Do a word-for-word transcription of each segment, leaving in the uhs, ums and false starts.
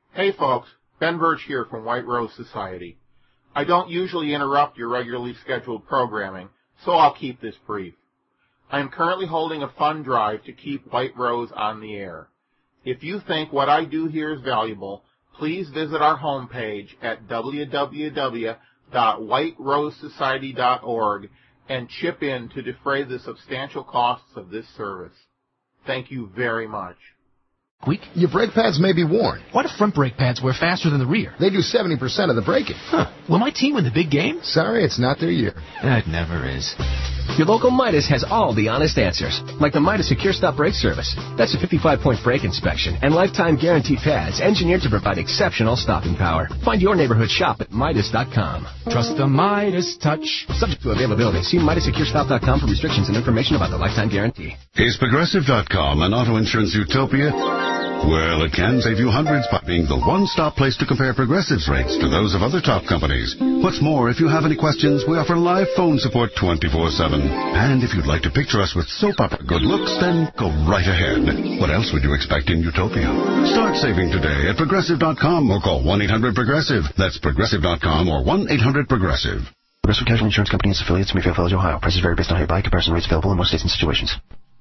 Hey folks, Ben Birch here from White Rose Society. I don't usually interrupt your regularly scheduled programming, so I'll keep this brief. I am currently holding a fund drive to keep White Rose on the air. If you think what I do here is valuable, please visit our homepage at w w w dot white rose society dot org and chip in to defray the substantial costs of this service. Thank you very much. Weak? Your brake pads may be worn. What if front brake pads wear faster than the rear? They do seventy percent of the braking. Huh. Will my team win the big game? Sorry, it's not their year. It never is. Your local Midas has all the honest answers, like the Midas Secure Stop Brake Service. That's a fifty-five point brake inspection and lifetime guaranteed pads engineered to provide exceptional stopping power. Find your neighborhood shop at Midas dot com. Trust the Midas touch. Subject to availability. See Midas Secure Stop dot com for restrictions and information about the lifetime guarantee. Is Progressive dot com an auto insurance utopia? Well, it can save you hundreds by being the one-stop place to compare Progressive's rates to those of other top companies. What's more, if you have any questions, we offer live phone support twenty-four seven. And if you'd like to picture us with soap opera good looks, then go right ahead. What else would you expect in Utopia? Start saving today at Progressive dot com or call one eight hundred progressive. That's Progressive dot com or one eight hundred progressive. Progressive Casualty Insurance Company and its affiliates, Smithfield Village, Ohio. Prices vary based on how you buy. Comparison rates available in most states and situations.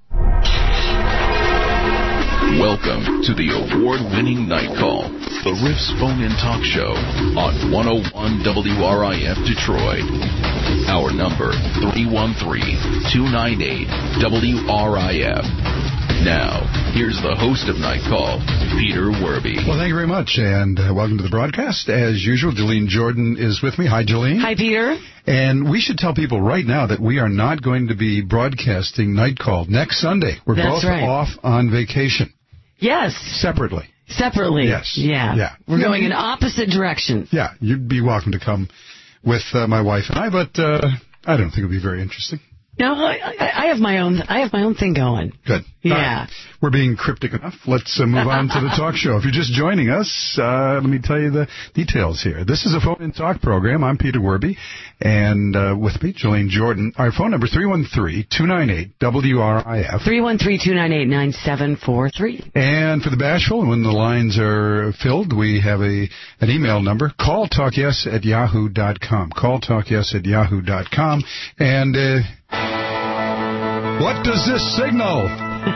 Welcome to the award-winning Night Call, the Riffs phone-in talk show on one oh one W R I F Detroit. Our number, three one three, two nine eight, W R I F. Now, here's the host of Night Call, Peter Werby. Well, thank you very much, and uh, welcome to the broadcast. As usual, Jolene Jordan is with me. Hi, Jolene. Hi, Peter. And we should tell people right now that we are not going to be broadcasting Night Call next Sunday. We're That's both right. off on vacation. Yes. Separately. Separately. Yes. Yeah. Yeah. We're going in opposite directions. Yeah, you'd be welcome to come with uh, my wife and I, but uh, I don't think it would be very interesting. No, I, I have my own. I have my own thing going. Good. Yeah. Right. We're being cryptic enough. Let's uh, move on to the talk show. If you're just joining us, uh, let me tell you the details here. This is a phone-in talk program. I'm Peter Werby, and uh, with me, Jolene Jordan. Our phone number, three one three, two nine eight, W R I F. three one three, two nine eight, nine seven four three. And for the bashful, and when the lines are filled, we have a an email number, call talk yes at yahoo dot com. call talk yes at yahoo dot com. And uh, what does this signal?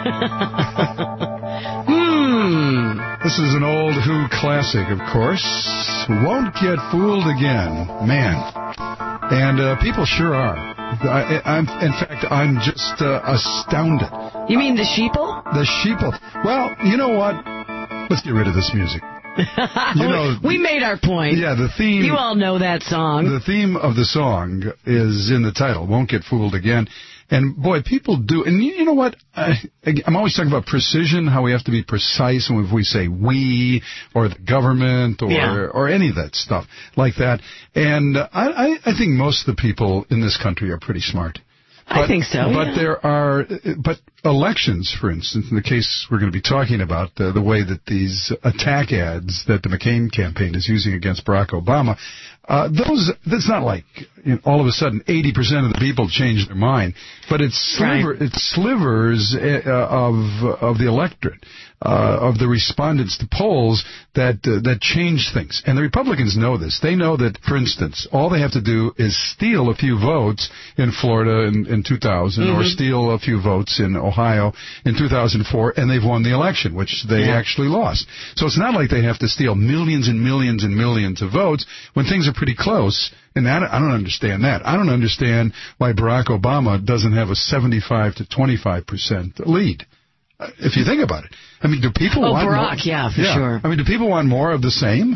Hmm. This is an old Who classic, of course. Won't Get Fooled Again. Man. And uh, people sure are. I, I'm, in fact, I'm just uh, astounded. You mean the sheeple? The sheeple. Well, you know what? Let's get rid of this music. You know, we made our point. Yeah, the theme... You all know that song. The theme of the song is in the title, Won't Get Fooled Again. And, boy, people do. And you know what? I, I'm always talking about precision, how we have to be precise when we say we or the government or yeah. or any of that stuff like that. And I, I, I think most of the people in this country are pretty smart. But, I think so. But yeah. there are, but elections, for instance, in the case we're going to be talking about, uh, the way that these attack ads that the McCain campaign is using against Barack Obama, uh, those, that's not like, you know, all of a sudden eighty percent of the people change their mind, but it's sliver, right. it's slivers uh, of of the electorate, uh, of the respondents to polls that uh, that change things. And the Republicans know this. They know that, for instance, all they have to do is steal a few votes in Florida in, in two thousand, mm-hmm. or steal a few votes in Ohio in two thousand four, and they've won the election, which they yeah. actually lost. So it's not like they have to steal millions and millions and millions of votes when things are pretty close. And that, I don't understand that. I don't understand why Barack Obama doesn't have a seventy-five to twenty-five percent lead. Uh, if you think about it. I mean, do people oh, want Barack, more? yeah, for yeah. sure. I mean, do people want more of the same?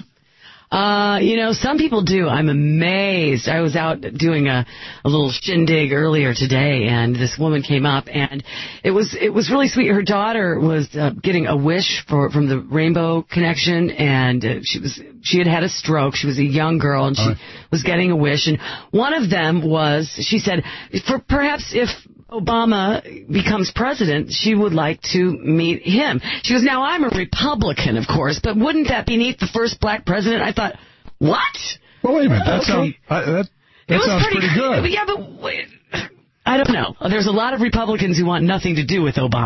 Uh, you know, some people do. I'm amazed. I was out doing a, a little shindig earlier today, and this woman came up, and it was it was really sweet. Her daughter was uh, getting a wish for from the Rainbow Connection, and uh, she was she had had a stroke. She was a young girl, and she right. was getting a wish. And one of them was, she said, for perhaps if Obama becomes president, she would like to meet him. She goes, now, I'm a Republican, of course, but wouldn't that be neat, the first black president? I thought, what? Well, wait a minute. That, okay. sound, uh, that, that it was sounds pretty, pretty good. Yeah, but wait, I don't know. There's a lot of Republicans who want nothing to do with Obama.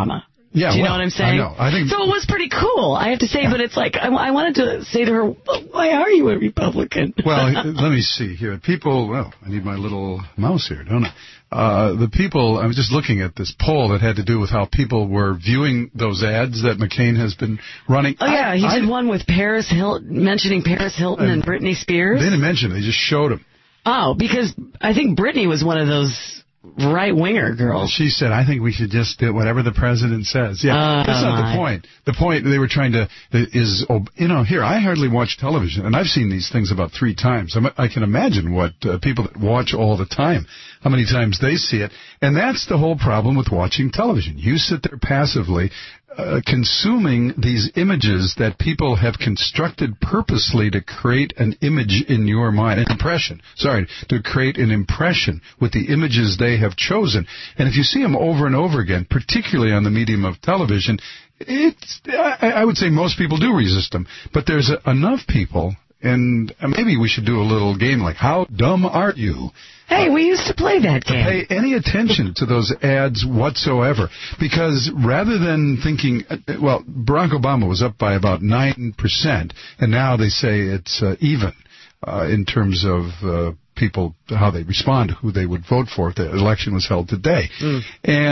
Yeah, Do you well, know what I'm saying? I know. I think so. It was pretty cool, I have to say. But it's like I, I wanted to say to her, well, "Why are you a Republican?" Well, let me see here. People. Well, I need my little mouse here, don't I? Uh, the people. I was just looking at this poll that had to do with how people were viewing those ads that McCain has been running. Oh yeah, I, he I, did one with Paris Hilton, mentioning Paris Hilton I, and Britney Spears. They didn't mention it. They just showed him. Oh, because I think Britney was one of those right-winger girls. Well, she said, I think we should just do whatever the president says. Yeah, uh, that's not my. the point. The point they were trying to is, you know, here, I hardly watch television, and I've seen these things about three times. I can imagine what uh, people that watch all the time, how many times they see it. And that's the whole problem with watching television. You sit there passively, Uh, consuming these images that people have constructed purposely to create an image in your mind, an impression, sorry, to create an impression with the images they have chosen. And if you see them over and over again, particularly on the medium of television, it's, I, I would say most people do resist them. But there's a, enough people, and maybe we should do a little game like, how dumb are you? Hey, we used to play that game. To pay any attention to those ads whatsoever. Because rather than thinking, well, Barack Obama was up by about nine percent, and now they say it's uh, even uh, in terms of uh, people, how they respond, who they would vote for if the election was held today. Mm.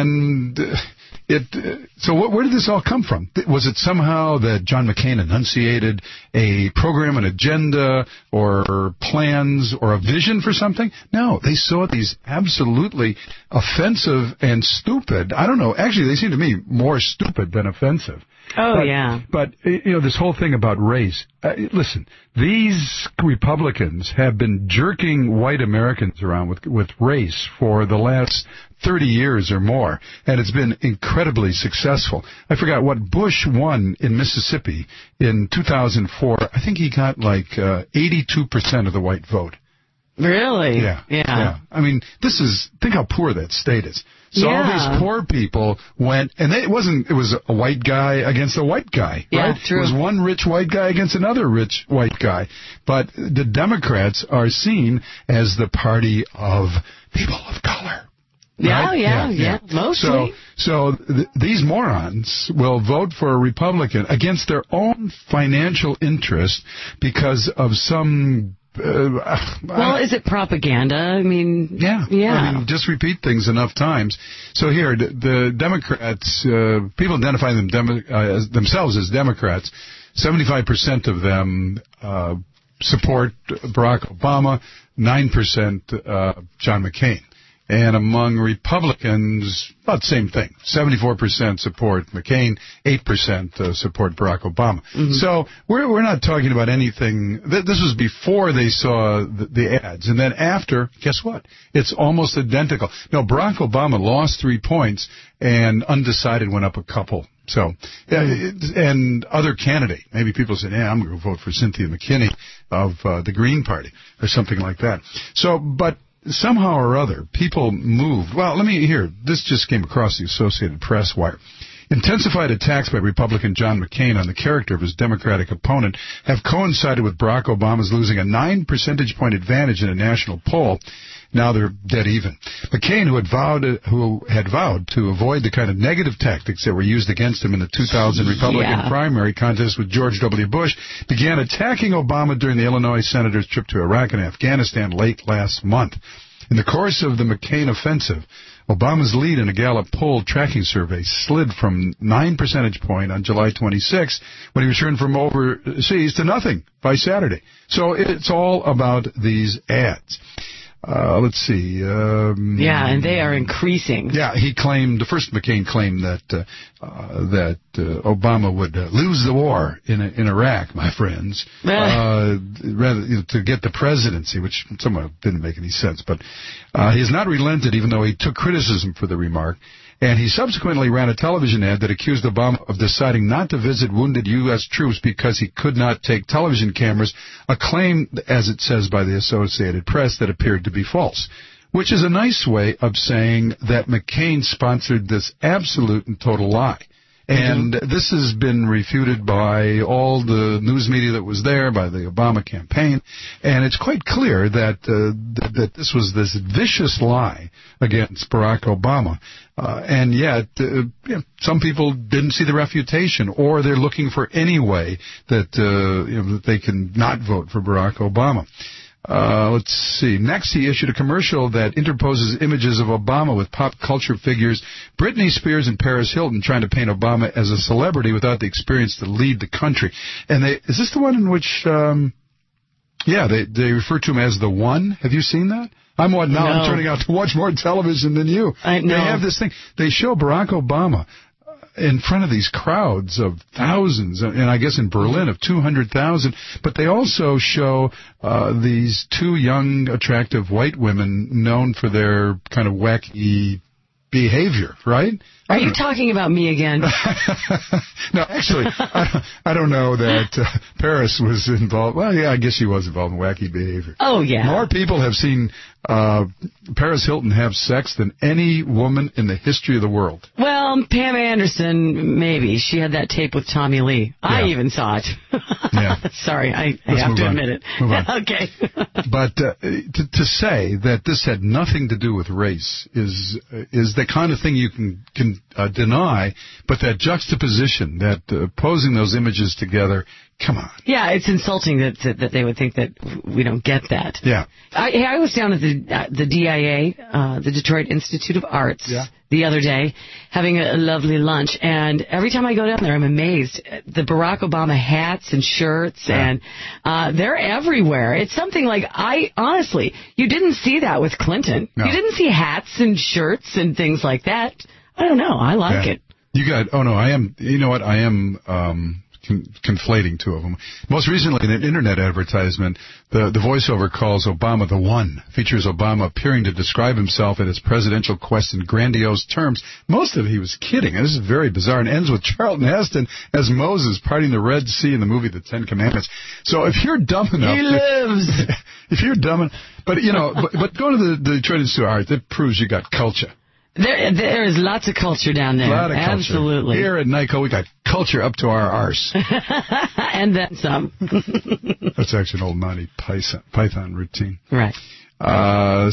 And uh, it. Uh, so what, where did this all come from? Was it somehow that John McCain enunciated a program, an agenda, or plans, or a vision for something? No, they saw these absolutely offensive and stupid. I don't know. Actually, they seem to me more stupid than offensive. Oh, but, yeah. But, you know, this whole thing about race. Uh, listen, these Republicans have been jerking white Americans around with with race for the last thirty years or more, and it's been incredibly successful. I forgot what Bush won in Mississippi in two thousand four. I think he got like uh, eighty-two percent of the white vote. Really? Yeah. Yeah. Yeah. I mean, this is, think how poor that state is. So yeah. all these poor people went, and they, it wasn't, it was a white guy against a white guy, yeah, right? True. It was one rich white guy against another rich white guy. But the Democrats are seen as the party of people of color. Yeah, right? yeah, yeah, yeah, mostly. So, so th- these morons will vote for a Republican against their own financial interest because of some... Uh, well, is it propaganda? I mean, yeah, yeah. I mean, just repeat things enough times. So here, the, the Democrats, uh, people identify them Demo- uh, as themselves as Democrats. Seventy-five percent of them uh, support Barack Obama. Nine percent uh, John McCain. And among Republicans, about the same thing. seventy-four percent support McCain, eight percent uh, support Barack Obama. Mm-hmm. So we're we're not talking about anything. Th- this was before they saw the, the ads. And then after, guess what? It's almost identical. No, Barack Obama lost three points, and undecided went up a couple. So, yeah, it, and other candidate, maybe people said, yeah, I'm going to vote for Cynthia McKinney of uh, the Green Party or something like that. So, but somehow or other, people moved. Well, let me hear. This just came across the Associated Press wire. Intensified attacks by Republican John McCain on the character of his Democratic opponent have coincided with Barack Obama's losing a nine percentage point advantage in a national poll. Now they're dead even. McCain, who had vowed who had vowed to avoid the kind of negative tactics that were used against him in the two thousand Republican yeah. primary contest with George W. Bush, began attacking Obama during the Illinois senator's trip to Iraq and Afghanistan late last month. In the course of the McCain offensive, Obama's lead in a Gallup poll tracking survey slid from nine percentage point on July twenty-sixth when he returned from overseas to nothing by Saturday. So it's all about these ads. Uh, let's see. Um, yeah, and they are increasing. Yeah, he claimed, first McCain claimed that uh, uh, that uh, Obama would uh, lose the war in in Iraq, my friends, uh, rather you know, to get the presidency, which somewhat didn't make any sense. But uh, he has not relented, even though he took criticism for the remark. And he subsequently ran a television ad that accused Obama of deciding not to visit wounded U S troops because he could not take television cameras, a claim, as it says by the Associated Press, that appeared to be false, which is a nice way of saying that McCain sponsored this absolute and total lie. And mm-hmm. this has been refuted by all the news media that was there, by the Obama campaign, and it's quite clear that uh, th- that this was this vicious lie against Barack Obama. Uh, and yet, uh, you know, some people didn't see the refutation, or they're looking for any way that, uh, you know, that they can not vote for Barack Obama. Uh, let's see. Next, he issued a commercial that interposes images of Obama with pop culture figures, Britney Spears and Paris Hilton, trying to paint Obama as a celebrity without the experience to lead the country. And they, is this the one in which, um, yeah, they, they refer to him as the one? Have you seen that? I'm what now. No. I'm turning out to watch more television than you. I know. They have this thing. They show Barack Obama in front of these crowds of thousands, and I guess in Berlin of two hundred thousand, but they also show uh, these two young, attractive white women known for their kind of wacky behavior, right? Are you talking about me again? No, actually, I don't, I don't know that uh, Paris was involved. Well, yeah, I guess she was involved in wacky behavior. Oh, yeah. More people have seen uh, Paris Hilton have sex than any woman in the history of the world. Well, Pam Anderson, maybe. She had that tape with Tommy Lee. Yeah. I even saw it. Yeah. Sorry, I, I Let's have to on. admit it. Move on. Okay. But uh, to, to say that this had nothing to do with race is uh, is the kind of thing you can can uh, deny, but that juxtaposition, that uh, posing those images together, come on. Yeah, it's insulting that, that that they would think that we don't get that. Yeah. I, I was down at the uh, the D I A, uh, the Detroit Institute of Arts, yeah. the other day, having a, a lovely lunch, and every time I go down there, I'm amazed. The Barack Obama hats and shirts, yeah. and uh, they're everywhere. It's something like, I honestly, you didn't see that with Clinton. No. You didn't see hats and shirts and things like that. I don't know. I like yeah. it. You got, oh no, I am, you know what, I am um, con- conflating two of them. Most recently in an internet advertisement, the, the voiceover calls Obama the one, features Obama appearing to describe himself in his presidential quest in grandiose terms. Most of it he was kidding, and this is very bizarre, and ends with Charlton Heston as Moses parting the Red Sea in the movie The Ten Commandments. So if you're dumb enough... He lives! If you're dumb enough... But, you know, but, but go to the, the Detroit Institute of Art, that proves you got culture. There, there is lots of culture down there. A lot of culture. Absolutely. Here at NICO, we got culture up to our arse. And then some. That's actually an old Monty Python, Python routine. Right. Uh,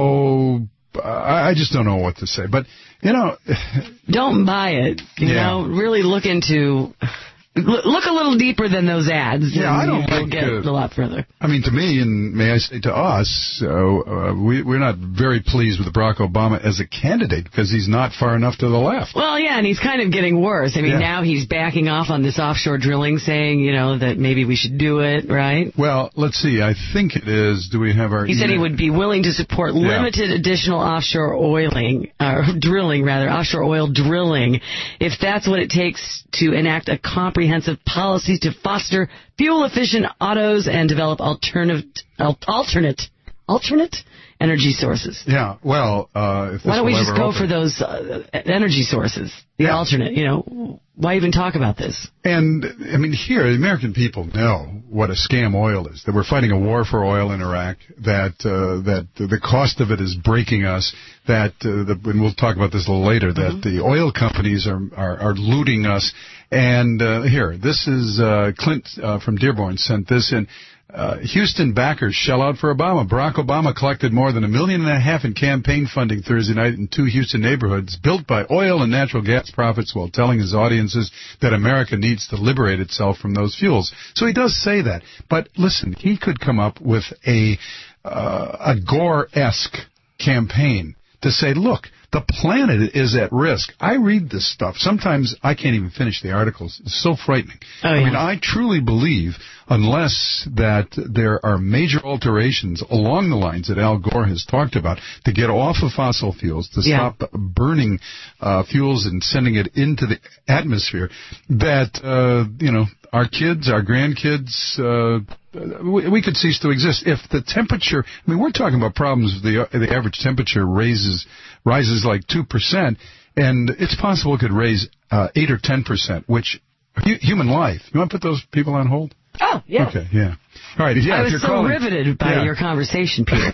so, uh, I just don't know what to say. But, you know... Don't buy it. You yeah. know, really look into... Look a little deeper than those ads. Yeah, I don't you'll like, get uh, a lot further. I mean, to me, and may I say to us, uh, uh, we, we're not very pleased with Barack Obama as a candidate because he's not far enough to the left. Well, yeah, and he's kind of getting worse. I mean, yeah. now he's backing off on this offshore drilling, saying, you know, that maybe we should do it, right? Well, let's see. I think it is. Do we have our... He said he would be willing to support yeah. limited additional offshore oiling, or drilling, rather, offshore oil drilling, if that's what it takes to enact a comprehensive policy to foster fuel-efficient autos and develop alternate, alternate, alternate energy sources. Yeah, well, uh, if this why don't we will just ever go open. for those uh, energy sources, the yeah. alternate? You know, why even talk about this? And I mean, here, the American people know what a scam oil is. That we're fighting a war for oil in Iraq. That uh, that the cost of it is breaking us. That uh, the, and we'll talk about this a little later. That mm-hmm. the oil companies are are, are looting us. And uh, here, this is uh, Clint uh, from Dearborn sent this in. Uh, Houston backers shell out for Obama. Barack Obama collected more than a million and a half in campaign funding Thursday night in two Houston neighborhoods built by oil and natural gas profits while telling his audiences that America needs to liberate itself from those fuels. So he does say that. But listen, he could come up with a, uh, a Gore-esque campaign to say, look, the planet is at risk. I read this stuff. Sometimes I can't even finish the articles. It's so frightening. Oh, I yeah. mean, I truly believe unless that there are major alterations along the lines that Al Gore has talked about to get off of fossil fuels, to yeah. stop burning uh, fuels and sending it into the atmosphere, that, uh, you know, our kids, our grandkids, uh, we, we could cease to exist. If the temperature, I mean, we're talking about problems, the, the average temperature raises, rises like two percent, and it's possible it could raise uh, eight or ten percent, which, human life. You want to put those people on hold? Oh, yeah. Okay, yeah. All right, yeah, I if was you're so calling, riveted by yeah. your conversation, Peter.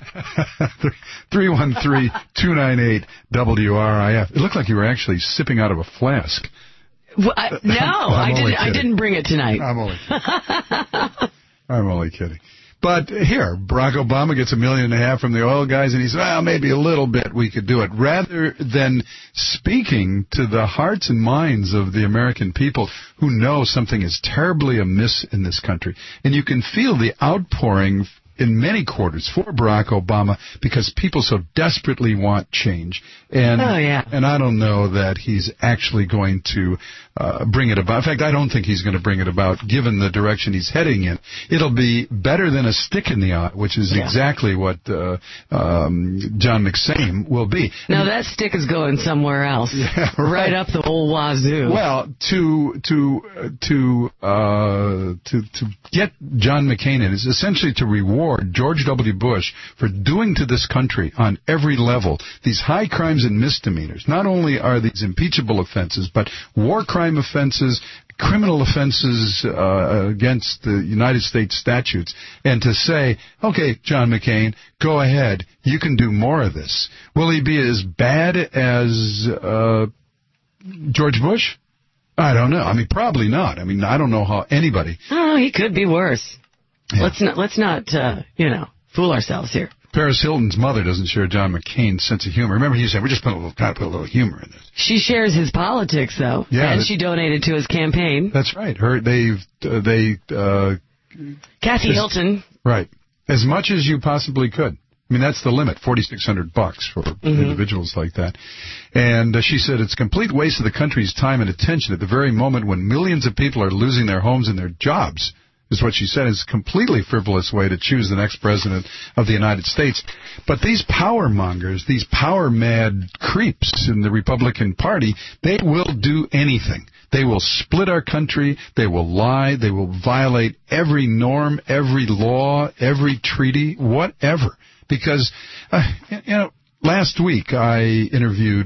three one three, two nine eight, W R I F. It looked like you were actually sipping out of a flask. Well, I, no, I didn't. I didn't bring it tonight. I'm only kidding. I'm only kidding. But here, Barack Obama gets a million and a half from the oil guys, and he says, well, maybe a little bit we could do it. Rather than speaking to the hearts and minds of the American people who know something is terribly amiss in this country. And you can feel the outpouring in many quarters for Barack Obama because people so desperately want change. And, oh, yeah. and I don't know that he's actually going to uh, bring it about. In fact, I don't think he's going to bring it about, given the direction he's heading in. It'll be better than a stick in the eye, which is yeah. exactly what uh, um, John McSame will be. Now, and that stick is going somewhere else. Yeah, right. right up the whole wazoo. Well, to to uh, to uh, to to get John McCain in is essentially to reward George W. Bush for doing to this country on every level these high crimes and misdemeanors. Not only are these impeachable offenses, but war crime offenses, criminal offenses uh, against the United States statutes, and to say, okay, John McCain, go ahead, you can do more of this. Will he be as bad as uh, George Bush? I don't know. I mean, probably not. I mean, I don't know how anybody... Oh, he could be worse. Yeah. Let's not, let's not, uh, you know, fool ourselves here. Paris Hilton's mother doesn't share John McCain's sense of humor. Remember, he said, we're just putting a little, kind of put a little humor in this. She shares his politics, though. Yeah, and that, she donated to his campaign. That's right. Her, they've, uh, they, uh... Kathy as, Hilton. Right. As much as you possibly could. I mean, that's the limit, forty-six hundred bucks for mm-hmm. individuals like that. And uh, she said it's a complete waste of the country's time and attention at the very moment when millions of people are losing their homes and their jobs. Is what she said is a completely frivolous way to choose the next president of the United States. But these power mongers, these power-mad creeps in the Republican Party, they will do anything. They will split our country. They will lie. They will violate every norm, every law, every treaty, whatever. Because, uh, you know, last week I interviewed...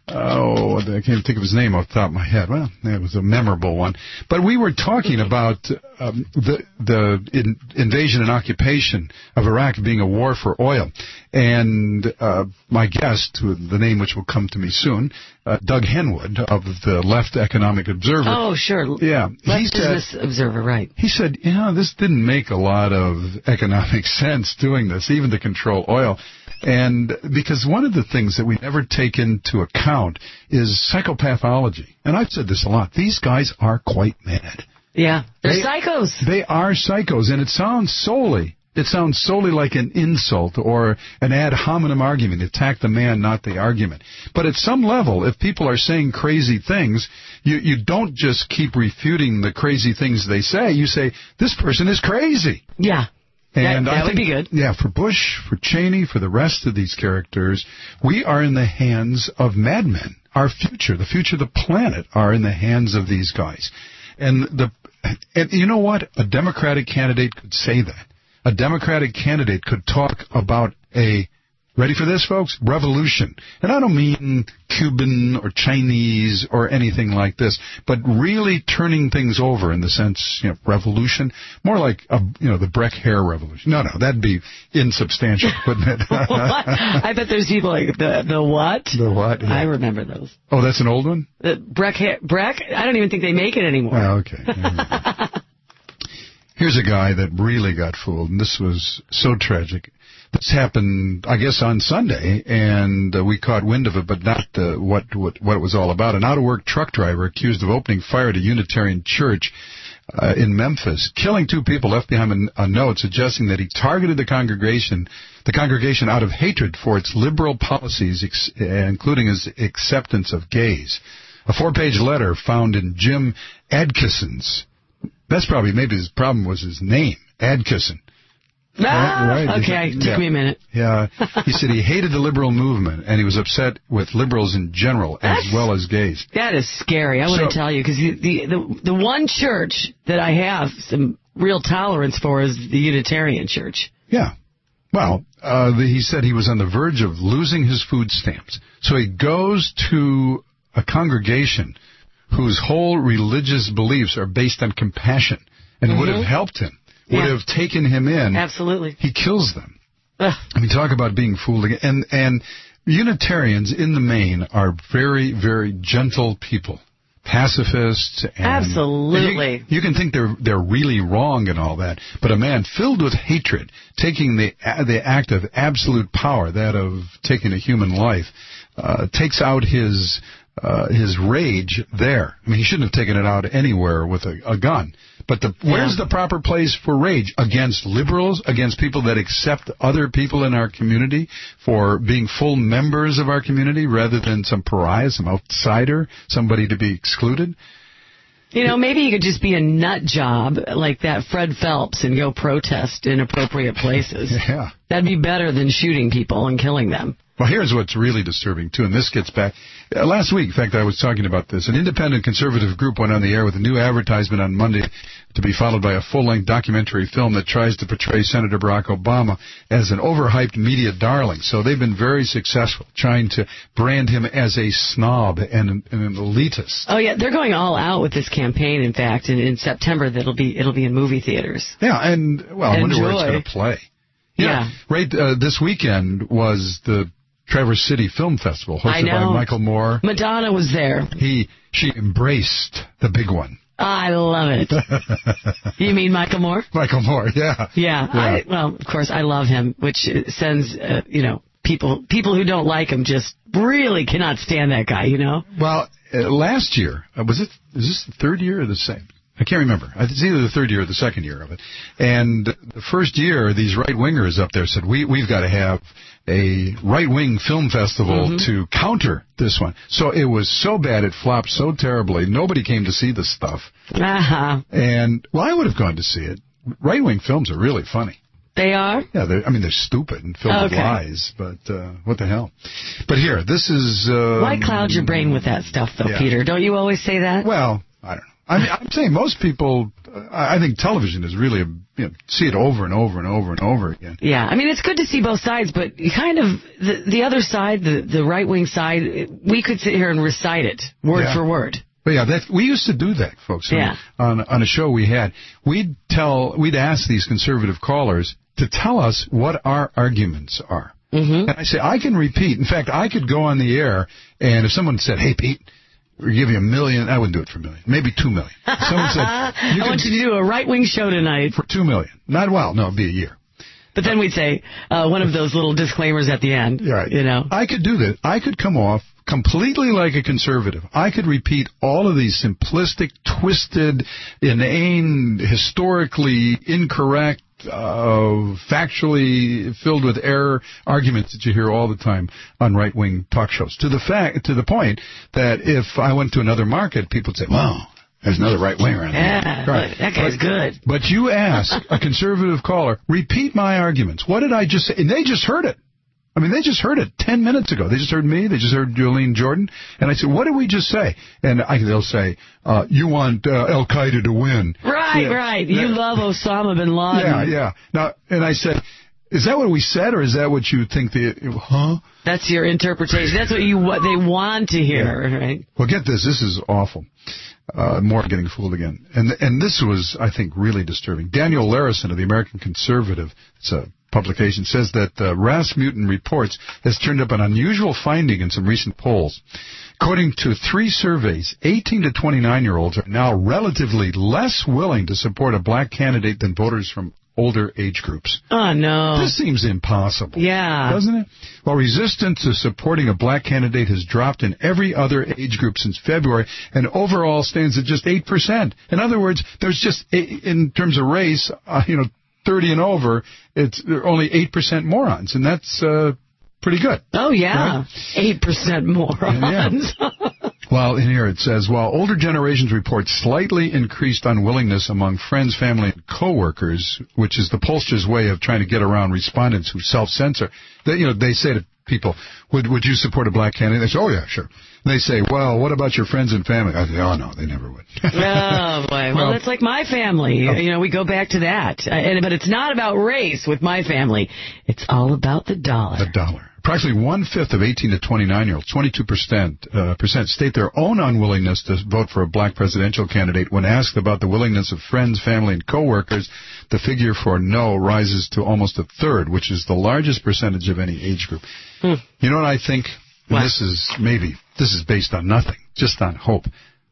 Oh, I can't think of his name off the top of my head. Well, it was a memorable one. But we were talking about um, the the in, invasion and occupation of Iraq being a war for oil. And uh, my guest, the name which will come to me soon, uh, Doug Henwood of the Left Economic Observer. Oh, sure. Yeah. Left he said, Business Observer, right. He said, you know, this didn't make a lot of economic sense doing this, even to control oil. And because one of the things that we never take into account is psychopathology. And I've said this a lot. These guys are quite mad. Yeah, they're they, psychos. They are psychos, and it sounds solely, it sounds solely like an insult or an ad hominem argument. Attack the man, not the argument. But at some level, if people are saying crazy things, you, you don't just keep refuting the crazy things they say. You say, this person is crazy. Yeah. And that, that I think, would be good. Yeah, for Bush, for Cheney, for the rest of these characters, we are in the hands of madmen. Our future, the future of the planet, are in the hands of these guys. And the and you know what? A Democratic candidate could say that. A Democratic candidate could talk about a, ready for this, folks? Revolution. And I don't mean Cuban or Chinese or anything like this, but really turning things over in the sense, you know, revolution, more like, a, you know, the Breck Hare Revolution. No, no, that'd be insubstantial, wouldn't it? I bet there's people like, the the what? The what? Yeah. I remember those. Oh, that's an old one? The Breck Hare, Breck? I don't even think they make it anymore. Oh, okay. Here's a guy that really got fooled, and this was so tragic. This happened, I guess, on Sunday, and uh, we caught wind of it, but not uh, what, what what it was all about. An out-of-work truck driver accused of opening fire at a Unitarian church uh, in Memphis, killing two people, left behind a, a note suggesting that he targeted the congregation, the congregation out of hatred for its liberal policies, ex- including his acceptance of gays. A four-page letter found in Jim Adkisson's. That's probably, maybe his problem was his name, Adkisson. Ah, right. Okay, Took yeah. me a minute. Yeah, he said he hated the liberal movement, and he was upset with liberals in general, That's, as well as gays. That is scary, I want to so, tell you, because the, the, the one church that I have some real tolerance for is the Unitarian Church. Yeah. Well, uh, the, he said he was on the verge of losing his food stamps. So he goes to a congregation whose whole religious beliefs are based on compassion and mm-hmm. would have helped him. Would yeah. have taken him in. Absolutely. He kills them. Ugh. I mean, talk about being fooled again. And, and Unitarians, in the main, are very, very gentle people. pacifists. And Absolutely. You, you can think they're they're really wrong and all that, but a man filled with hatred, taking the the act of absolute power, that of taking a human life, uh, takes out his uh, his rage there. I mean, he shouldn't have taken it out anywhere with a, a gun. But the, yeah. where's the proper place for rage? Against liberals, against people that accept other people in our community for being full members of our community rather than some pariah, some outsider, somebody to be excluded? You know, maybe you could just be a nut job like that Fred Phelps and go protest in appropriate places. Yeah. That'd be better than shooting people and killing them. Well, here's what's really disturbing, too, and this gets back. Uh, last week, in fact, I was talking about this. An independent conservative group went on the air with a new advertisement on Monday to be followed by a full-length documentary film that tries to portray Senator Barack Obama as an overhyped media darling. So they've been very successful trying to brand him as a snob and an, and an elitist. Oh, yeah, they're going all out with this campaign, in fact, and in September that'll be it'll be in movie theaters. Yeah, and, well, I wonder Enjoy. where it's going to play. Yeah. yeah. Right, uh, this weekend was the Traverse City Film Festival, hosted by Michael Moore. Madonna was there. He, she embraced the big one. I love it. You mean Michael Moore? Michael Moore, yeah. Yeah. yeah. I, well, of course, I love him, which sends, uh, you know, people people who don't like him just really cannot stand that guy, you know? Well, uh, last year, uh, was it, is this the third year or the same? I can't remember. It's either the third year or the second year of it. And the first year, these right-wingers up there said, we, we've got to have a right-wing film festival mm-hmm. to counter this one. So it was so bad, it flopped so terribly, nobody came to see this stuff. Uh-huh. And, well, I would have gone to see it. Right-wing films are really funny. They are? Yeah, they're, I mean, they're stupid and filled okay. with lies, but uh, what the hell. But here, this is... Uh, Why cloud your brain with that stuff, though, yeah. Peter? Don't you always say that? Well, I don't know. I mean, I'm saying most people, uh, I think television is really, a, you know, see it over and over and over and over again. Yeah, I mean, it's good to see both sides, but you kind of, the, the other side, the, the right-wing side, we could sit here and recite it word yeah. for word. But yeah, that, we used to do that, folks. Yeah. On, on a show we had, we'd tell, we'd ask these conservative callers to tell us what our arguments are. Mm-hmm. And I say, I can repeat. In fact, I could go on the air, and if someone said, hey, Pete, we're giving you a million. I wouldn't do it for a million. Maybe two million. Someone said, you I want you to do a right-wing show tonight. For two million. Not well. No, it'd be a year. But then we'd say uh, one of those little disclaimers at the end. Right. You know. I could do that. I could come off completely like a conservative. I could repeat all of these simplistic, twisted, inane, historically incorrect, Uh, factually filled with error arguments that you hear all the time on right-wing talk shows. To the fact, to the point that if I went to another market, people would say, "Wow, there's another right-winger on there." Yeah, right. That guy's but, good. But you ask a conservative caller, repeat my arguments. What did I just say? And they just heard it. I mean, they just heard it ten minutes ago. They just heard me. They just heard Jolene Jordan. And I said, what did we just say? And I, they'll say, uh, you want uh, Al-Qaeda to win. Right, yeah. right. You yeah. love Osama bin Laden. Yeah, yeah. Now, and I said, is that what we said, or is that what you think the, huh? That's your interpretation. That's what you what they want to hear, yeah. right? Well, get this. This is awful. Uh, more getting fooled again. And and this was, I think, really disturbing. Daniel Larison of the American Conservative, it's a publication, says that uh, Rasmussen Reports has turned up an unusual finding in some recent polls. According to three surveys, eighteen to twenty-nine-year-olds are now relatively less willing to support a black candidate than voters from older age groups. Oh, no. This seems impossible. Yeah. Doesn't it? Well, resistance to supporting a black candidate has dropped in every other age group since February, and overall stands at just eight percent. In other words, there's just, in terms of race, uh, you know, thirty and over, it's there are only eight percent morons, and that's uh, pretty good. Oh, yeah. Right? eight percent morons. Yeah. Well, in here it says, while older generations report slightly increased unwillingness among friends, family, and coworkers, which is the pollster's way of trying to get around respondents who self-censor, they, you know, they say to people, would would you support a black candidate? They say, oh, yeah, sure. And they say, well, what about your friends and family? I say, oh, no, they never would. Oh, boy. Well, well, that's like my family. Oh. You know, we go back to that. Uh, and, but it's not about race with my family. It's all about the dollar. The dollar. Approximately one-fifth of eighteen to twenty-nine-year-olds, twenty-two percent, uh, percent, state their own unwillingness to vote for a black presidential candidate. When asked about the willingness of friends, family, and coworkers, the figure for no rises to almost a third, which is the largest percentage of any age group. Hmm. You know what I think? What? This is maybe, this is based on nothing, just on hope.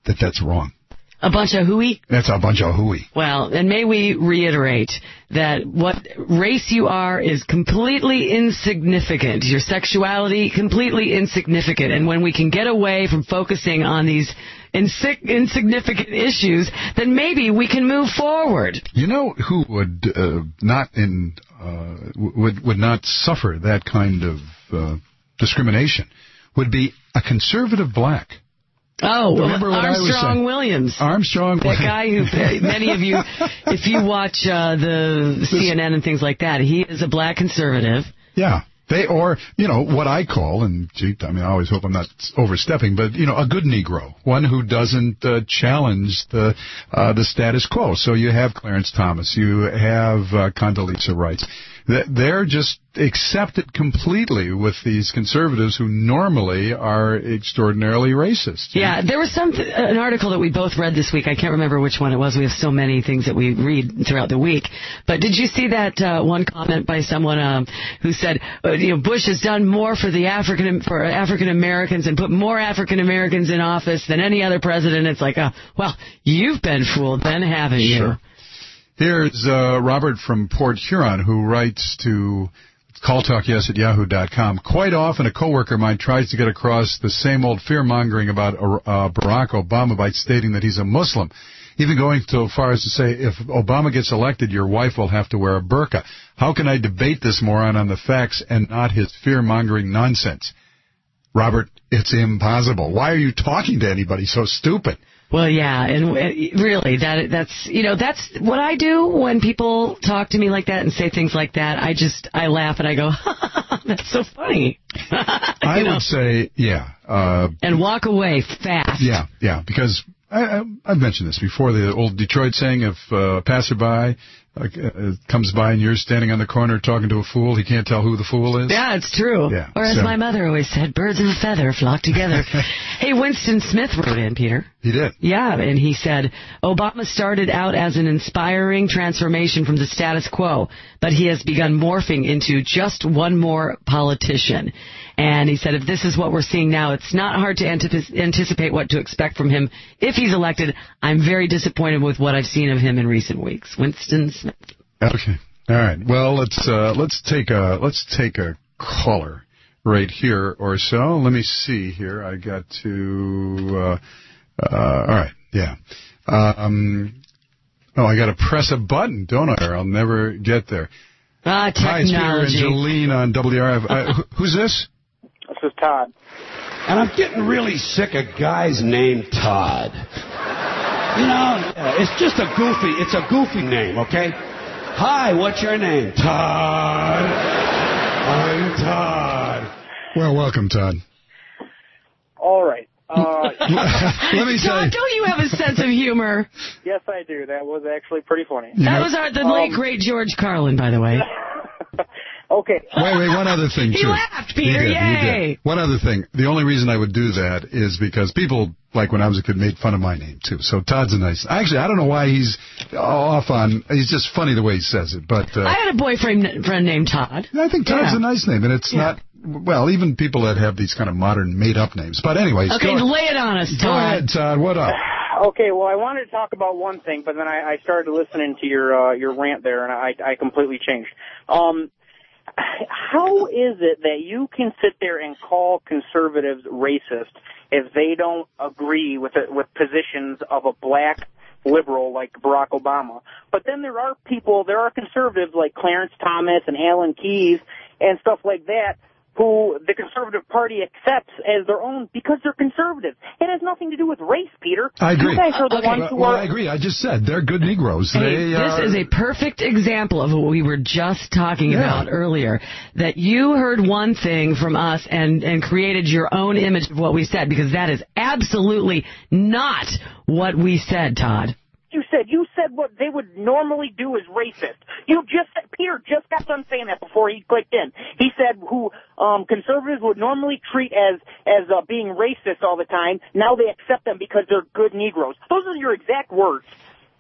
that that's wrong. A bunch of hooey? That's a bunch of hooey. Well, and may we reiterate that what race you are is completely insignificant. Your sexuality, completely insignificant. And when we can get away from focusing on these insig- insignificant issues, then maybe we can move forward. You know who would uh, not in uh, would would not suffer that kind of uh, discrimination? Would be a conservative black. Oh, Remember what Armstrong Williams. Armstrong That guy who, many of you, if you watch uh, the C N N and things like that, he is a black conservative. Yeah. They, or, you know, what I call, and gee, I mean, I always hope I'm not overstepping, but, you know, a good Negro. One who doesn't uh, challenge the uh, the status quo. So you have Clarence Thomas. You have uh, Condoleezza Rice. They're just accepted completely with these conservatives who normally are extraordinarily racist. Yeah, there was some an article that we both read this week. I can't remember which one it was. We have so many things that we read throughout the week. But did you see that uh, one comment by someone um, who said, uh, you know, Bush has done more for the African for African Americans and put more African Americans in office than any other president? It's like, uh, well, you've been fooled then, haven't you? Sure. Here's uh, Robert from Port Huron, who writes to call talk yes at yahoo dot com. Quite often a coworker of mine tries to get across the same old fear-mongering about uh, Barack Obama by stating that he's a Muslim, even going so far as to say, if Obama gets elected, your wife will have to wear a burqa. How can I debate this moron on the facts and not his fear-mongering nonsense? Robert, it's impossible. Why are you talking to anybody so stupid? Well, yeah, and really, that that's you know that's what I do when people talk to me like that and say things like that. I just I laugh and I go, that's so funny. I know? would say, yeah, uh, and walk away fast. Yeah, yeah, because I, I, I've mentioned this before. The old Detroit saying: if uh, a passerby uh, comes by and you're standing on the corner talking to a fool, he can't tell who the fool is. Yeah, it's true. Yeah, or as so. my mother always said, birds of a feather flock together. Hey, Winston Smith wrote in, Peter. He did. Yeah, and he said, Obama started out as an inspiring transformation from the status quo, but he has begun morphing into just one more politician. And he said, if this is what we're seeing now, it's not hard to antip- anticipate what to expect from him if he's elected. I'm very disappointed with what I've seen of him in recent weeks. Winston Smith. Okay. All right. Well, let's uh, let's take a let's take a caller right here or so. Let me see here. I got to. Uh, uh, all right. Yeah. Um. Oh, I got to press a button, don't I? Or I'll never get there. Ah, technology. Hi, it's Peter and Jolene on W R F. Uh, who's this? This is Todd. And I'm getting really sick of guys named Todd. You know, it's just a goofy, it's a goofy name, okay? Hi, what's your name? Todd. I'm Todd. Well, welcome, Todd. All right. Uh, Let me Todd, say, don't you have a sense of humor? yes, I do. That was actually pretty funny. You that know, was our, the um, late, great George Carlin, by the way. Okay. Wait, wait, one other thing, He too. laughed, Peter, He did, he yay. did. One other thing. The only reason I would do that is because people, like when I was a kid, made fun of my name, too. So Todd's a nice... Actually, I don't know why he's off on... He's just funny the way he says it, but... Uh, I had a boyfriend friend named Todd. I think Todd's Yeah. a nice name, and it's Yeah. not... Well, even people that have these kind of modern made-up names. But anyways... Okay, go, lay it on us, Todd. Go ahead, Todd. What up? Okay, well, I wanted to talk about one thing, but then I, I started listening to your uh, your rant there, and I, I completely changed. Um... How is it that you can sit there and call conservatives racist if they don't agree with it, with positions of a black liberal like Barack Obama? But then there are people, there are conservatives like Clarence Thomas and Alan Keyes and stuff like that who the Conservative Party accepts as their own because they're conservative. It has nothing to do with race, Peter. I agree. You guys are the Okay. ones Well, who well, are... I agree. I just said they're good Negroes. Hey, they this are... is a perfect example of what we were just talking Yeah. about earlier. That you heard one thing from us and, and created your own image of what we said, because that is absolutely not what we said, Todd. You said you said what they would normally do is racist. You just said, Peter just got done saying that before he clicked in. He said who um, conservatives would normally treat as as uh, being racist all the time. Now they accept them because they're good Negroes. Those are your exact words.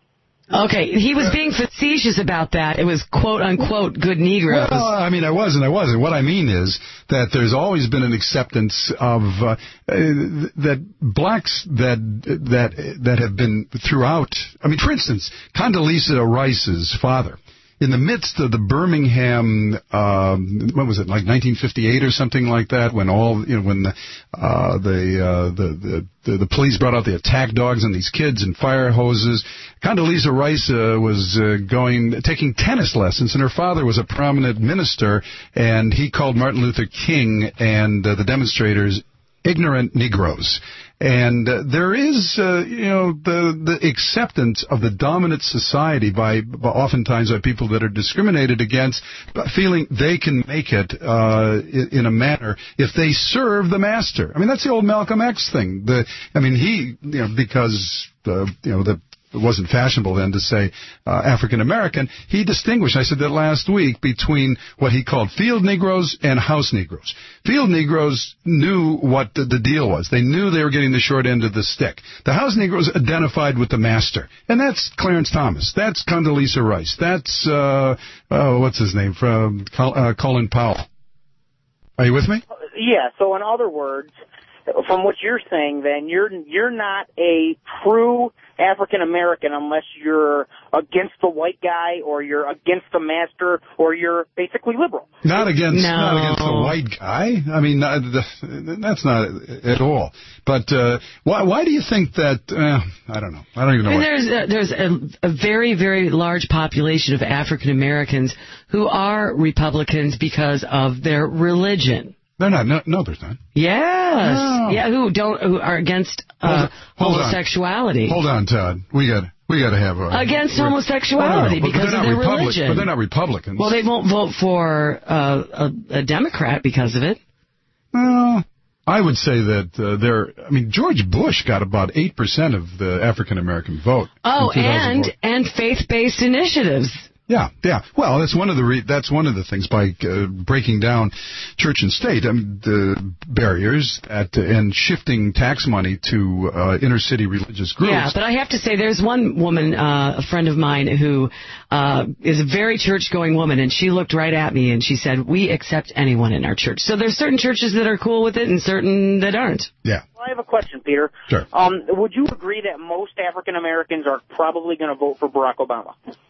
Okay, he was being facetious about that. It was quote-unquote good Negroes. Well, I mean, I wasn't, I wasn't. What I mean is that there's always been an acceptance of uh, uh, that blacks that that that have been throughout. I mean, for instance, Condoleezza Rice's father. In the midst of the Birmingham, um, what was it, like nineteen fifty-eight or something like that, when all, you know, when the uh, the, uh, the the the police brought out the attack dogs and these kids and fire hoses, Condoleezza Rice uh, was uh, going taking tennis lessons, and her father was a prominent minister, and he called Martin Luther King and uh, the demonstrators ignorant Negroes. And uh, there is, uh, you know, the the acceptance of the dominant society by, by oftentimes by people that are discriminated against, feeling they can make it uh, in, in a manner if they serve the master. I mean, that's the old Malcolm X thing. The, I mean, he, you know, because uh, you know the. It wasn't fashionable then to say uh, African American. He distinguished, I said that last week, between what he called field Negroes and house Negroes. Field Negroes knew what the, the deal was. They knew they were getting the short end of the stick. The house Negroes identified with the master. And that's Clarence Thomas. That's Condoleezza Rice. That's, uh, oh, what's his name, from uh, Colin Powell. Are you with me? Yeah, so in other words, from what you're saying, then, you're you're not a true African American unless you're against the white guy, or you're against the master, or you're basically liberal. Not against, no. not against the white guy. I mean, not, that's not at all. But uh, why why do you think that? Uh, I don't know. I don't even know. And what. there's a, there's a, a very very large population of African Americans who are Republicans because of their religion. They're not. No, no, there's not. Yes. No. Yeah. Who don't? Who are against uh, Hold, hold homosexuality? On. Hold on, Todd. We got we got to have a, against we're, homosexuality no, no, no, because of their Republic, religion. But they're not Republicans. Well, they won't vote for uh, a, a Democrat because of it. Well, I would say that uh, they're. I mean, George Bush got about eight percent of the African American vote. Oh, and and faith-based initiatives. Yeah, yeah. Well, that's one of the re- that's one of the things by uh, breaking down church and state, um, the barriers at, uh, and shifting tax money to uh, inner city religious groups. Yeah, but I have to say, there's one woman, uh, a friend of mine, who uh, is a very church-going woman, and she looked right at me and she said, "We accept anyone in our church." So there's certain churches that are cool with it and certain that aren't. Yeah. Well, I have a question, Peter. Sure. Um, would you agree that most African Americans are probably going to vote for Barack Obama?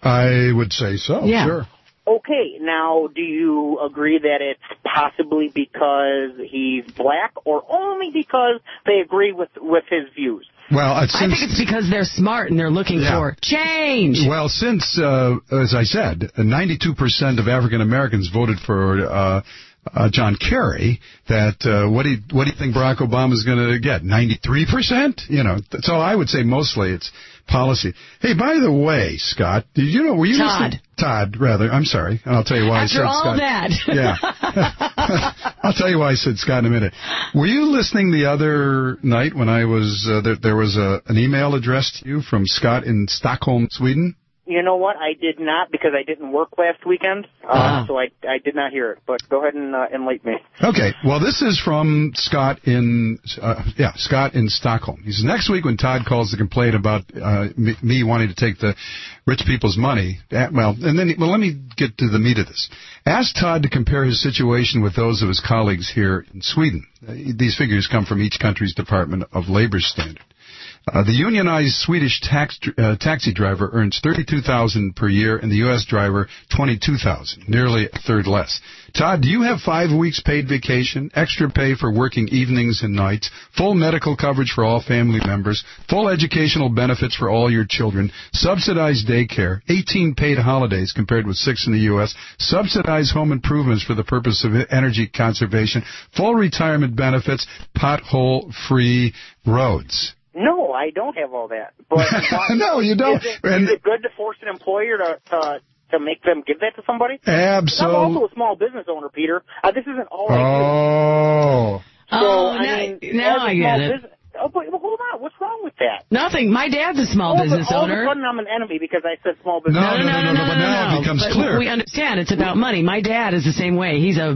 I would say so. Yeah. Sure. Okay, now, do you agree that it's possibly because he's black, or only because they agree with, with his views? Well, I think it's because they're smart and they're looking yeah. for change. Well, since, uh, as I said, ninety-two percent of African Americans voted for uh, uh, John Kerry, that uh, what do you, what do you think Barack Obama is going to get? ninety-three percent? You know, so I would say mostly it's policy. Hey, by the way, Scott, did you know, were you Todd. listening? Todd, rather. I'm sorry. And I'll tell you why After I said all Scott. that. Yeah. I'll tell you why I said Scott in a minute. Were you listening the other night when I was, uh, there, there was a, an email addressed to you from Scott in Stockholm, Sweden? You know what? I did not, because I didn't work last weekend, uh, Ah. so I I did not hear it. But go ahead and uh, enlighten me. Okay. Well, this is from Scott in, uh, yeah, Scott in Stockholm. He says, next week when Todd calls to complain about uh, me, me wanting to take the rich people's money, uh, well, and then, well, let me get to the meat of this. Ask Todd to compare his situation with those of his colleagues here in Sweden. Uh, these figures come from each country's Department of Labor Standard. Uh, the unionized Swedish tax, uh, taxi driver earns thirty-two thousand dollars per year, and the U S driver twenty-two thousand dollars, nearly a third less. Todd, do you have five weeks paid vacation, extra pay for working evenings and nights, full medical coverage for all family members, full educational benefits for all your children, subsidized daycare, eighteen paid holidays compared with six in the U S, subsidized home improvements for the purpose of energy conservation, full retirement benefits, pothole-free roads? No, I don't have all that. But no, you don't. Is it, And is it good to force an employer to, to to make them give that to somebody? Absolutely. I'm also a small business owner, Peter. Uh, this isn't all I do. Oh. So, Oh, I now- mean, now as a I get small it. business- Oh, but but hold on. What's wrong with that? Nothing. My dad's a small all business of, all owner. All of a sudden, I'm an enemy because I said small business. No, no, no, no, no, but now it becomes But clear. we understand it's about money. My dad is the same way. He's a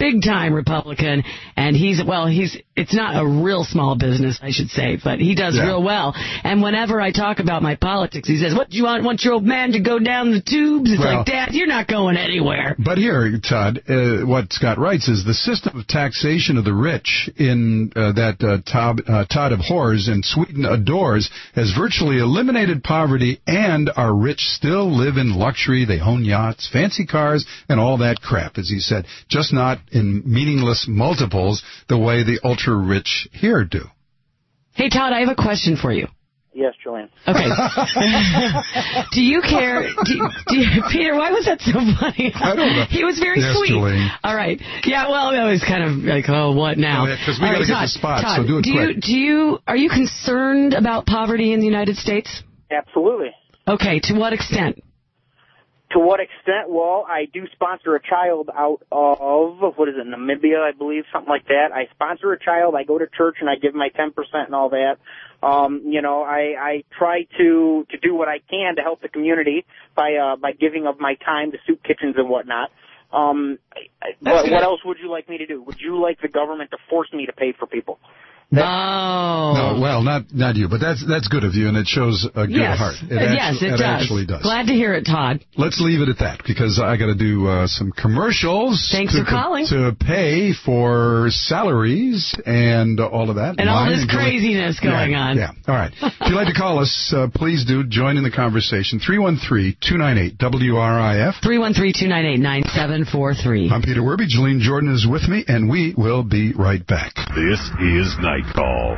big-time Republican, and he's, well, he's, it's not a real small business, I should say, but he does Yeah. real well. And whenever I talk about my politics, he says, what, do you want, want your old man to go down the tubes? It's Well- like, Dad, you're not going anywhere. But here, Todd, uh, what Scott writes is the system of taxation of the rich in uh, that uh, Todd, uh, Todd abhors and Sweden adores has virtually eliminated poverty, and our rich still live in luxury. They own yachts, fancy cars, and all that crap, as he said, just not in meaningless multiples the way the ultra-rich here do. Hey, Todd, I have a question for you. Yes, Julian. Okay. Do you care? Do, do you, Peter, why was that so funny? I don't know. He was very Yes, sweet. Julian. All right. Yeah, well, that was kind of like, oh, what now? Because we All got to right, get Todd, the spot, Todd, so do it do quick. you, do you, are you concerned about poverty in the United States? Absolutely. Okay, to what extent? To what extent? Well, I do sponsor a child out of, what is it, Namibia, I believe, something like that. I sponsor a child, I go to church, and I give my ten percent and all that. Um, you know, I, I try to, to do what I can to help the community by, uh, by giving of my time to soup kitchens and whatnot. Um, I, what, what else would you like me to do? Would you like the government to force me to pay for people? Oh. No, well, not not you, but that's that's good of you, and it shows a good Yes. heart. It Uh, actu- yes, it, it does. actually does. Glad to hear it, Todd. Let's leave it at that, because I got to do uh, some commercials. Thanks to, for calling. To pay for salaries and all of that. And all Mine this and Julie- craziness going yeah, on. Yeah, all right. If you'd like to call us, uh, please do join in the conversation. three one three, two nine eight, W R I F. three one three, two nine eight, nine seven four three. I'm Peter Werby. Jolene Jordan is with me, and we will be right back. This is Night Call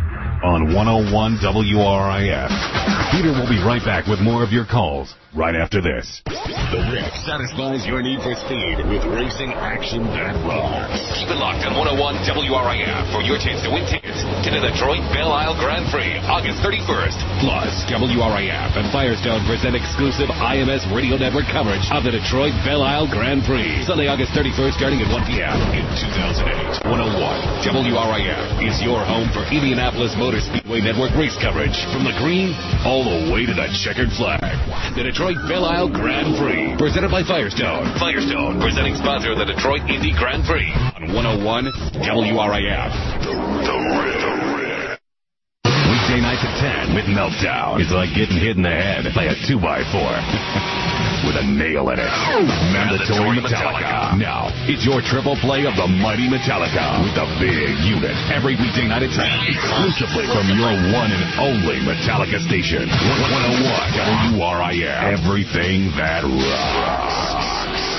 on one oh one W R I F. Peter will be right back with more of your calls right after this. The Riff satisfies your need for speed with racing action that rocks. Keep it locked on one oh one W R I F for your chance to win tickets to the Detroit Belle Isle Grand Prix, August thirty-first. Plus, W R I F and Firestone present exclusive I M S Radio Network coverage of the Detroit Belle Isle Grand Prix, Sunday, August thirty-first, starting at one p.m. In two thousand eight, one oh one W R I F is your home for Indianapolis Motor Speedway Network race coverage from the green all the way to the checkered flag. The Detroit Belle Isle Grand Prix, presented by Firestone. Firestone, presenting sponsor of the Detroit Indy Grand Prix on one oh one W R I F. The, the Riff. Weekday nights at ten with Meltdown. It's like getting hit in the head by a two by four with a nail in it. Mandatory Metallica. Now, it's your triple play of the mighty Metallica with the big unit every weekday night at ten, exclusively from your one and only Metallica station. one oh one W R I F. Everything that rocks.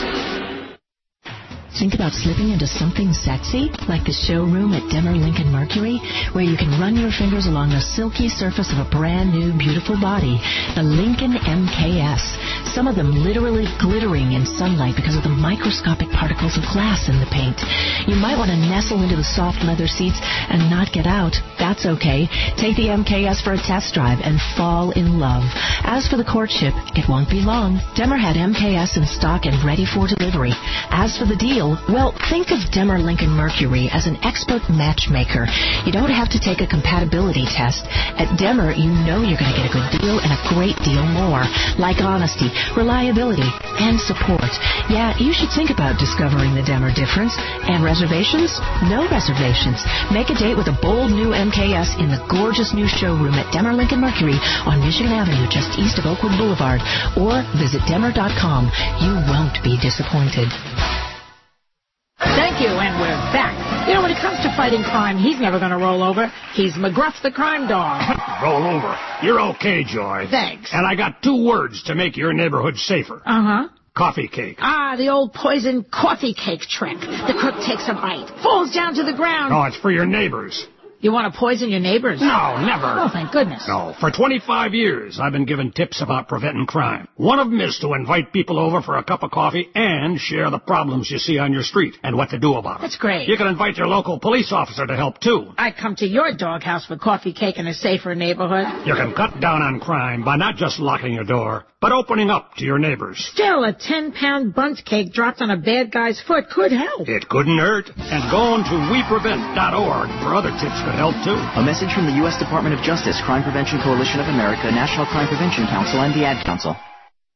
Think about slipping into something sexy, like the showroom at Demmer Lincoln Mercury, where you can run your fingers along the silky surface of a brand new, beautiful body, the Lincoln M K S. Some of them literally glittering in sunlight because of the microscopic particles of glass in the paint. You might want to nestle into the soft leather seats and not get out. That's okay. Take the M K S for a test drive and fall in love. As for the courtship, it won't be long. Demmer had M K S in stock and ready for delivery. As for the deal, well, think of Demmer Lincoln Mercury as an expert matchmaker. You don't have to take a compatibility test. At Demmer, you know you're going to get a good deal and a great deal more, like honesty, reliability, and support. Yeah, you should think about discovering the Demmer difference. And reservations? No reservations. Make a date with a bold new M K S in the gorgeous new showroom at Demmer Lincoln Mercury on Michigan Avenue, just east of Oakwood Boulevard. Or visit Demmer dot com. You won't be disappointed. Thank you, and we're back. You know, when it comes to fighting crime, he's never going to roll over. He's McGruff the crime dog. Roll over. You're okay, Joy. Thanks. And I got two words to make your neighborhood safer. Uh-huh. Coffee cake. Ah, the old poison coffee cake trick. The crook takes a bite, falls down to the ground. No, it's for your neighbors. You want to poison your neighbors? No, never. Oh, thank goodness. No, for twenty-five years, I've been giving tips about preventing crime. One of them is to invite people over for a cup of coffee and share the problems you see on your street and what to do about them. That's great. You can invite your local police officer to help, too. I come to your doghouse for coffee cake in a safer neighborhood. You can cut down on crime by not just locking your door, but opening up to your neighbors. Still, a ten-pound bundt cake dropped on a bad guy's foot could help. It couldn't hurt. And going to we prevent dot org for other tips could help, too. A message from the U S Department of Justice, Crime Prevention Coalition of America, National Crime Prevention Council, and the Ad Council.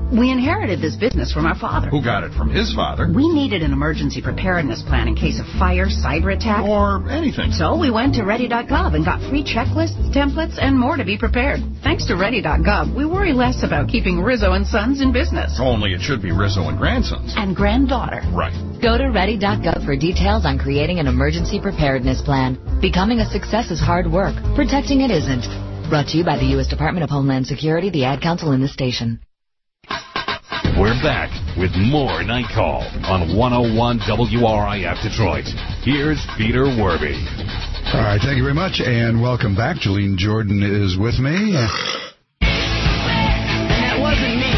We inherited this business from our father. Who got it from his father. We needed an emergency preparedness plan in case of fire, cyber attack. Or anything. So we went to ready dot gov and got free checklists, templates, and more to be prepared. Thanks to ready dot gov, we worry less about keeping Rizzo and Sons in business. Only it should be Rizzo and Grandsons. And granddaughter. Right. Go to ready dot gov for details on creating an emergency preparedness plan. Becoming a success is hard work. Protecting it isn't. Brought to you by the U S Department of Homeland Security, the Ad Council, and this station. We're back with more Night Call on one oh one W R I F Detroit. Here's Peter Werby. All right, thank you very much, and welcome back. Jolene Jordan is with me. And that wasn't me.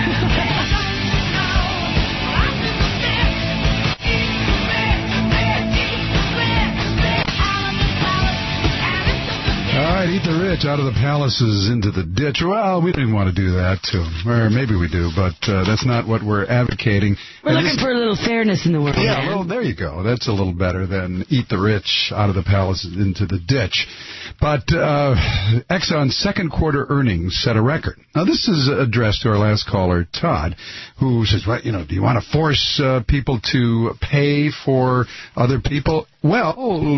All right, eat the rich out of the palaces into the ditch. Well, we didn't want to do that to them. Or maybe we do, but uh, that's not what we're advocating. We're And looking this- for a little fairness in the world. Yeah, man. well, there you go. That's a little better than eat the rich out of the palaces into the ditch. But uh, Exxon's second quarter earnings set a record. Now, this is addressed to our last caller, Todd, who says, well, you know, do you want to force uh, people to pay for other people? Well,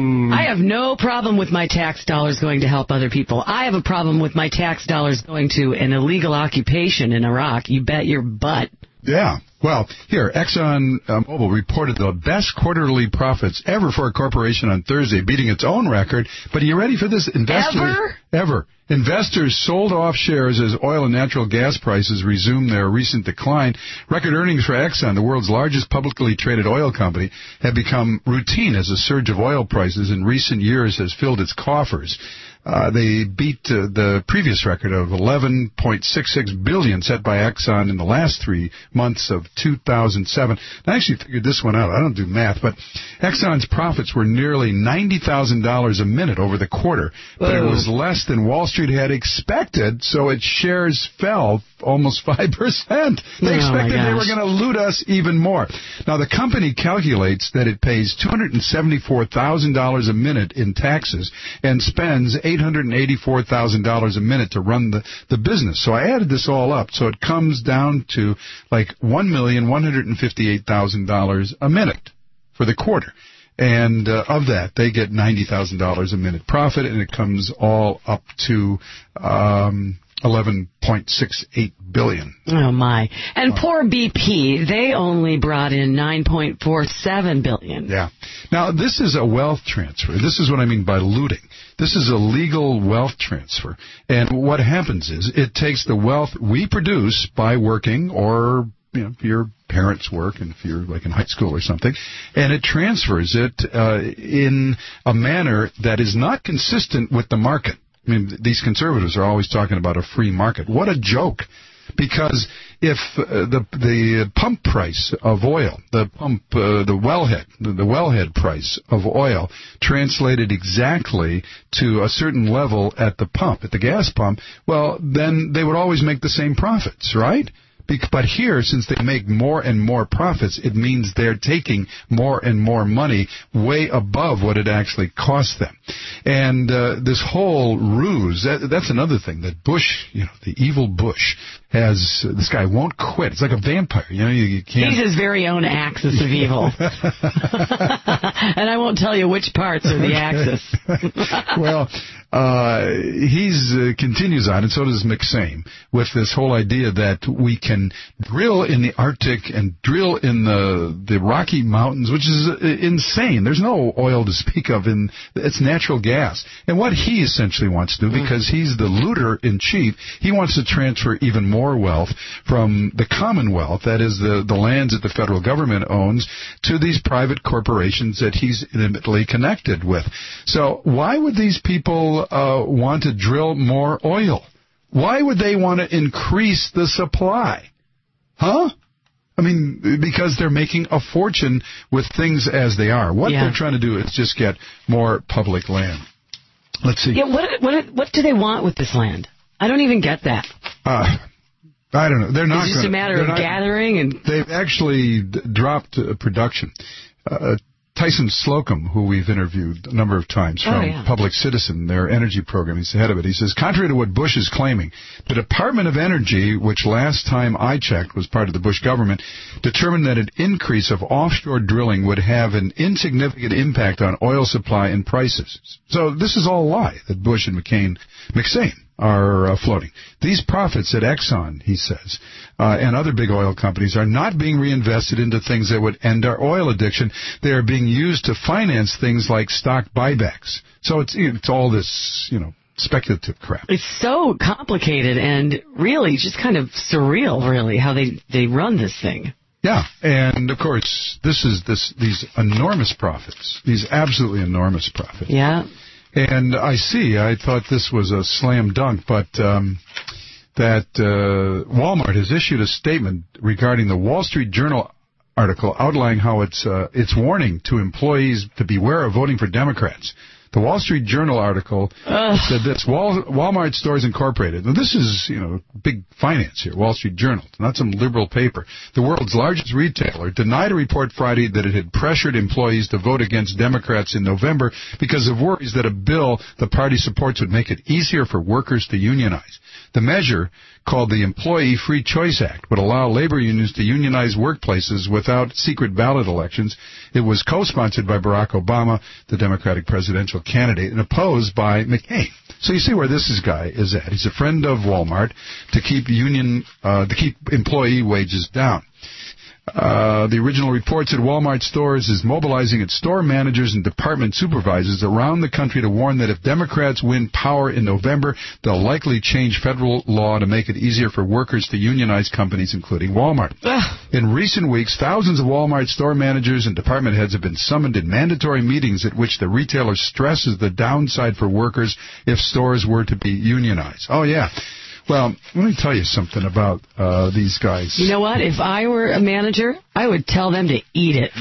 I have no problem with my tax dollars going to help other people. I have a problem with my tax dollars going to an illegal occupation in Iraq. You bet your butt. Yeah. Well, here, Exxon uh, Mobil reported the best quarterly profits ever for a corporation on Thursday, beating its own record. But are you ready for this? Investors, Ever? Ever. Investors sold off shares as oil and natural gas prices resumed their recent decline. Record earnings for Exxon, the world's largest publicly traded oil company, have become routine as a surge of oil prices in recent years has filled its coffers. Uh, they beat uh, the previous record of eleven point six six billion dollars set by Exxon in the last three months of two thousand seven. I actually figured this one out. I don't do math, but Exxon's profits were nearly ninety thousand dollars a minute over the quarter, but it was less than Wall Street had expected, so its shares fell almost five percent. They Oh, expected my they were gosh. going to loot us even more. Now, the company calculates that it pays two hundred seventy-four thousand dollars a minute in taxes and spends eight hundred eighty-four thousand dollars a minute to run the, the business. So I added this all up, so it comes down to like one million one hundred fifty-eight thousand dollars a minute for the quarter. And uh, of that, they get ninety thousand dollars a minute profit, and it comes all up to um, eleven point six eight billion dollars. Oh, my. And poor B P, they only brought in nine point four seven billion dollars. Yeah. Now, this is a wealth transfer. This is what I mean by looting. This is a legal wealth transfer. And what happens is it takes the wealth we produce by working, or you know, if your parents work and if you're like in high school or something, and it transfers it uh, in a manner that is not consistent with the market. I mean, these conservatives are always talking about a free market. What a joke. Because if uh, the the pump price of oil, the pump, uh, the wellhead, the, the wellhead price of oil translated exactly to a certain level at the pump, at the gas pump, well, then they would always make the same profits, right? But here, since they make more and more profits, it means they're taking more and more money way above what it actually costs them. And uh, this whole ruse, that, that's another thing, that Bush, you know, the evil Bush, has, this guy won't quit. It's like a vampire, you know, you, you can't... He's his very own axis of evil. And I won't tell you which parts are the axis. Well, uh, he's uh, continues on, and so does McSame, with this whole idea that we can drill in the Arctic and drill in the the Rocky Mountains, which is uh, insane. There's no oil to speak of, in it's natural gas. And what he essentially wants to do, because he's the looter in chief, he wants to transfer even more wealth from the Commonwealth, that is the the lands that the federal government owns, to these private corporations that he's intimately connected with. So why would these people uh, want to drill more oil? Why would they want to increase the supply? Huh? I mean, because they're making a fortune with things as they are. What Yeah. they're trying to do is just get more public land. Let's see. Yeah, what, what, what do they want with this land? I don't even get that. Uh, I don't know. They're not. It's just gonna, a matter they're of not, gathering and... They've actually d- dropped uh, production. Uh, Tyson Slocum, who we've interviewed a number of times from oh, yeah. Public Citizen, their energy program. He's the head of it. He says, contrary to what Bush is claiming, the Department of Energy, which last time I checked was part of the Bush government, determined that an increase of offshore drilling would have an insignificant impact on oil supply and prices. So this is all a lie that Bush and McCain, McSain are uh, floating. These profits at Exxon, he says, uh, and other big oil companies are not being reinvested into things that would end our oil addiction. They are being used to finance things like stock buybacks. So it's it's all this, you know, speculative crap. It's so complicated and really just kind of surreal, really, how they, they run this thing. Yeah, and of course, this is this these enormous profits, these absolutely enormous profits. Yeah. And I see, I thought this was a slam dunk, but um, that uh, Walmart has issued a statement regarding the Wall Street Journal article outlining how it's uh, it's warning to employees to beware of voting for Democrats. The Wall Street Journal article Ugh. said this, Wal- Walmart Stores Incorporated. Now, this is, you know, big finance here, Wall Street Journal, not some liberal paper. The world's largest retailer denied a report Friday that it had pressured employees to vote against Democrats in November because of worries that a bill the party supports would make it easier for workers to unionize. The measure, called the Employee Free Choice Act, would allow labor unions to unionize workplaces without secret ballot elections. It was co-sponsored by Barack Obama, the Democratic presidential candidate, and opposed by McCain. So you see where this is guy is at. He's a friend of Walmart to keep union, uh, to keep employee wages down. Uh, the original report said Walmart Stores is mobilizing its store managers and department supervisors around the country to warn that if Democrats win power in November, they'll likely change federal law to make it easier for workers to unionize companies, including Walmart. In recent weeks, thousands of Walmart store managers and department heads have been summoned in mandatory meetings at which the retailer stresses the downside for workers if stores were to be unionized. Oh, yeah. Well, let me tell you something about uh, these guys. You know what? If I were a manager, I would tell them to eat it.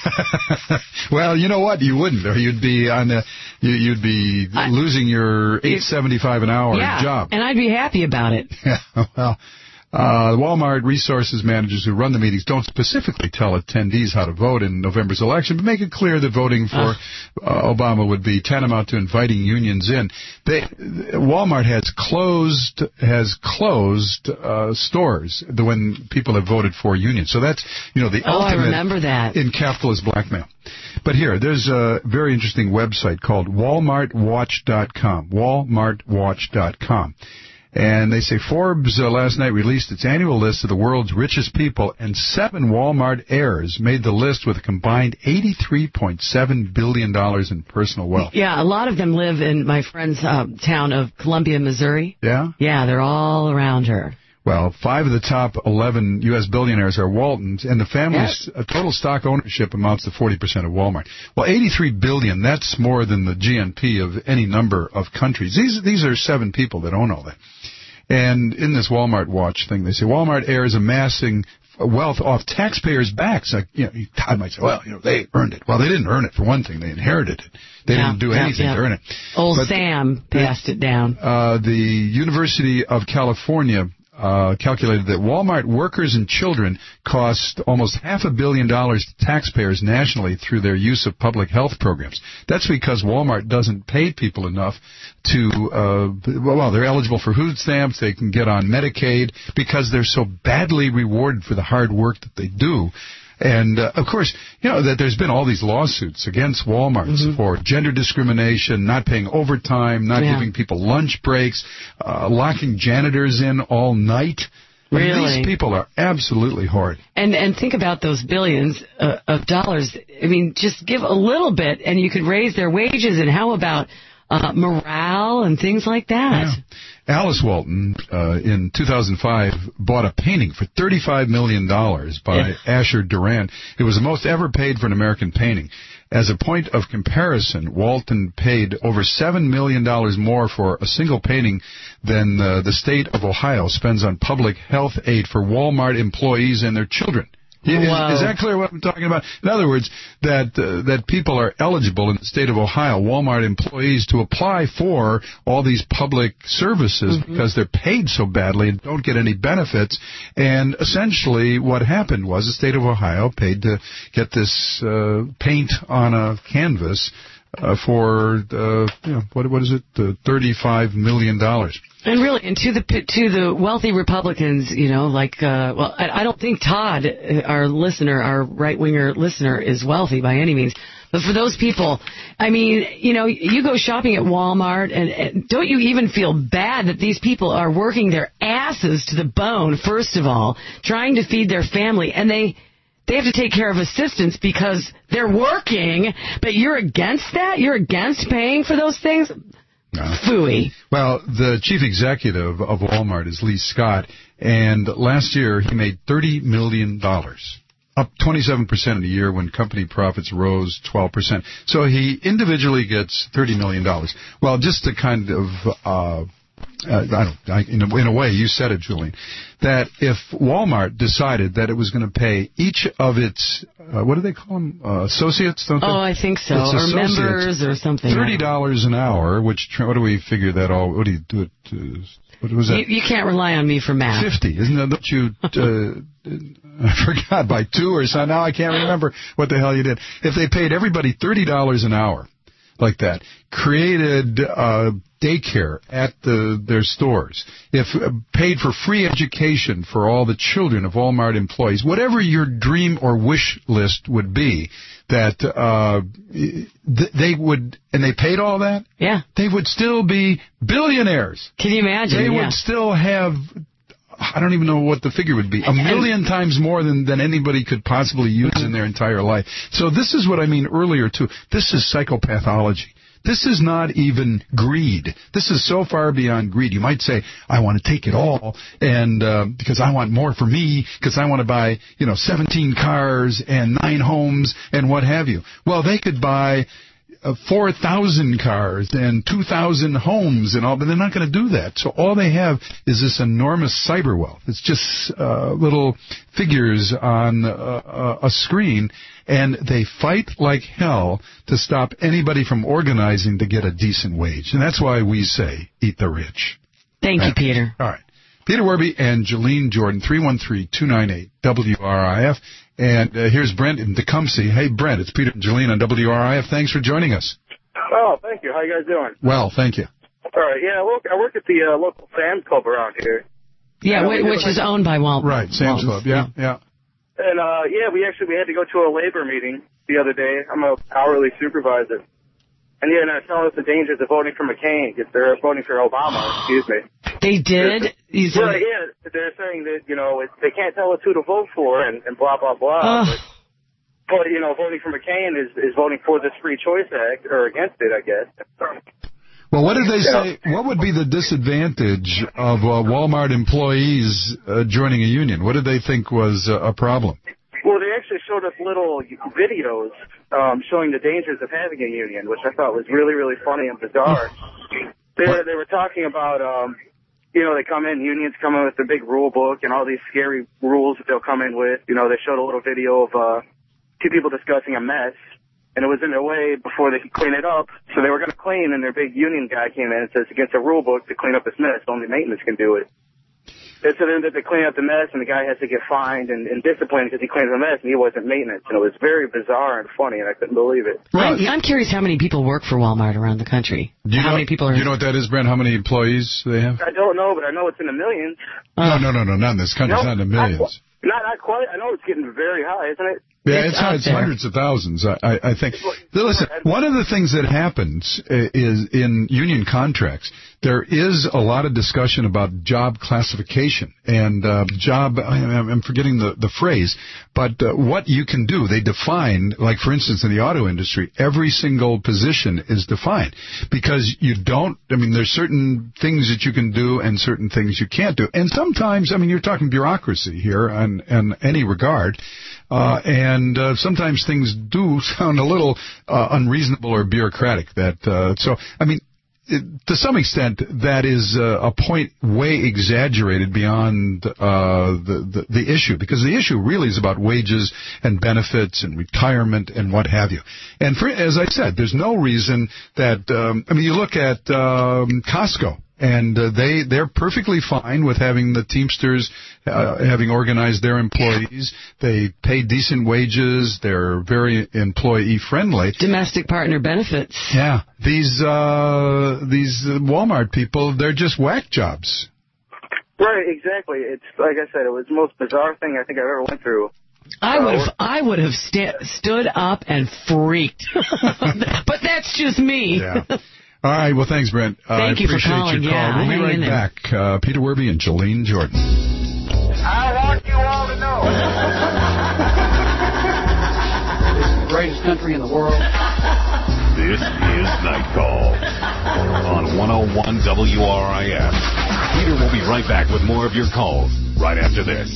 Well, you know what? You wouldn't, or you'd be on the, you, you'd be I, losing your eight seventy-five an hour yeah, job. And I'd be happy about it. Yeah. Well, uh, Walmart resources managers who run the meetings don't specifically tell attendees how to vote in November's election, but make it clear that voting for uh, Obama would be tantamount to inviting unions in. They, Walmart has closed has closed uh, stores when people have voted for unions. So that's, you know, the oh, ultimate I remember that. in capitalist blackmail. But here, there's a very interesting website called Walmart Watch dot com. Walmart Watch dot com. And they say Forbes uh, last night released its annual list of the world's richest people, and seven Walmart heirs made the list with a combined eighty-three point seven billion dollars in personal wealth. Yeah, a lot of them live in my friend's uh, town of Columbia, Missouri. Yeah? Yeah, they're all around her. Well, five of the top eleven U S billionaires are Waltons, and the family's yes. total stock ownership amounts to forty percent of Walmart. Well, eighty-three billion dollars, that's more than the G N P of any number of countries. These these are seven people that own all that. And in this Walmart Watch thing, they say Walmart heirs amassing wealth off taxpayers' backs. Like, you know, Todd might say, well, you know, they earned it. Well, they didn't earn it, for one thing. They inherited it. They yeah, didn't do yeah, anything yeah. to earn it. Old but Sam passed the, it down. Uh, the University of California Uh, calculated that Walmart workers and children cost almost half a billion dollars to taxpayers nationally through their use of public health programs. That's because Walmart doesn't pay people enough to, uh, well, they're eligible for food stamps, they can get on Medicaid, because they're so badly rewarded for the hard work that they do. And, uh, of course, you know, that there's been all these lawsuits against Walmart mm-hmm. for gender discrimination, not paying overtime, not yeah. giving people lunch breaks, uh, locking janitors in all night. Really? I mean, these people are absolutely horrid. And and think about those billions uh, of dollars. I mean, just give a little bit and you could raise their wages. And how about uh, morale and things like that? Yeah. Alice Walton, uh, in two thousand five, bought a painting for thirty-five million dollars by yeah. Asher Duran. It was the most ever paid for an American painting. As a point of comparison, Walton paid over seven million dollars more for a single painting than uh, the state of Ohio spends on public health aid for Walmart employees and their children. Is, is that clear what I'm talking about? In other words, that uh, that people are eligible in the state of Ohio, Walmart employees, to apply for all these public services mm-hmm. because they're paid so badly and don't get any benefits. And essentially what happened was the state of Ohio paid to get this uh, paint on a canvas uh, for, uh, you know, what, what is it, uh, thirty-five million dollars. And really, and to the to the wealthy Republicans, you know, like, uh, well, I, I don't think Todd, our listener, our right-winger listener, is wealthy by any means. But for those people, I mean, you know, you go shopping at Walmart, and, and don't you even feel bad that these people are working their asses to the bone, first of all, trying to feed their family, and they... They have to take care of assistants because they're working, but you're against that? You're against paying for those things? No. Phooey. Well, the chief executive of Walmart is Lee Scott, and last year he made thirty million dollars, up twenty-seven percent in a year when company profits rose twelve percent. So he individually gets thirty million dollars. Well, just to kind of... Uh, Uh, I don't, I, in, a, in a way, you said it, Julian, that if Walmart decided that it was going to pay each of its, uh, what do they call them, uh, associates, don't they? Oh, I think so, its or members or something. thirty dollars an hour, which, what do we figure that all, what do you do it, uh, what was that? You, you can't rely on me for math. fifty, isn't that, don't you, uh, I forgot, by two or so, now I can't remember what the hell you did. If they paid everybody thirty dollars an hour, like that, created uh, daycare at the, their stores, if uh, paid for free education for all the children of Walmart employees, whatever your dream or wish list would be, that uh, th- they would, and they paid all that, yeah, they would still be billionaires. Can you imagine? They yeah. would still have... I don't even know what the figure would be. A million times more than, than anybody could possibly use in their entire life. So this is what I mean earlier, too. This is psychopathology. This is not even greed. This is so far beyond greed. You might say, I want to take it all, and uh, because I want more for me, because I want to buy, you know, seventeen cars and nine homes and what have you. Well, they could buy... Uh, four thousand cars and two thousand homes and all, but they're not going to do that. So all they have is this enormous cyber wealth. It's just uh, little figures on uh, a screen, and they fight like hell to stop anybody from organizing to get a decent wage. And that's why we say, eat the rich. Thank right? you, Peter. All right. Peter Werby and Jolene Jordan, three one three, two nine eight, W R I F. And uh, here's Brent in Tecumseh. Hey, Brent, it's Peter and Jolene on W R I F. Thanks for joining us. Oh, thank you. How you guys doing? Well, thank you. All right. Yeah, look, I work at the uh, local Sam's Club around here. Yeah, uh, which, which is owned by Walmart. Right, Sam's Club. Yeah, yeah. And, uh, yeah, we actually we had to go to a labor meeting the other day. I'm a hourly supervisor. And, yeah, and they're telling us the dangers of voting for McCain because they're voting for Obama, excuse me. They did? You well, yeah, they're saying that, you know, it, they can't tell us who to vote for and, and blah, blah, blah. But, but, you know, voting for McCain is, is voting for this Free Choice Act, or against it, I guess. Well, what did they say? What would be the disadvantage of uh, Walmart employees uh, joining a union? What did they think was uh, a problem? Well, they actually showed us little videos um, showing the dangers of having a union, which I thought was really, really funny and bizarre. they, they were talking about, um, you know, they come in, unions come in with the big rule book and all these scary rules that they'll come in with. You know, they showed a little video of uh, two people discussing a mess, and it was in their way before they could clean it up. So they were going to clean, and their big union guy came in and says, against a rule book to clean up this mess, only maintenance can do it. And so then they clean up the mess, and the guy has to get fined and, and disciplined because he cleaned the mess, and he wasn't maintenance. And it was very bizarre and funny, and I couldn't believe it. I'm, I'm curious how many people work for Walmart around the country. Do you how know, many people are? Do you know what that is, Brent? How many employees they have? I don't know, but I know it's in the millions. Uh, no, no, no, no, not in this country. No, it's not in the millions. Not, not quite. I know it's getting very high, isn't it? Yeah, it's, it's, it's hundreds of thousands, I, I, I think. Listen, one of the things that happens is in union contracts, there is a lot of discussion about job classification and uh, job, I'm forgetting the, the phrase, but uh, what you can do. They define, like, for instance, in the auto industry, every single position is defined because you don't, I mean, there's certain things that you can do and certain things you can't do. And sometimes, I mean, you're talking bureaucracy here in, in any regard. Uh, and uh, sometimes things do sound a little uh, unreasonable or bureaucratic. That uh, so, I mean, it, to some extent, that is uh, a point way exaggerated beyond uh, the, the the issue, because the issue really is about wages and benefits and retirement and what have you. And for, as I said, there's no reason that um, I mean, you look at um, Costco. And uh, they, they're perfectly fine with having the Teamsters uh, having organized their employees. They pay decent wages. They're very employee-friendly. Domestic partner benefits. Yeah. These uh, these Walmart people, they're just whack jobs. Right, exactly. It's like I said, it was the most bizarre thing I think I've ever went through. I would have I would have sta- stood up and freaked. But that's just me. Yeah. All right. Well, thanks, Brent. Uh, Thank you I appreciate for calling. your call. Yeah, we'll be right there. back. Uh, Peter Werby and Jolene Jordan. I want you all to know. This is the greatest country in the world. This is Night Call on one oh one W R I F. Peter will be right back with more of your calls right after this.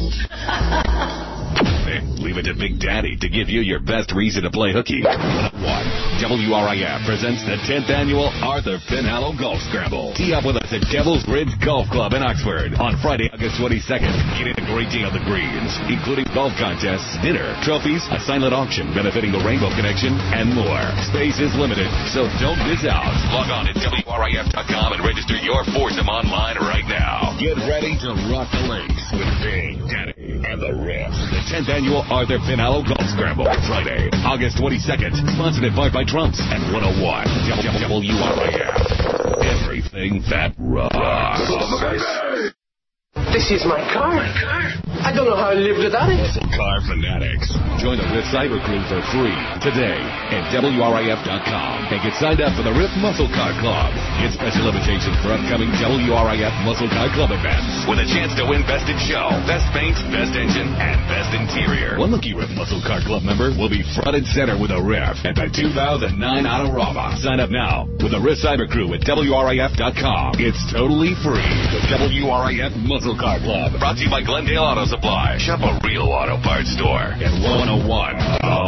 Hey, leave it to Big Daddy to give you your best reason to play hooky. one W R I F presents the tenth Annual Arthur Pinhallow Golf Scramble. Tee up with us at Devil's Ridge Golf Club in Oxford on Friday, August twenty-second. Get in a great deal of the greens, including golf contests, dinner, trophies, a silent auction benefiting the Rainbow Connection, and more. Space is limited, so don't miss out. Log on to W R I F dot com and register your foursome online right now. Get ready to rock the links with Big Daddy and the Riffs. The tenth Annual Arthur Pinhallow Golf Scramble, Friday, August twenty-second. Sponsored in part by Trump's and one oh one W R I F. Everything that rocks. This is my car. I don't know how I live without it. Car Fanatics. Join the Riff Cyber Crew for free today at W R I F dot com and get signed up for the Riff Muscle Car Club. Get special invitations for upcoming W R I F Muscle Car Club events. With a chance to win Best in Show, Best Paint, Best Engine, and Best Interior. One lucky Riff Muscle Car Club member will be front and center with a Riff at the two thousand nine Autorama. Sign up now with the Riff Cyber Crew at W R I F dot com. It's totally free. The W R I F Muscle Car Club. Brought to you by Glendale Auto Supply. Shop a real auto parts store. At one oh one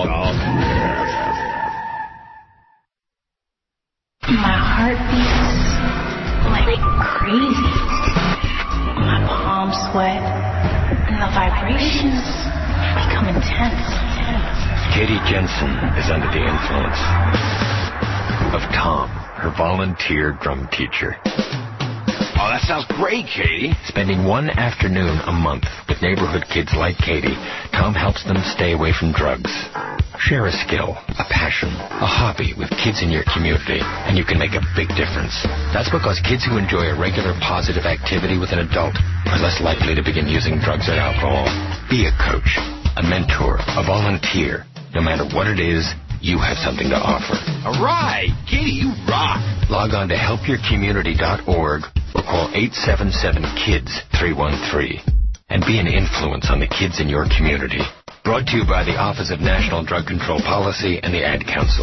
My heart beats like crazy. My palms sweat, and the vibrations become intense. Katie Jensen is under the influence of Tom, her volunteer drum teacher. Oh, that sounds great, Katie. Spending one afternoon a month with neighborhood kids like Katie, Tom helps them stay away from drugs. Share a skill, a passion, a hobby with kids in your community, and you can make a big difference. That's because kids who enjoy a regular positive activity with an adult are less likely to begin using drugs or alcohol. Be a coach, a mentor, a volunteer. No matter what it is, you have something to offer. All right, Katie, you rock. Log on to help your community dot org or call eight seven seven KIDS three one three and be an influence on the kids in your community. Brought to you by the Office of National Drug Control Policy and the Ad Council.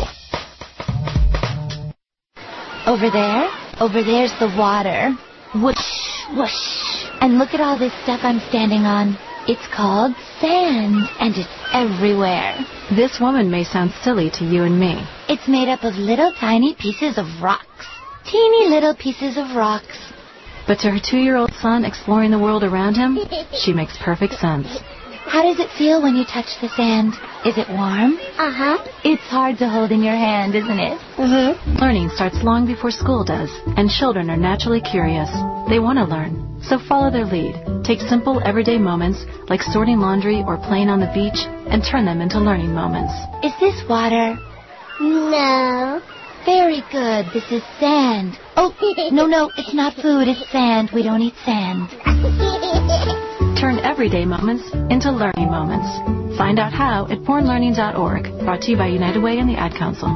Over there, over there's the water. Whoosh, whoosh. And look at all this stuff I'm standing on. It's called sand, and it's everywhere. This woman may sound silly to you and me. It's made up of little tiny pieces of rocks. Teeny little pieces of rocks. But to her two-year-old son exploring the world around him, she makes perfect sense. How does it feel when you touch the sand? Is it warm? Uh-huh. It's hard to hold in your hand, isn't it? Mm-hmm. Learning starts long before school does, and children are naturally curious. They want to learn, so follow their lead. Take simple, everyday moments, like sorting laundry or playing on the beach, and turn them into learning moments. Is this water? No. Very good. This is sand. Oh, no, no, it's not food. It's sand. We don't eat sand. Turn everyday moments into learning moments. Find out how at born learning dot org. Brought to you by United Way and the Ad Council.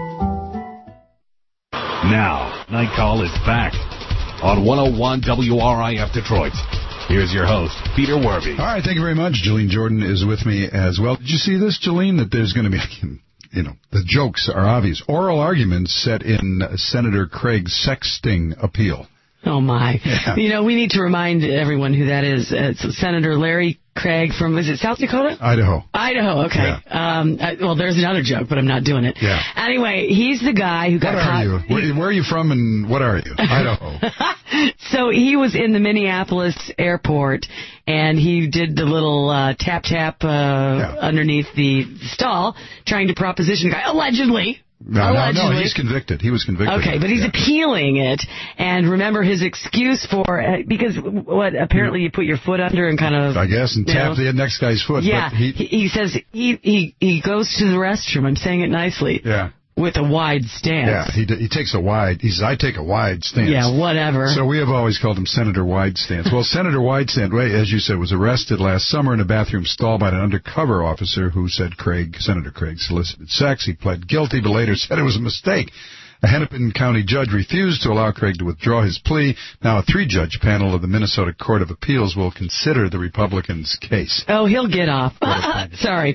Now, Night Call is back on one oh one W R I F Detroit. Here's your host, Peter Werby. All right, thank you very much. Jolene Jordan is with me as well. Did you see this, Jolene, that there's going to be, you know, the jokes are obvious. Oral arguments set in Senator Craig's sexting appeal. Oh, my. Yeah. You know, we need to remind everyone who that is. It's Senator Larry Craig from, is it South Dakota? Idaho. Idaho, okay. Yeah. Um, I, well, there's another joke, but I'm not doing it. Yeah. Anyway, he's the guy who got What caught. are you? Where, where are you from and what are you? Idaho. So he was in the Minneapolis airport, and he did the little uh, tap-tap uh, yeah. underneath the stall, trying to proposition a guy, allegedly. No, no, no, he's convicted. He was convicted. Okay, but he's yeah. appealing it. And remember his excuse for, uh, because what, apparently you put your foot under and kind of... I guess, and tap know, the next guy's foot. Yeah, but he, he, he says he, he, he goes to the restroom, I'm saying it nicely. Yeah. With a wide stance. Yeah, he he takes a wide, he says, I take a wide stance. Yeah, whatever. So we have always called him Senator Wide Stance. Well, Senator Wide Stance, as you said, was arrested last summer in a bathroom stall by an undercover officer who said Craig, Senator Craig, solicited sex. He pled guilty, but later said it was a mistake. A Hennepin County judge refused to allow Craig to withdraw his plea. Now a three-judge panel of the Minnesota Court of Appeals will consider the Republican's case. Oh, he'll get off. Sorry.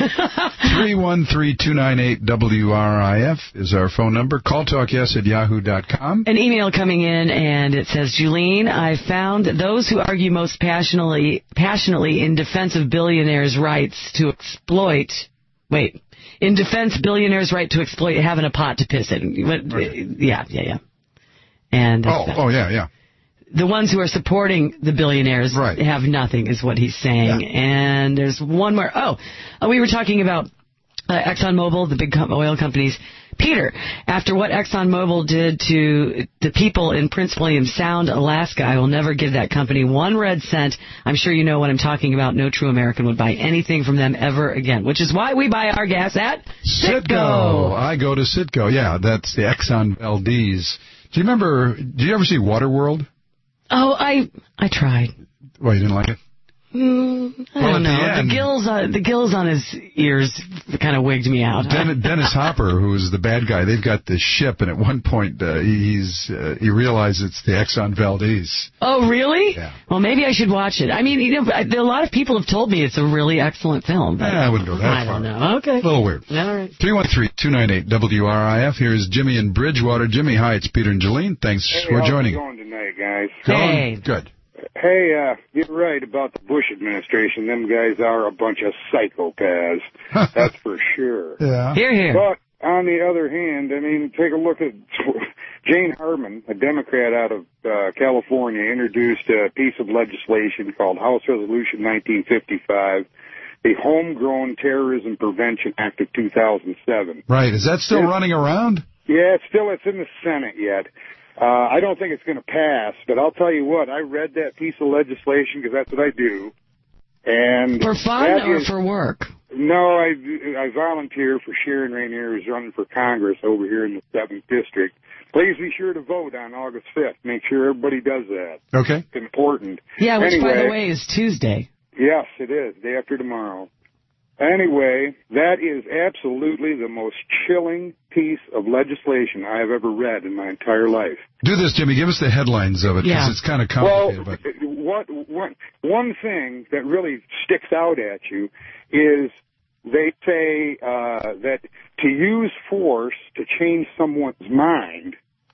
three one three, two nine eight, W R I F is our phone number. Call talk yes at yahoo dot com. An email coming in, and it says, Julene, I found those who argue most passionately, passionately in defense of billionaires' rights to exploit... Wait. In defense, billionaires' right to exploit having a pot to piss in. Right. Yeah, yeah, yeah. And oh, oh, yeah, yeah. The ones who are supporting the billionaires right. have nothing, is what he's saying. Yeah. And there's one more. Oh, we were talking about uh, ExxonMobil, the big oil companies. Peter, after what ExxonMobil did to the people in Prince William Sound, Alaska, I will never give that company one red cent. I'm sure you know what I'm talking about. No true American would buy anything from them ever again, which is why we buy our gas at Citgo. Citgo. I go to Citgo. Yeah, that's the Exxon Valdez. Do you remember, did you ever see Waterworld? Oh, I I tried. Well, you didn't like it? Mm, I well, don't know. The, the gills, on, the gills on his ears kind of wigged me out. Den- Dennis Hopper, who is the bad guy, they've got this ship, and at one point uh, he's uh, he realizes it's the Exxon Valdez. Oh, really? Yeah. Well, maybe I should watch it. I mean, you know, a lot of people have told me it's a really excellent film. But yeah, I wouldn't go that I far. I don't know. Okay. A little weird. All right. three one three, two nine eight, W R I F. Here's Jimmy in Bridgewater. Jimmy, hi, it's Peter and Jolene. Thanks hey, for how's joining. How's it going tonight, guys? Hey. Going? Good. Hey, uh, you're right about the Bush administration. Them guys are a bunch of psychopaths. That's for sure. Yeah. Here, here. But on the other hand, I mean, take a look at Jane Harman, a Democrat out of uh, California, introduced a piece of legislation called House Resolution nineteen fifty-five, the Homegrown Terrorism Prevention Act of two thousand seven. Right. Is that still it's, running around? Yeah, it's still it's in the Senate yet. Uh, I don't think it's going to pass, but I'll tell you what, I read that piece of legislation because that's what I do. And for fun or is, for work? No, I, I volunteer for Sharon Rainier, who's running for Congress over here in the seventh District. Please be sure to vote on August fifth. Make sure everybody does that. Okay. It's important. Yeah, which, anyway, by the way, is Tuesday. Yes, it is, day after tomorrow. Anyway, that is absolutely the most chilling piece of legislation I have ever read in my entire life. Do this, Jimmy. Give us the headlines of it, because yeah. it's kind of complicated. Well, but... what, what, one thing that really sticks out at you is they say uh, that to use force to change someone's mind.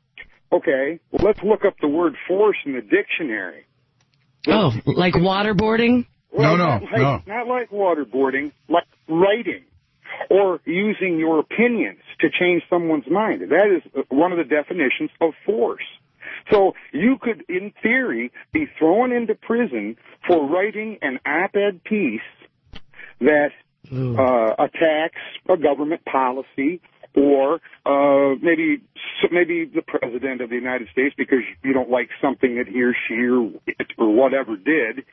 Okay, well, let's look up the word force in the dictionary. Oh, like waterboarding? Well, no, no, not like, no. Not like waterboarding, like writing or using your opinions to change someone's mind. That is one of the definitions of force. So you could, in theory, be thrown into prison for writing an op-ed piece that uh, attacks a government policy or uh, maybe maybe the President of the United States because you don't like something that he or she or, it or whatever did.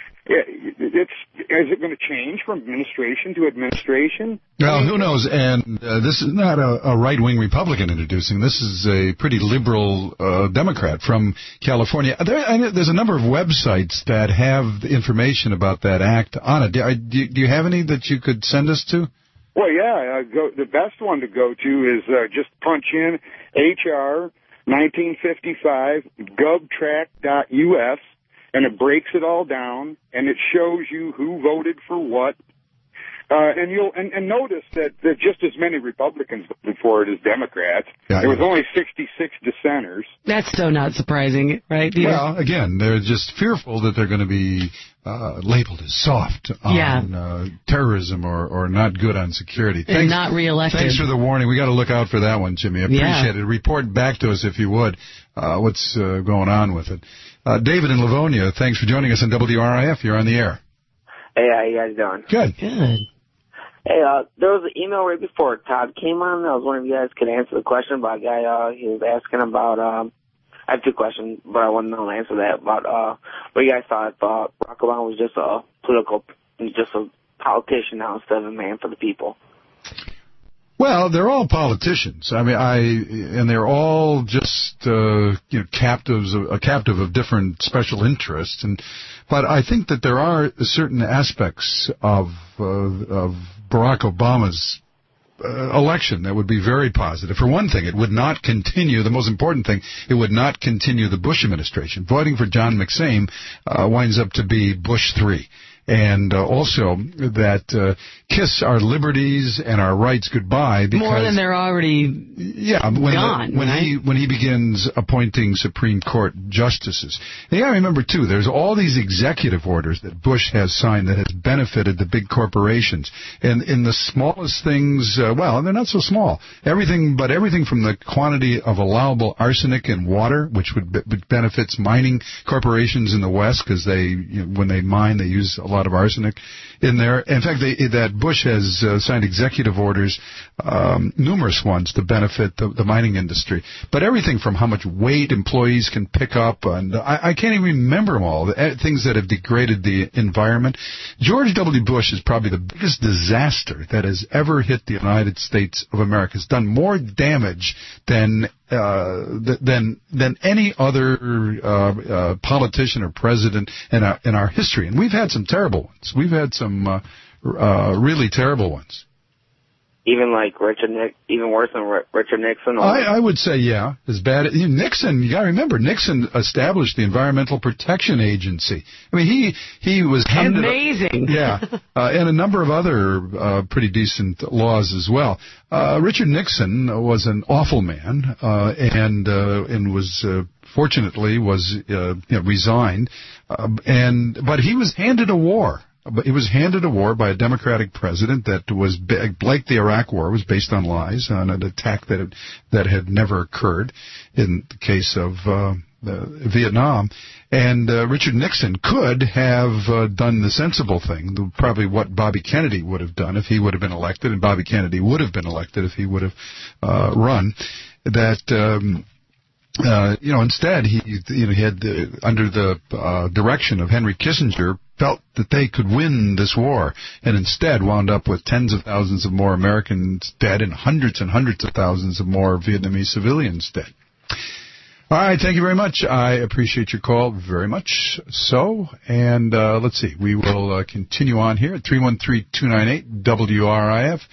It's, is it going to change from administration to administration? Well, who knows? And uh, this is not a, a right-wing Republican introducing. This is a pretty liberal uh, Democrat from California. There, I know there's a number of websites that have the information about that act on it. Do, I, do, do you have any that you could send us to? Well, yeah. Uh, go, the best one to go to is uh, just punch in H R nineteen fifty-five govtrack dot U S. And it breaks it all down, and it shows you who voted for what. Uh, and you'll and, and notice that there are just as many Republicans voted for it as Democrats. Yeah, there was yeah. only sixty-six dissenters. That's so not surprising, right, Peter? Well, again, they're just fearful that they're going to be uh, labeled as soft on Yeah. uh, terrorism or, or not good on security. And Thanks, not reelected. Thanks for the warning. We got to look out for that one, Jimmy. I appreciate Yeah. it. Report back to us if you would. Uh, what's uh, going on with it? Uh, David in Livonia, thanks for joining us on W R I F. You're on the air. Hey, how you guys doing? Good. Good. Hey, uh, there was an email right before Todd came on. I was wondering if you guys could answer the question about a guy, uh, he was asking about, um, I have two questions, but I want to know the answer to that, about, uh, what you guys thought, uh, Barack Obama was just a political, just a politician now instead of a man for the people. Well, they're all politicians. I mean, I and they're all just uh, you know captives, of, a captive of different special interests. And but I think that there are certain aspects of uh, of Barack Obama's uh, election that would be very positive. For one thing, it would not continue. The most important thing, it would not continue the Bush administration. Voting for John McCain uh, winds up to be Bush three. And uh, also that uh, kiss our liberties and our rights goodbye. Because, more than they're already yeah, when gone. The, when right? he when he begins appointing Supreme Court justices. And you got to remember too, there's all these executive orders that Bush has signed that has benefited the big corporations. And in the smallest things, uh, well, they're not so small. Everything, but everything from the quantity of allowable arsenic in water, which would be, which benefits mining corporations in the West because they you know, when they mine they use a lot of arsenic in there. In fact, they, that Bush has uh, signed executive orders, um, numerous ones, to benefit the, the mining industry. But everything from how much weight employees can pick up, and I, I can't even remember them all, the uh, things that have degraded the environment. George W. Bush is probably the biggest disaster that has ever hit the United States of America. It's done more damage than uh, th- than than any other uh, uh, politician or president in our, in our history. And we've had some terrible ones. We've had some uh, uh, really terrible ones. Even like Richard Nick, even worse than R- Richard Nixon. Or I, I would say, yeah, as bad. You know, Nixon, you got to remember, Nixon established the Environmental Protection Agency. I mean, he he was handed amazing. A, yeah, uh, and a number of other uh, pretty decent laws as well. Uh, Richard Nixon was an awful man, uh, and uh, and was uh, fortunately was uh, you know, resigned, uh, and but he was handed a war. But it was handed a war by a Democratic president that was, like the Iraq War, was based on lies, on an attack that had, that had never occurred in the case of uh, uh, Vietnam. And uh, Richard Nixon could have uh, done the sensible thing, probably what Bobby Kennedy would have done if he would have been elected, and Bobby Kennedy would have been elected if he would have uh, run, that... Um, Uh, you know, instead, he, you know, he had, the, under the uh, direction of Henry Kissinger, felt that they could win this war, and instead wound up with tens of thousands of more Americans dead and hundreds and hundreds of thousands of more Vietnamese civilians dead. All right, thank you very much. I appreciate your call very much so. And uh, let's see, we will uh, continue on here at three one three, two nine eight, W R I F.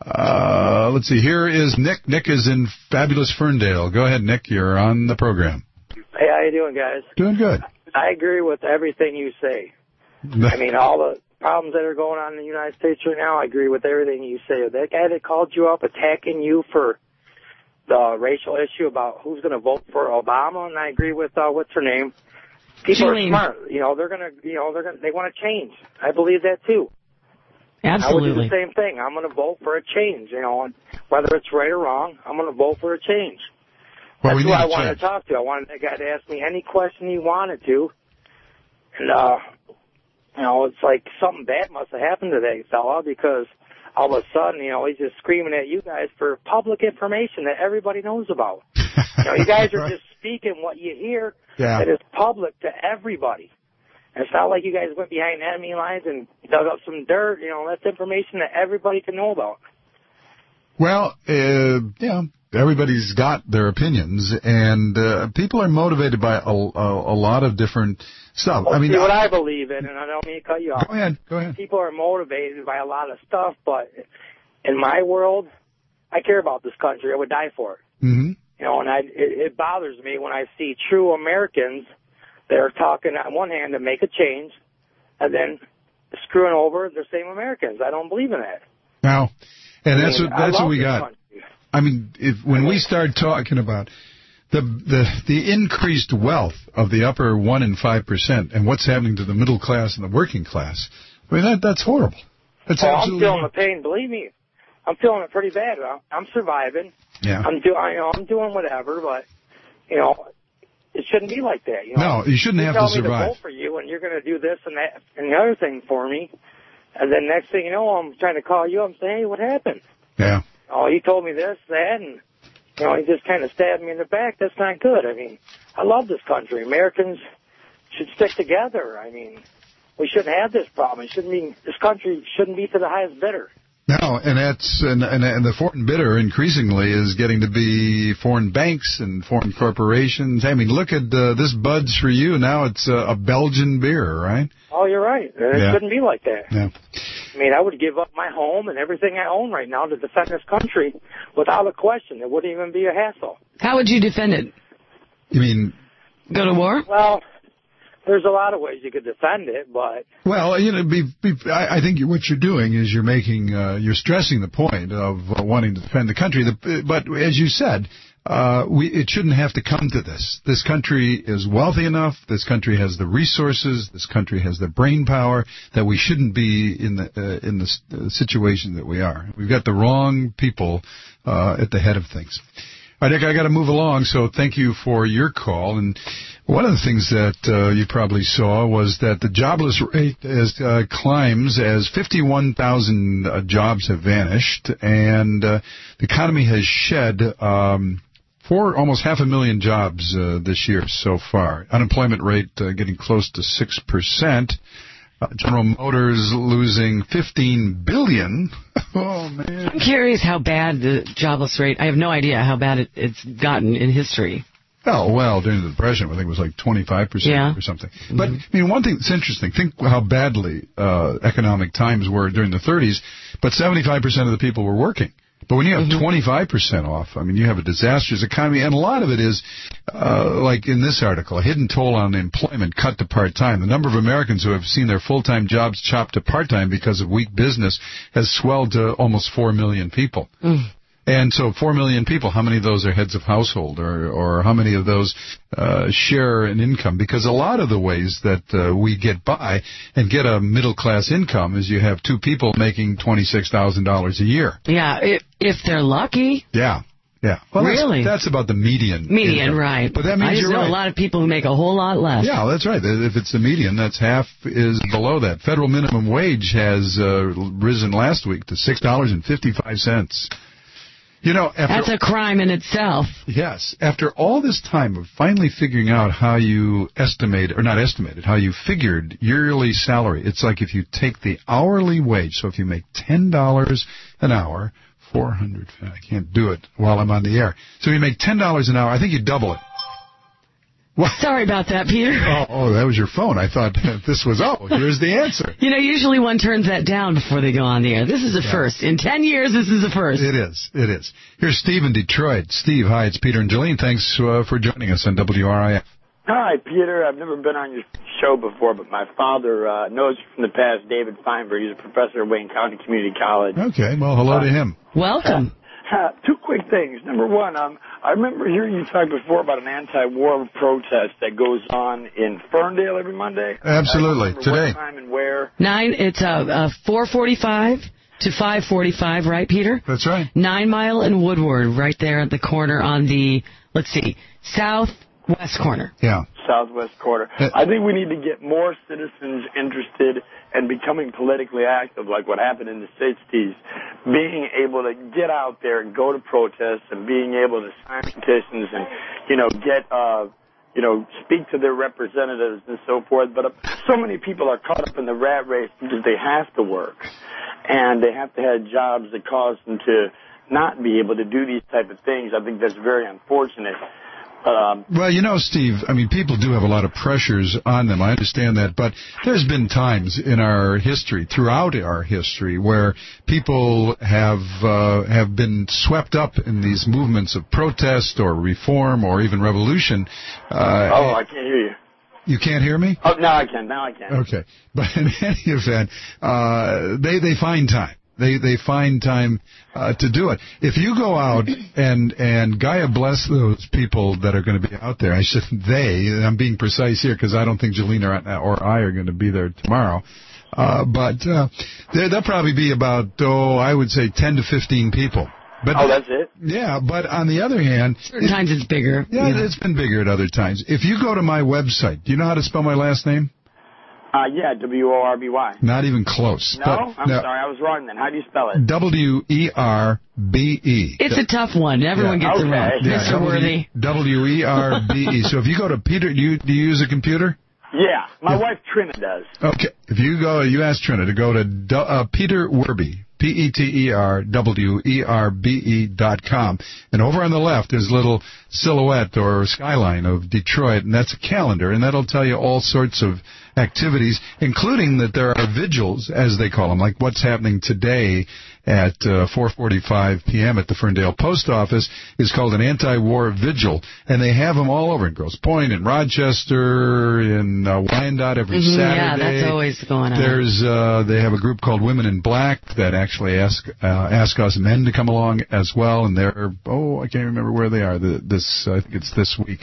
Uh, let's see, here is Nick. Nick is in fabulous Ferndale. Go ahead, Nick, you're on the program. Hey, how you doing, guys? Doing good. I agree with everything you say. I mean, all the problems that are going on in the United States right now, I agree with everything you say. That guy that called you up attacking you for the racial issue about who's going to vote for Obama, and I agree with, uh, what's her name? People Julian. are smart. You know, they're going to, you know, they're going to, they want to change. I believe that, too. Absolutely. I would do the same thing. I'm going to vote for a change, you know, and whether it's right or wrong, I'm going to vote for a change. Well, That's we who need I a wanted change. to talk to. I wanted that guy to ask me any question he wanted to. And, uh, you know, it's like something bad must have happened to that fella because all of a sudden, you know, he's just screaming at you guys for public information that everybody knows about. You know, you guys are Right. just speaking what you hear Yeah. that is public to everybody. And it's not like you guys went behind enemy lines and dug up some dirt. You know, that's information that everybody can know about. Well, uh, yeah, everybody's got their opinions, and uh, people are motivated by a, a, a lot of different stuff. Well, I mean, see, what I believe in, and I don't mean to cut you off. Go ahead, go ahead. People are motivated by a lot of stuff, but in my world, I care about this country. I would die for it. Mm-hmm. You know, and I, it, it bothers me when I see true Americans that are talking on one hand to make a change, and then screwing over the same Americans. I don't believe in that. Now, and that's I mean, what that's I what we love got. this country. I mean, if when we start talking about the the the increased wealth of the upper one and five percent, and what's happening to the middle class and the working class, I mean that that's horrible. That's oh, I'm absolutely feeling the pain. Believe me, I'm feeling it pretty bad. I'm, I'm surviving. Yeah. I'm doing. You know, I'm doing whatever, but you know, it shouldn't be like that. You know? No, you shouldn't you have tell to me survive. To vote for you, and you're going to do this and that and the other thing for me, and then next thing you know, I'm trying to call you. I'm saying, hey, what happened? Yeah. Oh, he told me this, that, and you know, he just kind of stabbed me in the back. That's not good. I mean, I love this country. Americans should stick together. I mean, we shouldn't have this problem. It shouldn't be. This country shouldn't be to the highest bidder. No, and that's and, and and the foreign bidder increasingly is getting to be foreign banks and foreign corporations. I mean, look at uh, this Bud's for you. Now it's uh, a Belgian beer, right? Oh, you're right. It Yeah. shouldn't be like that. Yeah. I mean, I would give up my home and everything I own right now to defend this country without a question. It wouldn't even be a hassle. How would you defend it? You mean go to war? Well, there's a lot of ways you could defend it, but Well, you know, be, be, I, I think what you're doing is you're making, uh, you're stressing the point of uh, wanting to defend the country. The, but as you said, uh, we, it shouldn't have to come to this. This country is wealthy enough. This country has the resources. This country has the brain power that we shouldn't be in the uh, in the uh, situation that we are. We've got the wrong people uh, at the head of things. All right, Nick, I got to move along, so thank you for your call. And one of the things that uh, you probably saw was that the jobless rate is, uh, climbs as fifty-one thousand uh, jobs have vanished, and uh, the economy has shed um, four, almost half a million jobs uh, this year so far. Unemployment rate uh, getting close to six percent. Uh, General Motors losing fifteen billion dollars. Oh, man. I'm curious how bad the jobless rate, I have no idea how bad it, it's gotten in history. Oh, well, during the Depression, I think it was like twenty-five percent Yeah. or something. But, I mean, one thing that's interesting, think how badly uh, economic times were during the thirties, but seventy-five percent of the people were working. But when you have Mm-hmm. twenty-five percent off, I mean, you have a disastrous economy, and a lot of it is, uh, like in this article, a hidden toll on employment cut to part-time. The number of Americans who have seen their full-time jobs chopped to part-time because of weak business has swelled to almost four million people. Mm. And so four million people, how many of those are heads of household, or, or how many of those uh, share an income? Because a lot of the ways that uh, we get by and get a middle-class income is you have two people making twenty-six thousand dollars a year. Yeah, if, if they're lucky. Yeah, yeah. Well, Really? That's, that's about the median. Median, income. right. But that means I just you're know right. a lot of people who make a whole lot less. Yeah, that's right. If it's the median, that's half is below that. Federal minimum wage has uh, risen last week to six dollars and fifty-five cents. You know, after, That's a crime in itself. Yes. After all this time of finally figuring out how you estimate, or not estimated, how you figured yearly salary, it's like if you take the hourly wage, so if you make ten dollars an hour, four hundred, I can't do it while I'm on the air. So if you make ten dollars an hour, I think you double it. What? Sorry about that, Peter. Oh, oh, that was your phone. I thought this was, oh, here's the answer. You know, usually one turns that down before they go on the air. This is a Yeah. first. In ten years, this is a first. It is. It is. Here's Steve in Detroit. Steve, hi, it's Peter and Jolene. Thanks uh, for joining us on W R I F. Hi, Peter. I've never been on your show before, but my father uh, knows you from the past, David Feinberg. He's a professor at Wayne County Community College. Okay, well, hello to him. Welcome. Uh, two quick things. Number one, um, I remember hearing you talk before about an anti-war protest that goes on in Ferndale every Monday. Absolutely. I don't remember Today. What time and where? Nine, it's uh, uh, four forty-five to five forty-five, right, Peter? That's right. Nine Mile and Woodward, right there at the corner on the, let's see, southwest corner. Yeah. Southwest corner. Uh, I think we need to get more citizens interested in becoming politically active, like what happened in the sixties, being able to get out there and go to protests and being able to sign petitions and, you know, get, uh, you know, speak to their representatives and so forth. But uh, so many people are caught up in the rat race because they have to work and they have to have jobs that cause them to not be able to do these type of things. I think that's very unfortunate. Um, Well, you know, Steve, I mean, people do have a lot of pressures on them. I understand that. But there's been times in our history, throughout our history, where people have uh, have been swept up in these movements of protest or reform or even revolution. Uh, oh, I can't hear you. You can't hear me? Oh, now I can. Now I can. Okay. But in any event, uh, they, they find time. They they find time uh, to do it. If you go out and and Gaia bless those people that are going to be out there. I should they. I'm being precise here because I don't think Jelena or I are going to be there tomorrow. Uh, but uh, there there'll probably be about oh I would say ten to fifteen people. But oh, that's it? Yeah, but on the other hand, certain times it's bigger. Yeah, yeah, it's been bigger at other times. If you go to my website, do you know how to spell my last name? Uh, yeah, W O R B Y. Not even close. No? But, I'm no, sorry, I was wrong then. How do you spell it? W E R B E. It's a tough one. Everyone Yeah. gets Okay. it wrong. Yeah, Mister Worthy. W E R B E. So if you go to Peter, do you, do you use a computer? Yeah, my Yeah. wife Trina does. Okay. If you go, you ask Trina to go to du- uh, Peter Werby, P E T E R W E R B E dot com. And over on the left is a little silhouette or skyline of Detroit, and that's a calendar, and that'll tell you all sorts of activities, including that there are vigils, as they call them, like what's happening today at uh, four forty-five p.m. at the Ferndale Post Office is called an anti-war vigil, and they have them all over in Grosse Pointe, in Rochester, in uh, Wyandotte every Mm-hmm, Saturday. yeah, that's always going on. There's uh, they have a group called Women in Black that actually ask uh, ask us men to come along as well, and they're oh I can't remember where they are. The, this I think it's this week,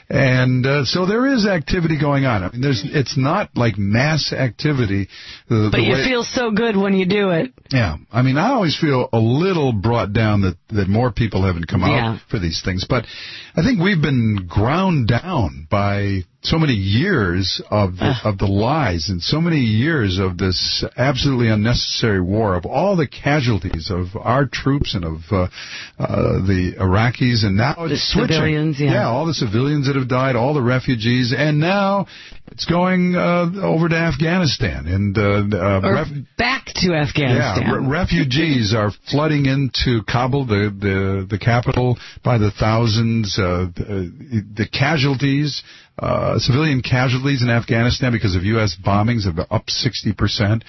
and uh, so there is activity going on. I mean, there's it's not like mass activity. The, But the you way, feel so good when you do it. yeah, I mean, I always feel a little brought down that, that more people haven't come out Yeah. for these things. But I think we've been ground down by so many years of the, of the lies and so many years of this absolutely unnecessary war, of all the casualties of our troops and of uh, uh, the Iraqis, and now The it's switching. civilians, yeah. all the civilians that have died, all the refugees, and now it's going uh, over to Afghanistan. And uh, uh, Or ref- back to Afghanistan. yeah, re- refugees are flooding into Kabul, the the, the capital, by the thousands. Uh, the, the casualties, uh, civilian casualties in Afghanistan because of U S bombings have up sixty percent.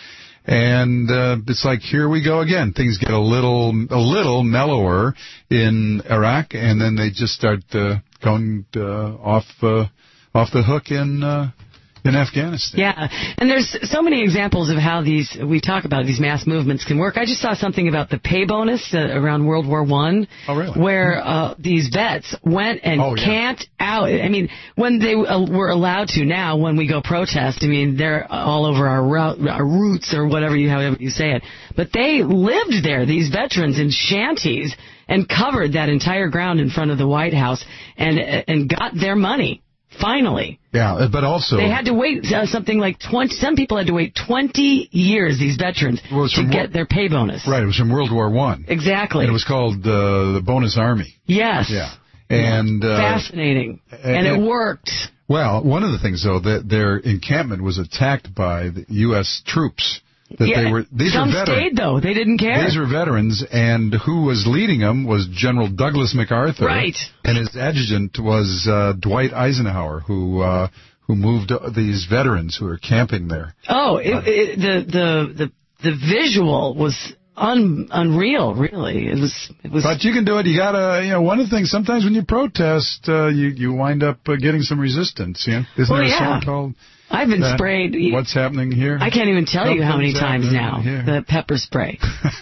And uh, it's like, here we go again. Things get a little a little mellower in Iraq, and then they just start uh, going uh, off uh, off the hook in uh, in Afghanistan. Yeah, and there's so many examples of how these, we talk about these mass movements can work. I just saw something about the pay bonus uh, around World War One, oh, really? where uh, these vets went and Oh, yeah. camped out. I mean, when they uh, were allowed to now, when we go protest, I mean, they're all over our, route, our routes or whatever you, however you say it. But they lived there, these veterans, in shanties and covered that entire ground in front of the White House and and got their money. Finally. Yeah, but also They had to wait uh, something like twenty, some people had to wait twenty years, these veterans, Well, it's to from get Wo- their pay bonus. right. It was from World War One. Exactly. And it was called uh, the Bonus Army. Yes. Yeah. And uh, Fascinating. And, and- it worked. well, one of the things though, that their encampment was attacked by the U S troops. That yeah, they were these some were veterans. stayed, though. They didn't care. These were veterans, and who was leading them was General Douglas MacArthur. Right. And his adjutant was uh, Dwight Eisenhower, who uh, who moved uh, these veterans who were camping there. Oh, it, it, the, the, the, the visual was un, unreal, really. It was, it was. But you can do it. You gotta, you know, one of the things, sometimes when you protest, uh, you, you wind up uh, getting some resistance, you know? Isn't Well, there a yeah. song called I've been that, sprayed. What's Happening Here? I can't even tell you how many Something's times happening now. here. The pepper spray.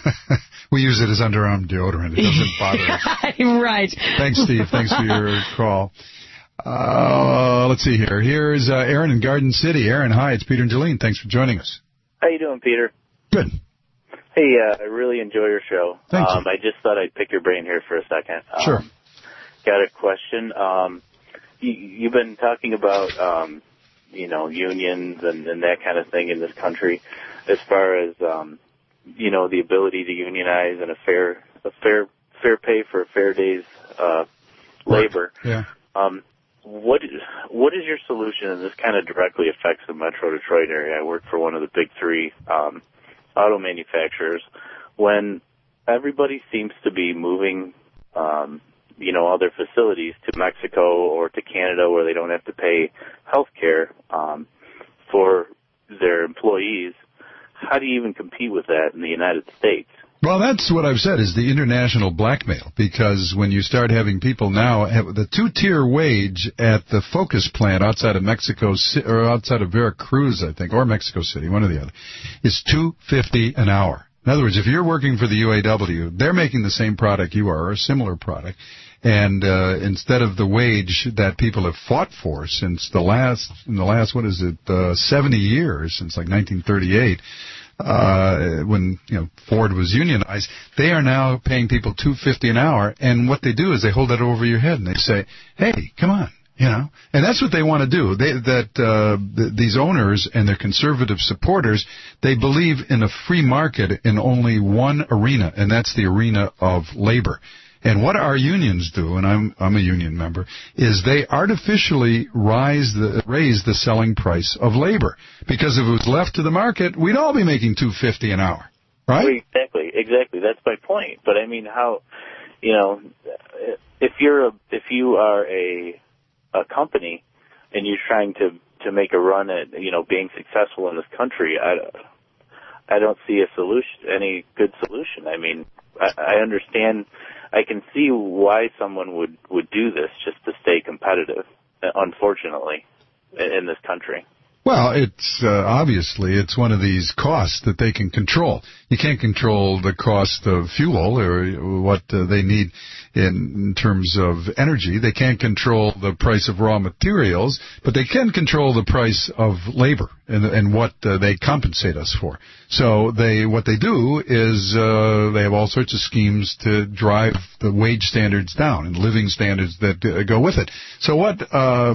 We use it as underarm deodorant. It doesn't bother us. Right. Thanks, Steve. Thanks for your call. Uh, let's see here. Here's uh, Aaron in Garden City. Aaron, hi. It's Peter and Jolene. Thanks for joining us. How you doing, Peter? Good. Hey, uh, I really enjoy your show. Thank um, you. I just thought I'd pick your brain here for a second. Um, Sure. Got a question. Um, you, you've been talking about, um, you know, unions and, and that kind of thing in this country, as far as, um, you know, the ability to unionize and a fair, a fair, fair pay for a fair day's uh, labor. Yeah. Um, what is, what is your solution? And this kind of directly affects the Metro Detroit area. I work for one of the big three um, auto manufacturers. When everybody seems to be moving, um, you know, other facilities to Mexico or to Canada where they don't have to pay health care um, for their employees, how do you even compete with that in the United States? Well, that's what I've said is the international blackmail, because when you start having people now have the two-tier wage at the Focus plant outside of Mexico or outside of Veracruz, I think, or Mexico City, one or the other, is two fifty an hour. In other words, if you're working for the U A W, they're making the same product you are, or a similar product, and uh, instead of the wage that people have fought for since the last, in the last, what is it, uh, seventy years, since like nineteen thirty-eight, Uh, when, you know, Ford was unionized, they are now paying people two fifty an hour, and what they do is they hold that over your head and they say, hey, come on, you know, and that's what they want to do. They, that, uh, th- these owners and their conservative supporters, they believe in a free market in only one arena, and that's the arena of labor. And what our unions do, and I'm I'm a union member, is they artificially rise the raise the selling price of labor. Because if it was left to the market, we'd all be making two fifty an hour, right? Well, exactly, exactly. That's my point. But I mean, how, you know, if you're a, if you are a a company and you're trying to to make a run at, you know, being successful in this country, I I don't see a solution, any good solution. I mean, I, I understand. I can see why someone would, would do this just to stay competitive, unfortunately, in this country. Well, it's uh, obviously it's one of these costs that they can control. You can't control the cost of fuel or what uh, they need in, in terms of energy. They can't control the price of raw materials, but they can control the price of labor and, and what uh, they compensate us for. So they what they do is uh, they have all sorts of schemes to drive the wage standards down and living standards that uh, go with it. So what uh,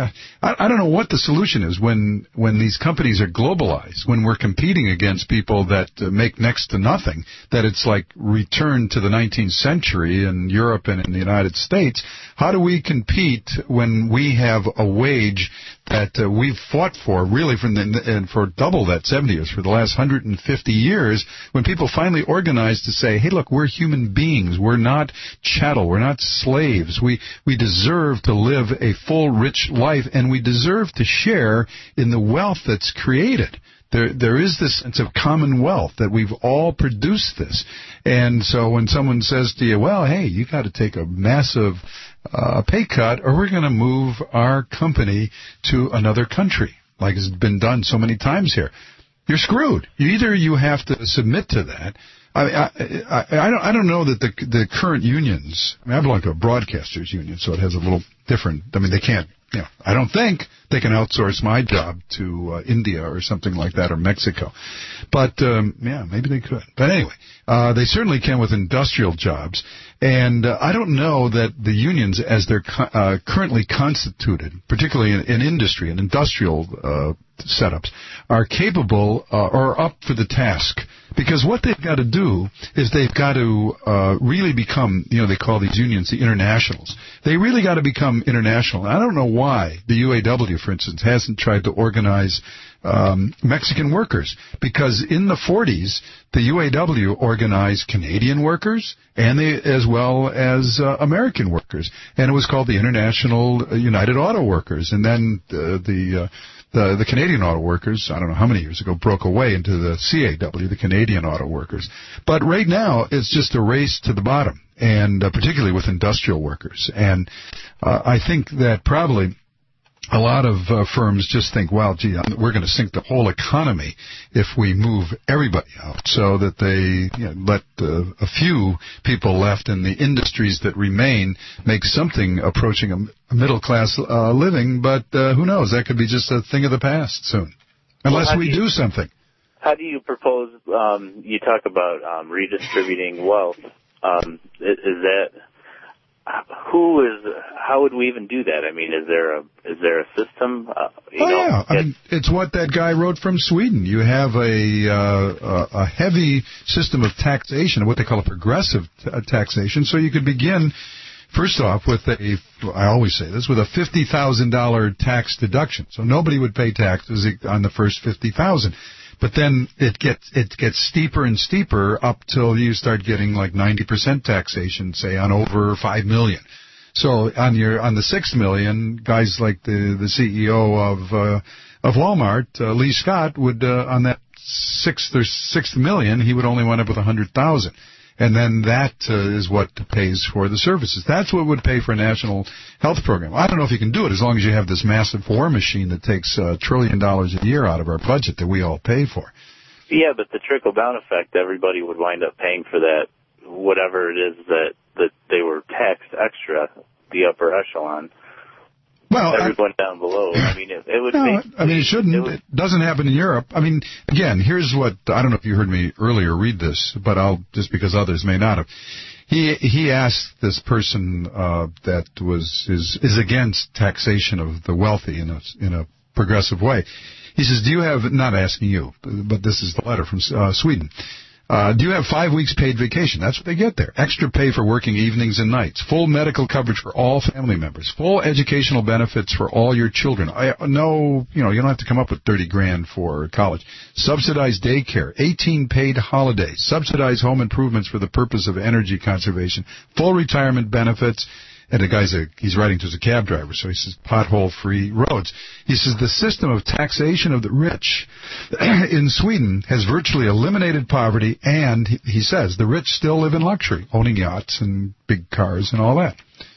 I, I don't know what the solution is when when these companies are globalized, when we're competing against people that uh, make next to nothing, that it's like return to the nineteenth century in Europe and in the United States. How do we compete when we have a wage that uh, we've fought for really from the, and for double that, seventy years, for the last one hundred fifty years, when people finally organized to say, hey, look, we're human beings. We're not chattel. We're not slaves. We, we deserve to live a full, rich life, and we deserve to share in the wealth that's created. There, there is this sense of commonwealth that we've all produced this. And so when someone says to you, well, hey, you got to take a massive uh, pay cut or we're going to move our company to another country, like has been done so many times here, you're screwed. You either you have to submit to that. I, I, I, I don't, I don't know that the the current unions, I mean, I belong to a broadcasters union, so it has a little different, I mean, they can't, you know, I don't think they can outsource my job to uh, India or something like that, or Mexico. But, um, yeah, maybe they could. But anyway, uh, they certainly can with industrial jobs. And uh, I don't know that the unions, as they're co- uh, currently constituted, particularly in, in industry and industrial uh, setups, are capable uh, or up for the task. Because what they've got to do is they've got to uh, really become, you know, they call these unions the internationals. They really got to become international. And I don't know why the U A W, for instance, hasn't tried to organize um, Mexican workers. Because in the forties, the U A W organized Canadian workers and they, as well as uh, American workers. And it was called the International United Auto Workers. And then uh, the... Uh, The, the Canadian Auto Workers, I don't know how many years ago, broke away into the C A W, the Canadian Auto Workers. But right now, it's just a race to the bottom, and uh, particularly with industrial workers. And uh, I think that probably a lot of uh, firms just think, well, gee, we're going to sink the whole economy if we move everybody out, so that they, you know, let uh, a few people left in the industries that remain make something approaching a, a middle-class uh, living. But uh, who knows? That could be just a thing of the past soon, unless well, we do, you, do something. How do you propose, um, you talk about um, redistributing wealth. Um, is, is that... Who is? How would we even do that? I mean, is there a is there a system? Uh, you oh know, yeah, I mean, it's what that guy wrote from Sweden. You have a uh, a heavy system of taxation, what they call a progressive t- taxation. So you could begin, first off, with a I always say this with a fifty thousand dollar tax deduction. So nobody would pay taxes on the first fifty thousand. But then it gets it gets steeper and steeper up till you start getting like ninety percent taxation, say on over five million. So on your on the six million, guys like the the C E O of uh, of Walmart, uh, Lee Scott, would uh, on that sixth or sixth million, he would only wind up with a hundred thousand. And then that uh, is what pays for the services. That's what would pay for a national health program. I don't know if you can do it as long as you have this massive war machine that takes a trillion dollars a year out of our budget that we all pay for. Yeah, but the trickle-down effect, everybody would wind up paying for that, whatever it is that, that they were taxed extra, the upper echelon. Well, everyone I, down below. I mean, it, it would no, be... I mean, it shouldn't. It, would, it doesn't happen in Europe. I mean, again, here's what... I don't know if you heard me earlier read this, but I'll... just because others may not have. He he asked this person uh, that was is is against taxation of the wealthy in a, in a progressive way. He says, do you have... not asking you, but this is the letter from uh, Sweden. Uh, do you have five weeks paid vacation? That's what they get there. Extra pay for working evenings and nights. Full medical coverage for all family members. Full educational benefits for all your children. I, no, you know, you don't have to come up with thirty grand for college. Subsidized daycare. eighteen paid holidays. Subsidized home improvements for the purpose of energy conservation. Full retirement benefits. And the guy's a, he's writing to us a cab driver, so he says pothole-free roads. He says the system of taxation of the rich in Sweden has virtually eliminated poverty, and he, he says the rich still live in luxury, owning yachts and big cars and all that.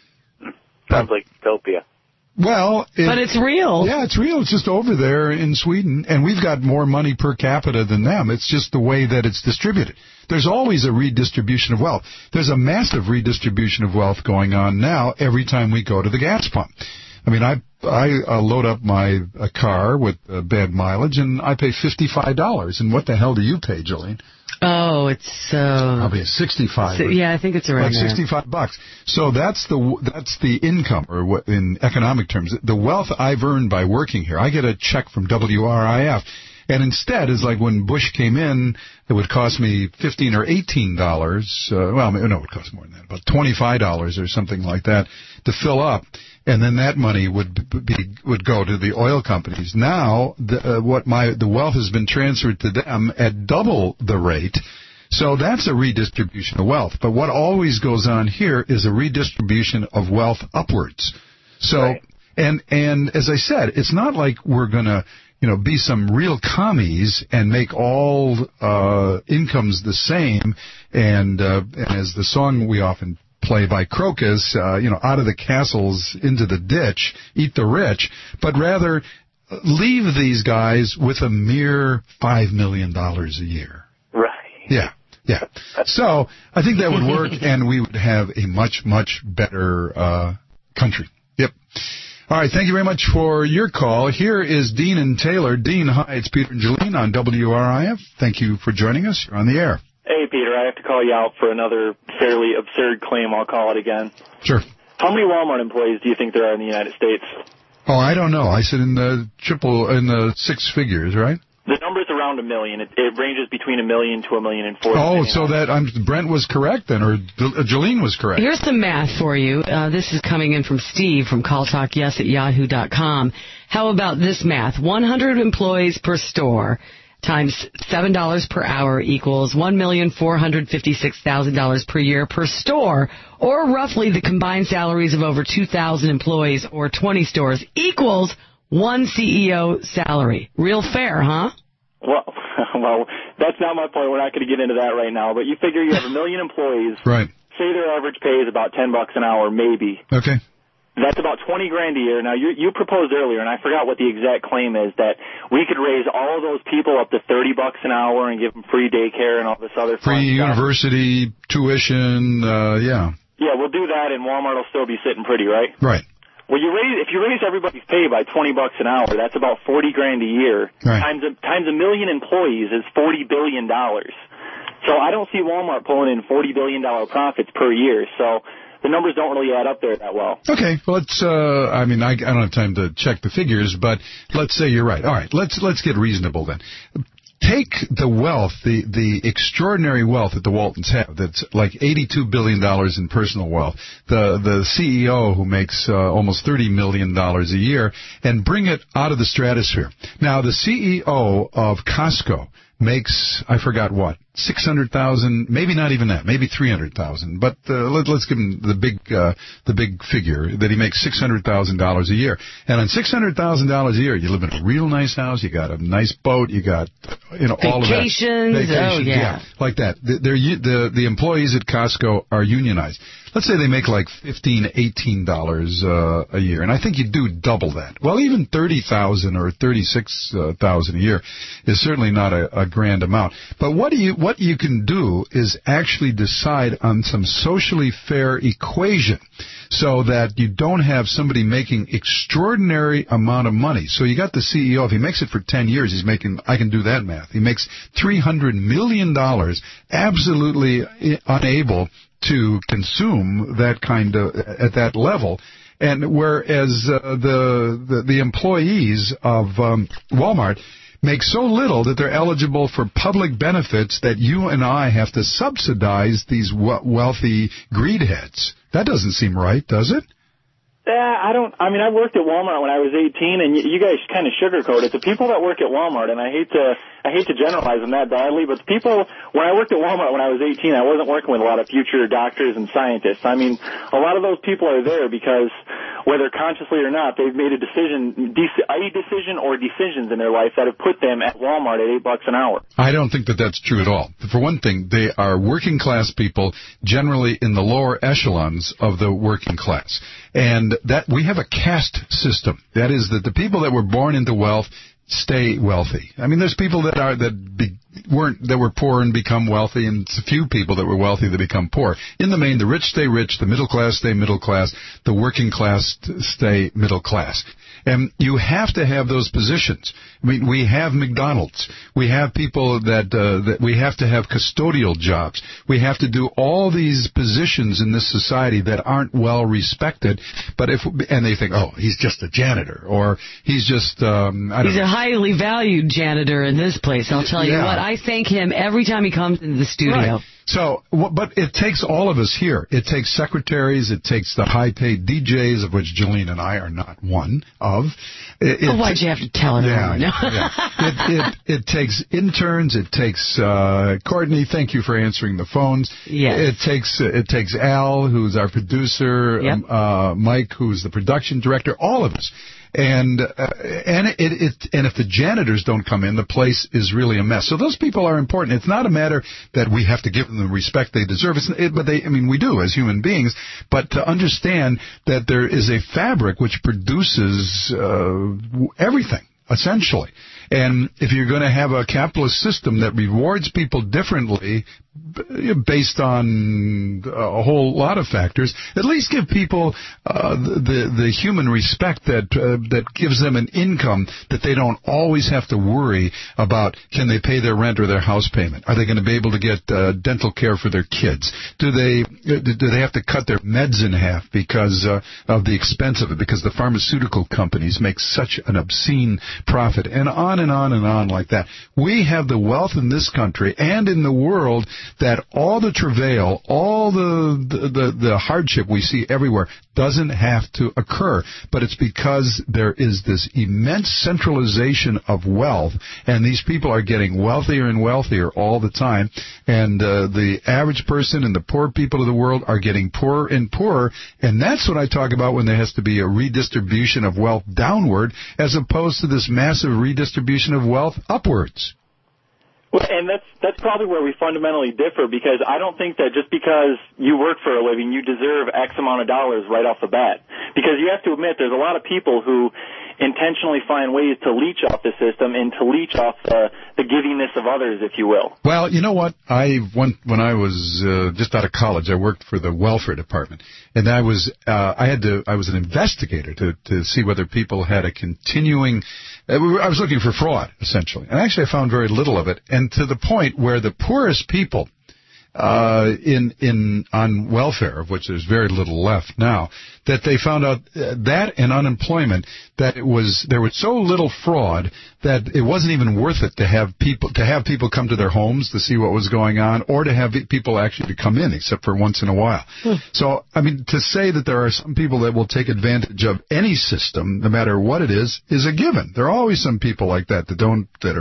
Sounds like utopia. Well, it, but it's real. Yeah, it's real. It's just over there in Sweden, and we've got more money per capita than them. It's just the way that it's distributed. There's always a redistribution of wealth. There's a massive redistribution of wealth going on now every time we go to the gas pump. I mean, I I uh, load up my uh, car with uh, bad mileage, and I pay fifty-five dollars. And what the hell do you pay, Jolene? Oh, it's uh, probably a sixty-five. So, yeah, I think it's around like sixty-five bucks. So that's the that's the income, or what in economic terms, the wealth I've earned by working here. I get a check from W R I F. And instead, it's like when Bush came in, it would cost me fifteen or eighteen dollars. Uh, well, no, it would cost more than that, about twenty-five dollars or something like that to fill up, and then that money would be would go to the oil companies. Now, the, uh, what my the wealth has been transferred to them at double the rate. So that's a redistribution of wealth. But what always goes on here is a redistribution of wealth upwards. So, right. and and as I said, it's not like we're gonna, you know, be some real commies and make all uh, incomes the same. And, uh, and as the song we often play by Crocus, uh, you know, out of the castles into the ditch, eat the rich, but rather leave these guys with a mere five million dollars a year. Right. Yeah. Yeah. So I think that would work, and we would have a much, much better uh, country. Yep. All right, thank you very much for your call. Here is Dean and Taylor. Dean, hi, it's Peter and Jolene on W R I F. Thank you for joining us. You're on the air. Hey, Peter, I have to call you out for another fairly absurd claim. I'll call it again. Sure. How many Walmart employees do you think there are in the United States? Oh, I don't know. I said in the triple, in the six figures, right? The number's around a million. It, it ranges between a million to a million and four. Oh, so that um, Brent was correct then, or Jolene was correct. Here's some math for you. Uh, this is coming in from Steve from call talk yes at yahoo dot com. How about this math? one hundred employees per store times seven dollars per hour equals one million four hundred fifty-six thousand dollars per year per store, or roughly the combined salaries of over two thousand employees or twenty stores equals one C E O salary. Real fair, huh? Well, well, that's not my point. We're not going to get into that right now. But you figure you have a million employees. Right. Say their average pay is about ten bucks an hour, maybe. Okay. That's about twenty grand a year. Now, you, you proposed earlier, and I forgot what the exact claim is, that we could raise all of those people up to thirty bucks an hour and give them free daycare and all this other fun free stuff. University tuition. Uh, yeah. Yeah, we'll do that, and Walmart will still be sitting pretty, right? Right. Well, you raise if you raise everybody's pay by twenty bucks an hour, that's about forty grand a year. Right. Times a, times a million employees is forty billion dollars. So I don't see Walmart pulling in forty billion dollar profits per year. So the numbers don't really add up there that well. Okay, well, let's. Uh, I mean, I, I don't have time to check the figures, but let's say you're right. All right, let's let's get reasonable then. Take the wealth, the, the extraordinary wealth that the Waltons have, that's like eighty-two billion dollars in personal wealth, the, the C E O who makes uh, almost thirty million dollars a year, and bring it out of the stratosphere. Now, the C E O of Costco makes, I forgot what, six hundred thousand, maybe not even that, maybe three hundred thousand. But uh, let, let's give him the big uh, the big figure that he makes six hundred thousand dollars a year. And on six hundred thousand dollars a year, you live in a real nice house, you got a nice boat, you got you know all of that. Vacations, oh yeah. yeah, like that. The, they're, the the employees at Costco are unionized. Let's say they make like fifteen, eighteen dollars uh, a year, and I think you do double that. Well, even thirty thousand or thirty-six thousand a year is certainly not a, a grand amount. But what do you what you can do is actually decide on some socially fair equation, so that you don't have somebody making extraordinary amount of money. So you got the C E O. If he makes it for ten years, he's making. I can do that math. He makes three hundred million dollars, absolutely unable to consume that kind of at that level, and whereas uh, the, the the employees of um, Walmart make so little that they're eligible for public benefits that you and I have to subsidize these we- wealthy greedheads. That doesn't seem right, does it? Yeah, I don't. I mean, I worked at Walmart when I was eighteen, and you, you guys kind of sugarcoat it. The people that work at Walmart, and I hate to, I hate to generalize them that badly, but the people when I worked at Walmart when I was eighteen, I wasn't working with a lot of future doctors and scientists. I mean, a lot of those people are there because, whether consciously or not, they've made a decision, a decision or decisions in their life that have put them at Walmart at eight bucks an hour. I don't think that that's true at all. For one thing, they are working class people, generally in the lower echelons of the working class. And that we have a caste system. That is that the people that were born into wealth stay wealthy. I mean, there's people that are that be, weren't that were poor and become wealthy, and it's a few people that were wealthy that become poor. In the main, the rich stay rich, the middle class stay middle class, the working class stay middle class. And you have to have those positions. I mean, we have McDonald's. We have people that uh, that we have to have custodial jobs. We have to do all these positions in this society that aren't well respected. But if and they think, oh, he's just a janitor, or he's just um, I don't he's know. a highly valued janitor in this place. I'll tell you yeah. what. I thank him every time he comes into the studio. Right. So, but it takes all of us here. It takes secretaries. It takes the high-paid D Js, of which Jolene and I are not one of. It, oh, why'd you have to tell everyone? Yeah, yeah. it, it, it takes interns. It takes uh, Courtney. Thank you for answering the phones. Yes. It takes it takes Al, who's our producer. Yep. Um, uh, Mike, who's the production director. All of us. And uh, and it, it and if the janitors don't come in, the place is really a mess. So those people are important. It's not a matter that we have to give them the respect they deserve. It's, it, but they, I mean, we do as human beings. But to understand that there is a fabric which produces uh, everything, essentially. And if you're going to have a capitalist system that rewards people differently based on a whole lot of factors, at least give people uh, the the human respect that uh, that gives them an income that they don't always have to worry about. Can they pay their rent or their house payment? Are they going to be able to get uh, dental care for their kids? Do they do they have to cut their meds in half because uh, of the expense of it? Because the pharmaceutical companies make such an obscene profit, and on and on and on like that. We have the wealth in this country and in the world that all the travail, all the, the, the, the hardship we see everywhere doesn't have to occur. But it's because there is this immense centralization of wealth, and these people are getting wealthier and wealthier all the time, and uh, the average person and the poor people of the world are getting poorer and poorer, and that's what I talk about when there has to be a redistribution of wealth downward as opposed to this massive redistribution of wealth upwards. Well, and that's that's probably where we fundamentally differ, because I don't think that just because you work for a living, you deserve X amount of dollars right off the bat. Because you have to admit, there's a lot of people who intentionally find ways to leech off the system and to leech off the, the givingness of others, if you will. Well, you know what? I went, when I was uh, just out of college, I worked for the welfare department, and I was uh, I had to I was an investigator to to see whether people had a continuing. I was looking for fraud, essentially. And actually, I found very little of it. And to the point where the poorest people uh, in in on welfare, of which there's very little left now, that they found out that and unemployment, that it was there was so little fraud that it wasn't even worth it to have people to have people come to their homes to see what was going on, or to have people actually to come in, except for once in a while. Hmm. So, I mean, to say that there are some people that will take advantage of any system, no matter what it is, is a given. There are always some people like that that don't that are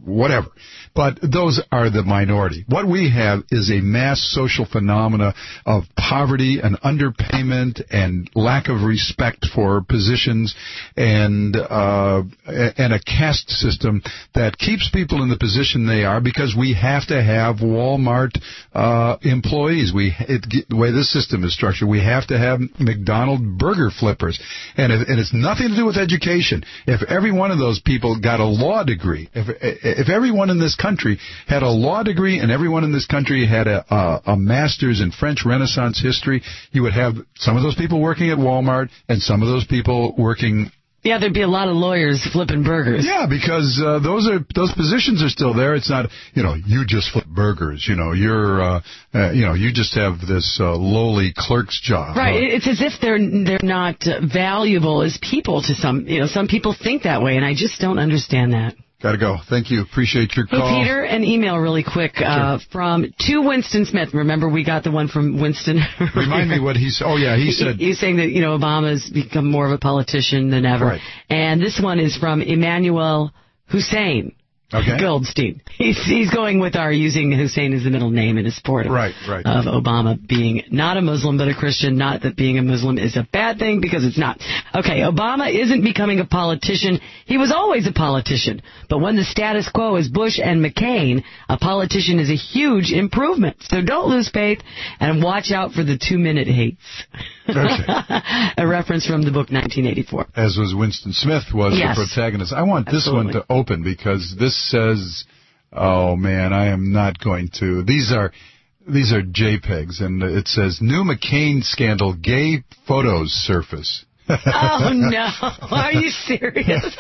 whatever. But those are the minority. What we have is a mass social phenomena of poverty and underpayment and lack of respect for positions and uh, and a caste system that keeps people in the position they are because we have to have Walmart uh, employees. We it, the way this system is structured, we have to have McDonald's burger flippers, and, if, and it's nothing to do with education. If every one of those people got a law degree, if if everyone in this country had a law degree and everyone in this country had a, a, a master's in French Renaissance history, you would have some of those people working at Walmart and some of those people working... Yeah, there'd be a lot of lawyers flipping burgers. Yeah, because uh, those are those positions are still there. It's not, you know, you just flip burgers. You know, you're, uh, uh, you know, you just have this uh, lowly clerk's job. Right. Uh, it's as if they're they're not valuable as people to some. You know, some people think that way, and I just don't understand that. Gotta go. Thank you. Appreciate your call. Hey, Peter, an email really quick uh, sure. from to Winston Smith. Remember, we got the one from Winston. Remind me what he said. Oh, yeah, he said. He's saying that, you know, Obama's become more of a politician than ever. Right. And this one is from Emmanuel Hussein. Okay. Goldstein. He's he's going with our using Hussein as the middle name in his support of, right, right. of Obama being not a Muslim but a Christian. Not that being a Muslim is a bad thing, because it's not. Okay, Obama isn't becoming a politician. He was always a politician. But when the status quo is Bush and McCain, a politician is a huge improvement. So don't lose faith and watch out for the two-minute hates. Okay. A reference from the book nineteen eighty-four. As was Winston Smith was yes. the protagonist. I want this Absolutely. one to open because this says, oh man, I am not going to. These are these are JPEGs, and it says new McCain scandal, gay photos surface. Oh no! Are you serious?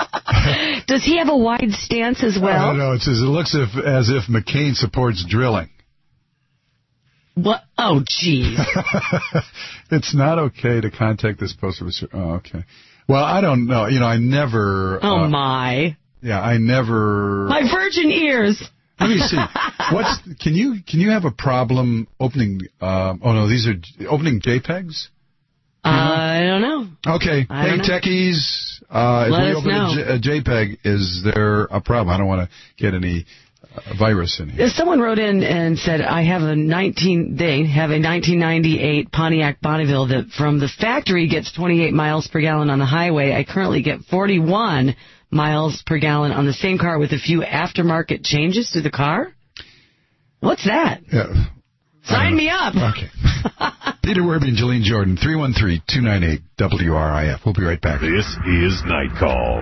Does he have a wide stance as well? I don't know. It says it looks if, as if McCain supports drilling. What? Oh, geez. It's not okay to contact this poster. Oh, okay. Well, I don't know. You know, I never... Oh, uh, my. Yeah, I never... My virgin ears. Let me see. What's... Can you can you have a problem opening... Uh, oh, no, these are... Opening JPEGs? Uh, I don't know. Okay. I hey, don't know. techies, uh, if Let we us open know. a, J, a JPEG, is there a problem? I don't want to get any... A virus in here. Someone wrote in and said, I have a nineteen. They have a nineteen ninety-eight Pontiac Bonneville that from the factory gets twenty-eight miles per gallon on the highway. I currently get forty-one miles per gallon on the same car with a few aftermarket changes to the car. What's that? Yeah. Sign me up. Okay. Peter Werby and Jolene Jordan, three one three, two nine eight, W R I F. We'll be right back. This is Night Call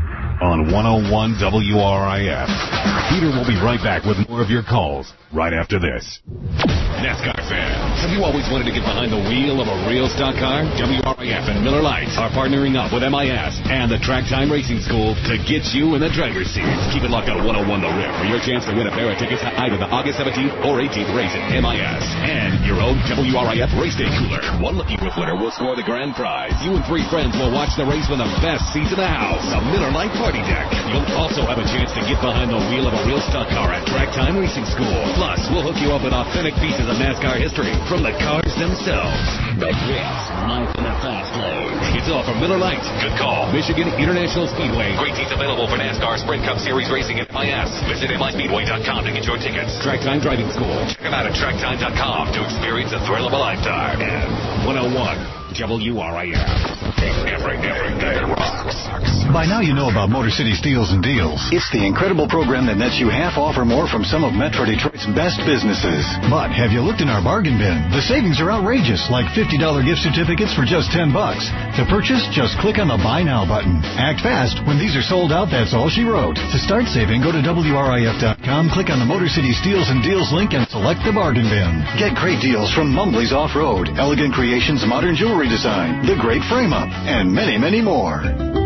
on one oh one W R I F. Peter will be right back with more of your calls right after this. NASCAR fans, have you always wanted to get behind the wheel of a real stock car? W R I F and Miller Lite are partnering up with M I S and the Track Time Racing School to get you in the driver's seat. Keep it locked on one oh one The Rip for your chance to win a pair of tickets to either the August seventeenth or eighteenth race at M I S and your own W R I F race day cooler. One lucky roof winner will score the grand prize. You and three friends will watch the race with the best seats in the house, a Miller Lite party deck. You'll also have a chance to get behind the wheel of a real stock car at Track Time Racing School. Plus, we'll hook you up with authentic pieces of NASCAR history from the cars themselves. The race, life in a fast lane. It's all from Miller Lite. Good call. Michigan International Speedway. Great seats available for NASCAR Sprint Cup Series racing at M I S. Visit M I speedway dot com to get your tickets. Track Time Driving School. Check them out at track time dot com to experience the thrill of a lifetime. And one oh one W R I F. Every, every day rocks. By now you know about Motor City Steals and Deals. It's the incredible program that nets you half off or more from some of Metro Detroit's best businesses. But have you looked in our bargain bin? The savings are outrageous, like fifty dollars gift certificates for just ten bucks. To purchase, just click on the Buy Now button. Act fast. When these are sold out, that's all she wrote. To start saving, go to W R I F dot com, click on the Motor City Steals and Deals link, and select the bargain bin. Get great deals from Mumbly's Off-Road, Elegant Creations Modern Jewelry Design, The Great Frame Up, and many, many more.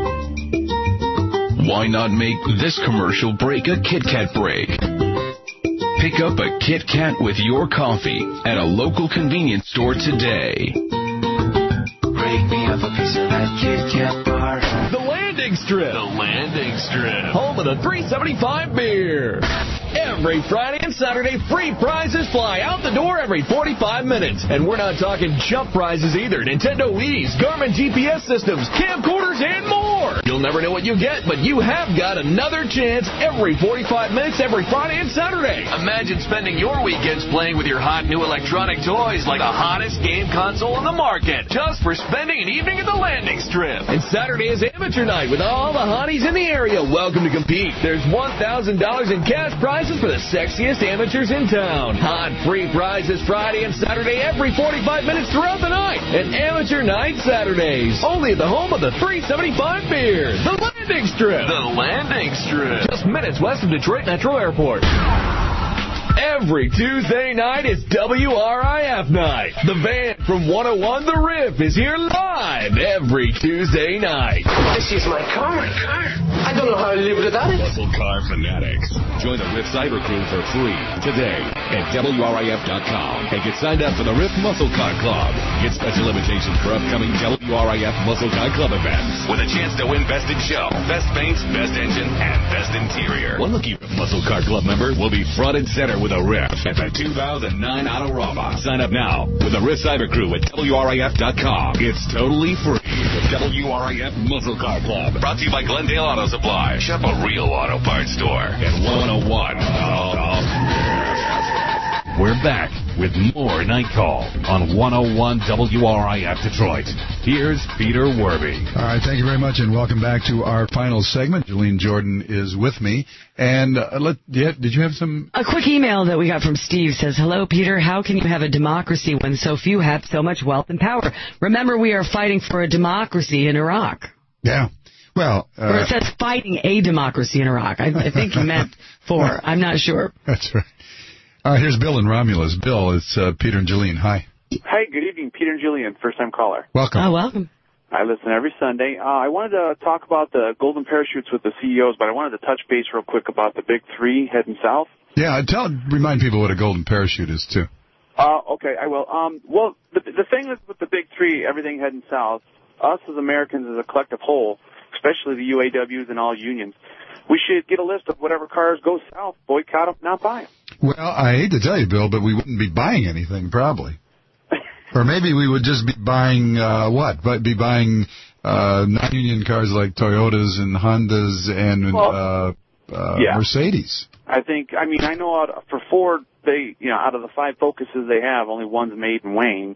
Why not make this commercial break a Kit Kat break? Pick up a Kit Kat with your coffee at a local convenience store today. Break me up a piece of that Kit Kat bar. The Landing Strip. The Landing Strip. Home of the three seventy-five beer. Every Friday and Saturday, free prizes fly out the door every forty-five minutes. And we're not talking jump prizes either. Nintendo Wii's, Garmin G P S systems, camcorders, and more. more. You'll never know what you get, but you have got another chance every forty-five minutes, every Friday and Saturday. Imagine spending your weekends playing with your hot new electronic toys like the hottest game console on the market, just for spending an evening at the landing strip. And Saturday is amateur night with all the hotties in the area. Welcome to compete. There's one thousand dollars in cash prizes for the sexiest amateurs in town. Hot free prizes Friday and Saturday every forty-five minutes throughout the night. And amateur night Saturdays. Only at the home of the three seventy-five beer, the Landing Strip. The Landing Strip. Just minutes west of Detroit Metro Airport. Every Tuesday night is W R I F night. The band from one oh one The Riff is here live every Tuesday night. This is my car. My car. I don't know how to live without it. Muscle Car Fanatics. Join the Riff Cyber Crew for free today at W R I F dot com and get signed up for the Riff Muscle Car Club. Get special invitations for upcoming W R I F Muscle Car Club events. With a chance to win Best in Show, Best Paint, Best Engine, and Best Interior. One lucky Riff Muscle Car Club member will be front and center with a Riff at the two thousand nine Autorama. Sign up now with the Riff Cyber Crew at W R I F dot com. It's totally free. The W R I F Muscle Car Club. Brought to you by Glendale Auto Supply. Shop a real auto parts store. At one oh one. We're back with more Night Call on one oh one W R I F Detroit. Here's Peter Werby. All right, thank you very much, and welcome back to our final segment. Jolene Jordan is with me. And uh, let, yeah, did you have some... A quick email that we got from Steve says, hello, Peter. How can you have a democracy when so few have so much wealth and power? Remember, we are fighting for a democracy in Iraq. Yeah. Well... Uh, or it says fighting a democracy in Iraq. I, I think he meant for. I'm not sure. That's right. All right, here's Bill in Romulus. Bill, it's uh, Peter and Jolene. Hi. Hi, good evening. Peter and Jillian, first-time caller. Welcome. Oh, welcome. I listen every Sunday. Uh, I wanted to talk about the golden parachutes with the C E Os, but I wanted to touch base real quick about the big three heading south. Yeah, tell remind people what a golden parachute is, too. Uh, okay, I will. Um, well, the, the thing is with the big three, everything heading south, us as Americans as a collective whole, especially the U A Ws and all unions, we should get a list of whatever cars go south, boycott them, not buy them. Well, I hate to tell you, Bill, but we wouldn't be buying anything, probably. Or maybe we would just be buying, uh, what? But be buying uh, non-union cars like Toyotas and Hondas and well, uh, uh, yeah. Mercedes. I think, I mean, I know out, for Ford, they, you know, out of the five Focuses they have, only one's made in Wayne,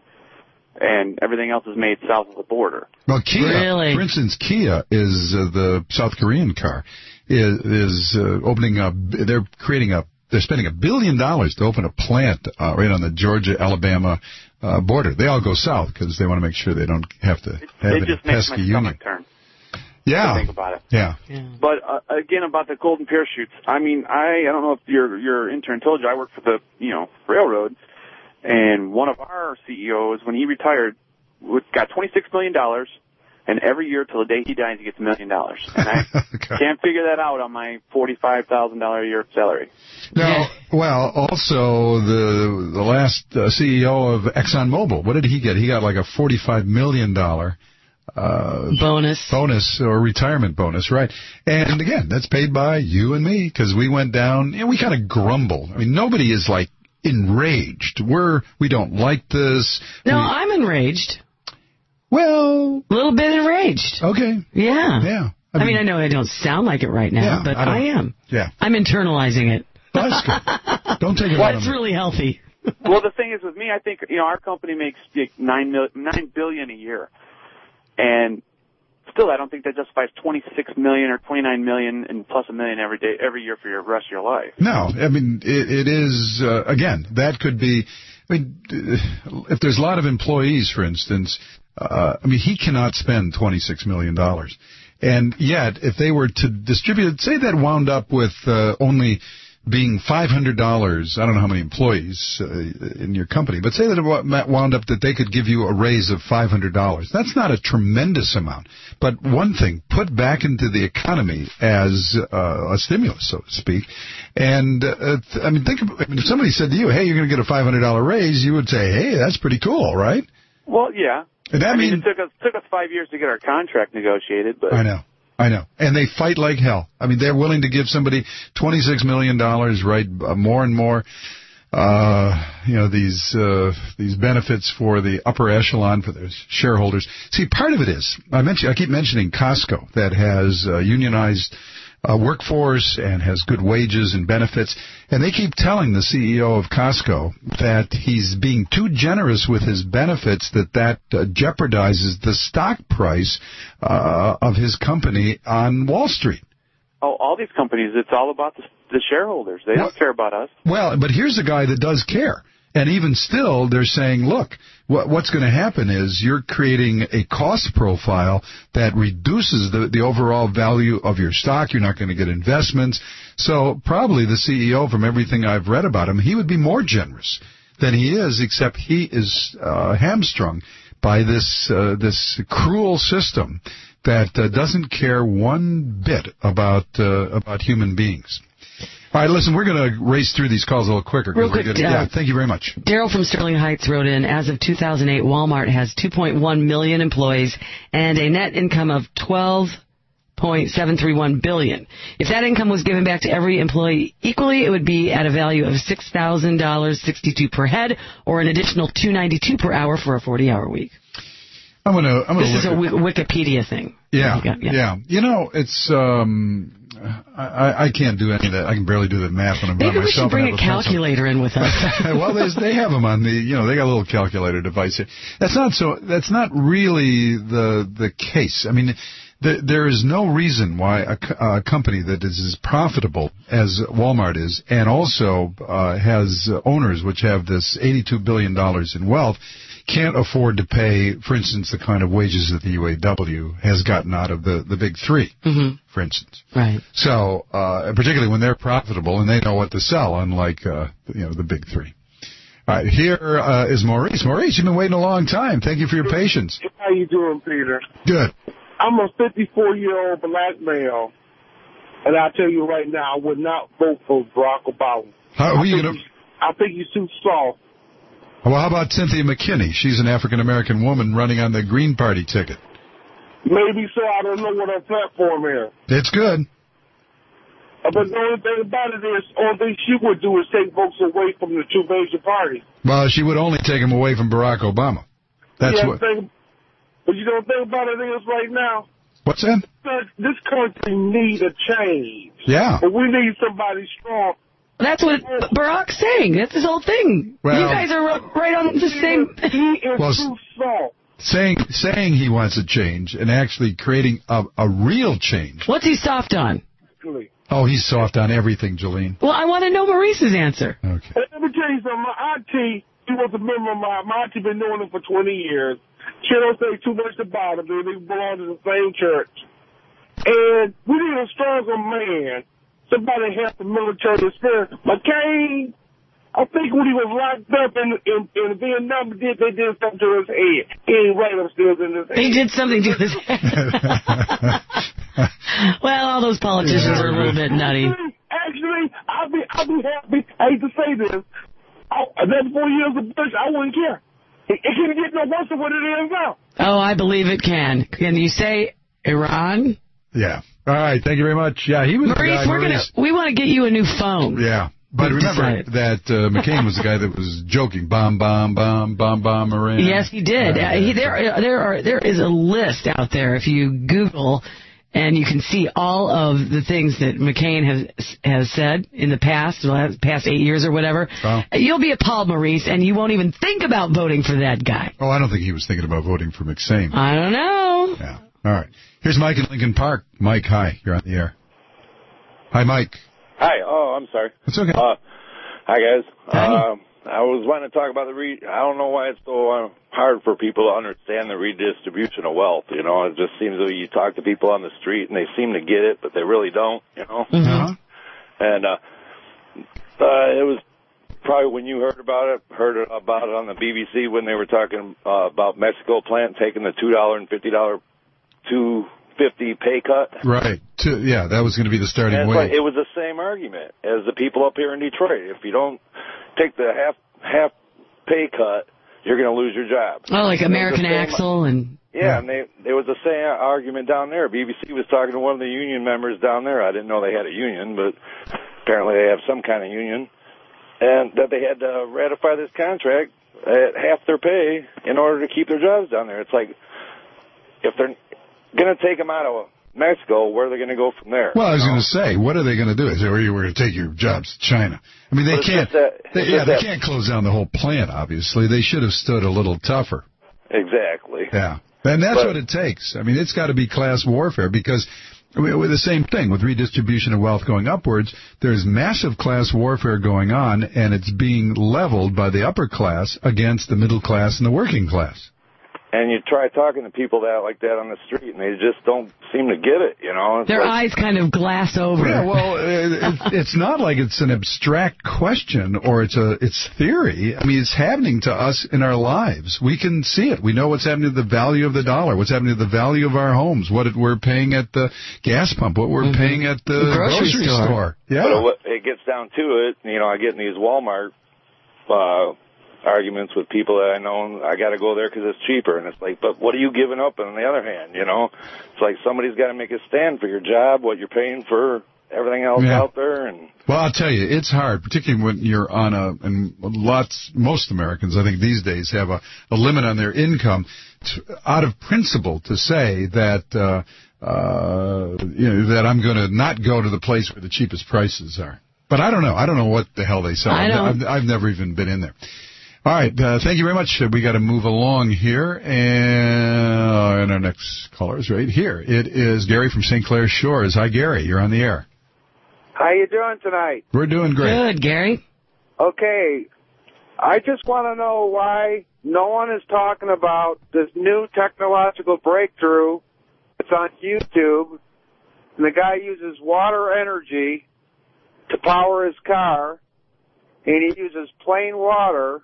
and everything else is made south of the border. Well, Kia, really? for instance, Kia is uh, the South Korean car, is, is uh, opening up, they're creating a, they're spending a billion dollars to open a plant uh, right on the Georgia-Alabama uh, border. They all go south because they want to make sure they don't have to have it any just makes pesky my union. stomach turn. Yeah. To think about it. Yeah. yeah. But uh, again, about the golden parachutes. I mean, I I don't know if your your intern told you I work for the you know railroad, and one of our C E Os when he retired got twenty-six million dollars, and every year till the day he dies he gets a million dollars. And I okay. can't figure that out on my forty-five thousand dollars a year salary. Now, well, also the the last uh, C E O of ExxonMobil, what did he get? He got like a forty-five million dollars uh, bonus, bonus or retirement bonus, right? And again, that's paid by you and me because we went down and we kind of grumble. I mean, nobody is like enraged. We're we don't like this. No, we, I'm enraged. Well, a little bit enraged. Okay. Yeah. Yeah. I mean, I mean, I know I don't sound like it right now, yeah, but I, I am. Yeah. I'm internalizing it. Well, that's good. Don't take it well, out it's of me. really healthy. Well, the thing is with me, I think, you know, our company makes like nine mil, nine billion a year. And still, I don't think that justifies twenty-six million or twenty-nine million and plus a million every day, every year for your rest of your life. No, I mean, it, it is, uh, again, that could be, I mean, if there's a lot of employees, for instance, uh, I mean, he cannot spend twenty-six million dollars. And yet, if they were to distribute, say that wound up with uh, only being five hundred dollars, I don't know how many employees uh, in your company, but say that it wound up that they could give you a raise of five hundred dollars. That's not a tremendous amount. But one thing, put back into the economy as uh, a stimulus, so to speak. And, uh, th- I mean, think about, I mean, if somebody said to you, hey, you're going to get a five hundred dollars raise, you would say, hey, that's pretty cool, right? Well, yeah. And that I mean, mean, it took us, took us five years to get our contract negotiated, but... I know. I know. And they fight like hell. I mean, they're willing to give somebody twenty-six million dollars, right, uh, more and more. uh, you know, these uh, these benefits for the upper echelon, for the shareholders. See, part of it is, I mentioned, I keep mentioning Costco, that has uh, unionized uh, workforce and has good wages and benefits, and they keep telling the C E O of Costco that he's being too generous with his benefits, that that uh, jeopardizes the stock price uh, of his company on Wall Street. Oh, all these companies, it's all about the, the shareholders. They don't care about us. Well, but here's a guy that does care. And even still, they're saying, look, what, what's going to happen is you're creating a cost profile that reduces the, the overall value of your stock. You're not going to get investments. So probably the C E O, from everything I've read about him, he would be more generous than he is, except he is uh, hamstrung by this uh, this cruel system that uh, doesn't care one bit about uh, about human beings. All right, listen, we're going to race through these calls a little quicker. Real quick, we're gonna, uh, yeah, thank you very much. Daryl from Sterling Heights wrote in, as of two thousand eight, Walmart has two point one million employees and a net income of twelve point seven three one billion dollars. If that income was given back to every employee equally, it would be at a value of six thousand dollars and sixty-two cents per head, or an additional two dollars and ninety-two cents per hour for a forty-hour week. I'm gonna. I'm gonna this is a at, w- Wikipedia thing. Yeah, got, yeah, yeah. You know, it's. Um, I, I can't do any of that. I can barely do the math when I'm Maybe by myself. Maybe we should bring a calculator in with us. Well, they have them on the. You know, they got a little calculator device here. That's not so. That's not really the the case. I mean, the, there is no reason why a, a company that is as profitable as Walmart is, and also uh, has owners which have this eighty-two billion dollars in wealth, can't afford to pay, for instance, the kind of wages that the U A W has gotten out of the, the big three, mm-hmm. for instance. Right. So, uh, particularly when they're profitable and they know what to sell, unlike, uh, you know, the big three. All right, here uh, is Maurice. Maurice, you've been waiting a long time. Thank you for your patience. How you doing, Peter? Good. I'm a fifty-four-year-old black male, and I tell you right now, I would not vote for Barack Obama. How are you going to... I think he's too soft. Well, how about Cynthia McKinney? She's an African-American woman running on the Green Party ticket. Maybe so. I don't know what her platform is. It's good. Uh, but the only thing about it is, the only thing she would do is take votes away from the two major parties. Well, she would only take them away from Barack Obama. That's yeah, what... Think, but you don't think about it is right now? What's that? This country needs a change. Yeah. But we need somebody strong. That's what Barack's saying. That's his whole thing. Well, you guys are right on the same... He is well, too soft. Saying saying he wants a change and actually creating a, a real change. What's he soft on? Oh, he's soft on everything, Jolene. Well, I want to know Maurice's answer. Okay. Let me tell you something. My auntie, he was a member of my... My auntie been knowing him for twenty years. She don't say too much about him. They belong to the same church. And we need a stronger man. Somebody has the military experience. McCain, I think when he was locked up in, in, in Vietnam, did, they did something to his head. He ain't right upstairs in his head. They did something to his head. Well, all those politicians yeah, are a little bit nutty. Actually, I'll be, I'll be happy. I hate to say this. I, that four years of Bush, I wouldn't care. It, it can't get no worse than what it is now. Oh, I believe it can. Can you say Iran? Yeah. All right, thank you very much. Yeah, he was Maurice, the guy. We're Maurice. Gonna, we want to get you a new phone. Yeah, but We've remember decided. that uh, McCain was the guy that was joking, bomb, bomb, bomb, bomb, bomb, Iran. Yes, he did. Uh, he, there, there are, there is a list out there. If you Google, and you can see all of the things that McCain has has said in the past, the past eight years or whatever. Oh. You'll be appalled, Maurice, and you won't even think about voting for that guy. Oh, I don't think he was thinking about voting for McSame. I don't know. Yeah. All right. Here's Mike in Lincoln Park. Mike, hi. You're on the air. Hi, Mike. Hi. Oh, I'm sorry. It's okay. Uh, hi, guys. Hi. Um, I was wanting to talk about the re- I don't know why it's so uh, hard for people to understand the redistribution of wealth. You know, it just seems that you talk to people on the street and they seem to get it, but they really don't, you know. Mm-hmm. And uh, uh, it was probably when you heard about it, heard about it on the B B C when they were talking uh, about Mexico plant taking the two dollars and fifty cents, two fifty pay cut. Right. To, yeah, that was going to be the starting and wage. like, it was the same argument as the people up here in Detroit. If you don't take the half half pay cut, you're going to lose your job. Oh, like and American Axle and... Yeah, yeah, and they there was the same argument down there. B B C was talking to one of the union members down there. I didn't know they had a union, but apparently they have some kind of union. and that they had to ratify this contract at half their pay in order to keep their jobs down there. It's like, if they're going to take them out of Mexico, where are they going to go from there? Well, I was going to say, what are they going to do? Is they were going to take your jobs to China? I mean, they can't. That, they, yeah, they that. can't close down the whole plant. Obviously, they should have stood a little tougher. Exactly. Yeah, and that's but, what it takes. I mean, it's got to be class warfare because. I mean, with the same thing, with redistribution of wealth going upwards, there's massive class warfare going on, and it's being leveled by the upper class against the middle class and the working class. And you try talking to people that like that on the street, and they just don't seem to get it, you know? It's Their like, eyes kind of glass over. Yeah, well, it, it's not like it's an abstract question or it's a it's theory. I mean, it's happening to us in our lives. We can see it. We know what's happening to the value of the dollar, what's happening to the value of our homes, what it, we're paying at the gas pump, what we're mm-hmm. paying at the, the grocery, grocery store. store. Yeah. But it gets down to it, you know, I get in these Walmart uh arguments with people that I know, and I got to go there because it's cheaper. And it's like, but what are you giving up on the other hand, you know? It's like somebody's got to make a stand for your job, what you're paying for everything else yeah. out there. And well, I'll tell you, it's hard, particularly when you're on a, and lots, most Americans, I think these days, have a, a limit on their income to, out of principle to say that, uh, uh, you know, that I'm going to not go to the place where the cheapest prices are. But I don't know. I don't know what the hell they sell. I don't. I've, I've never even been in there. All right, uh, thank you very much. We got to move along here, and, and our next caller is right here. It is Gary from Saint Clair Shores. Hi, Gary. You're on the air. How you doing tonight? We're doing great. Good, Gary. Okay, I just want to know why no one is talking about this new technological breakthrough. It's on YouTube, and the guy uses water energy to power his car, and he uses plain water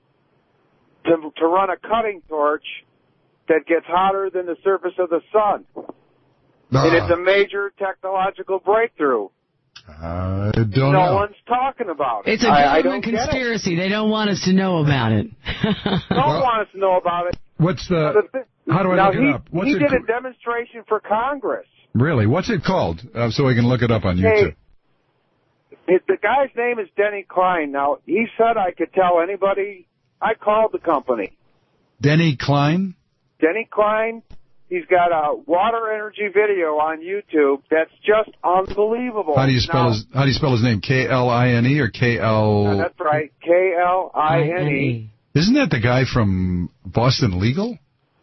To, to run a cutting torch that gets hotter than the surface of the sun. Uh, and it's a major technological breakthrough. I don't no know. No one's talking about it. It's a I, government I conspiracy. They don't want us to know about it. don't well, want us to know about it. What's the... the how do I now look he, it up? What's he it did co- a demonstration for Congress. Really? What's it called? Uh, so I can look it up on YouTube. Hey, it, the guy's name is Denny Klein. Now, he said I could tell anybody... I called the company. Denny Klein? Denny Klein. He's got a water energy video on YouTube that's just unbelievable. How do you spell now, his How do you spell his name? K L I N E or K L? Uh, that's right. K L I N E. Isn't that the guy from Boston Legal?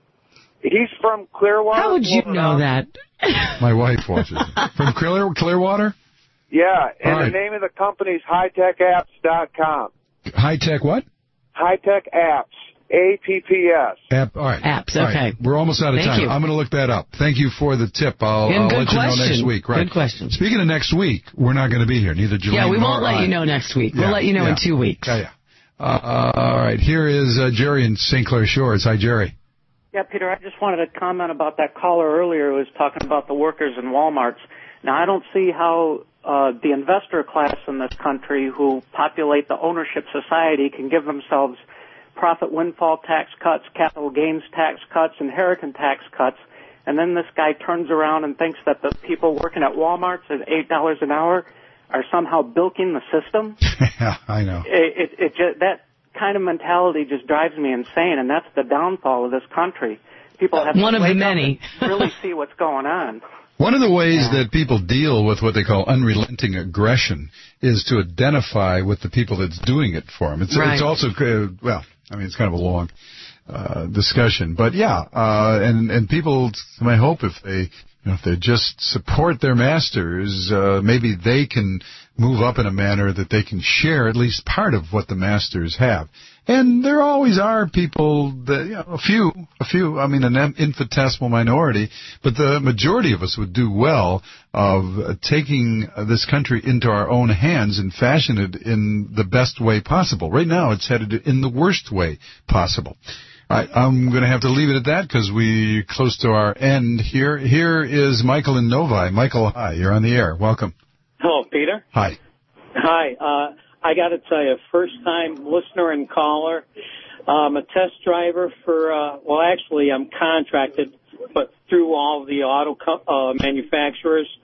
He's from Clearwater. How would you Florida. know that? My wife watches it. From Clear, Clearwater? Yeah, and All right. the name of the company is high tech apps dot com. High Tech what? High Tech Apps. A P P S. App, all right. Apps, all okay. Right. We're almost out of Thank time. You. I'm going to look that up. Thank you for the tip. I'll, I'll let question. you know next week. Right. Good question. Speaking of next week, we're not going to be here. Neither Jolene Yeah, we won't nor let I. you know next week. Yeah, We'll let you know yeah. in two weeks. Yeah, yeah. Uh, uh, all right. Here is uh, Jerry in Saint Clair Shores. Hi, Jerry. Yeah, Peter, I just wanted to comment about that caller earlier who was talking about the workers in Walmarts. Now, I don't see how uh, the investor class in this country who populate the ownership society can give themselves profit windfall tax cuts, capital gains tax cuts, inheritance tax cuts, and then this guy turns around and thinks that the people working at Walmart's at eight dollars an hour are somehow bilking the system. Yeah, I know. It, it, it just, that kind of mentality just drives me insane, and that's the downfall of this country. People have One to of the wake many. up and really see what's going on. One of the ways yeah. that people deal with what they call unrelenting aggression is to identify with the people that's doing it for them. It's, right. it's also, uh, well, I mean, it's kind of a long uh, discussion, but yeah, uh, and and people, I hope if they, you know, if they just support their masters, uh, maybe they can move up in a manner that they can share at least part of what the masters have. And there always are people that, you know, a few, a few, I mean, an infinitesimal minority, but the majority of us would do well of uh, taking uh, this country into our own hands and fashion it in the best way possible. Right now, it's headed in the worst way possible. All right, I'm going to have to leave it at that because we're close to our end here. Here is Michael in Novi. Michael, hi, you're on the air. Welcome. Hello, Peter. Hi. Hi. Uh, I got to tell you, first-time listener and caller. I'm a test driver for, uh, well, actually, I'm contracted, but through all the auto co- uh, manufacturers.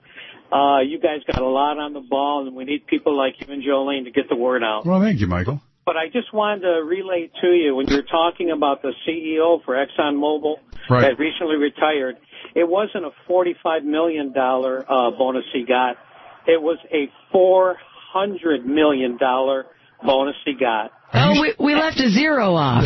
Uh, you guys got a lot on the ball, and we need people like you and Jolene to get the word out. Well, thank you, Michael. But I just wanted to relate to you when you're talking about the C E O for ExxonMobil right. that recently retired. It wasn't a forty-five million dollars uh, bonus he got. It was a four hundred million dollars bonus he got. Oh, we, we left a zero off.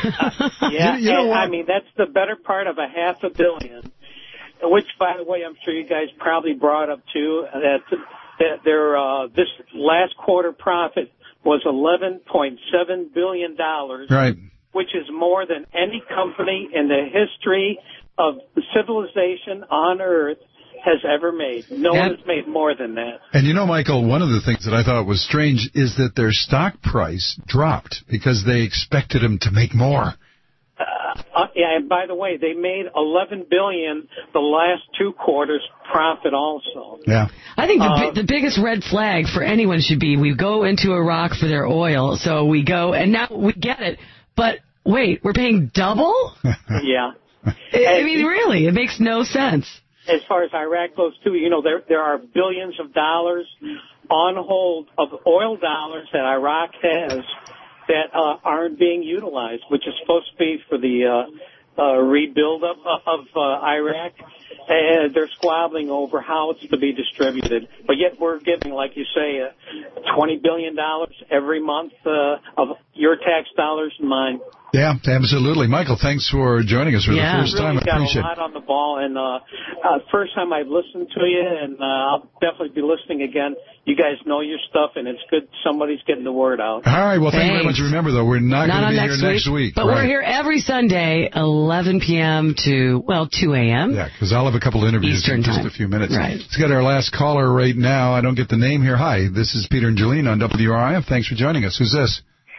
Yeah, you, you know and, what? I mean, that's the better part of a half a billion, which, by the way, I'm sure you guys probably brought up, too, that, that their uh, this last quarter profit was eleven point seven billion dollars, right. which is more than any company in the history of civilization on Earth has ever made. No Yep. one has made more than that. And you know, Michael, one of the things that I thought was strange is that their stock price dropped because they expected them to make more. Uh, uh, yeah, and by the way, they made eleven billion dollars the last two quarters profit also. Yeah. I think the, Uh, bi- the biggest red flag for anyone should be we go into Iraq for their oil, so we go, and now we get it, but wait, we're paying double? Yeah. I mean, really, it makes no sense. As far as Iraq goes, too, you know, there there are billions of dollars on hold of oil dollars that Iraq has that uh, aren't being utilized, which is supposed to be for the uh, uh, rebuild of, of uh, Iraq. And they're squabbling over how it's to be distributed. But yet we're giving, like you say, uh, twenty billion dollars every month uh, of your tax dollars and mine. Yeah, absolutely. Michael, thanks for joining us for Yeah. the first time. Really I got appreciate a it. lot on the ball, and uh, uh, first time I've listened to you, and uh, I'll definitely be listening again. You guys know your stuff, and it's good somebody's getting the word out. All right, well, thank you very Thanks. much. Remember, though, we're not, Not going to on be next here week, next week. but right. we're here every Sunday, eleven p.m. to, well, two a.m. Yeah, because I'll have a couple interviews Eastern in just time. a few minutes. Right. Let's get our last caller right now. I don't get the name here. Hi, this is Peter and Jolene on W R I F. Thanks for joining us. Who's this?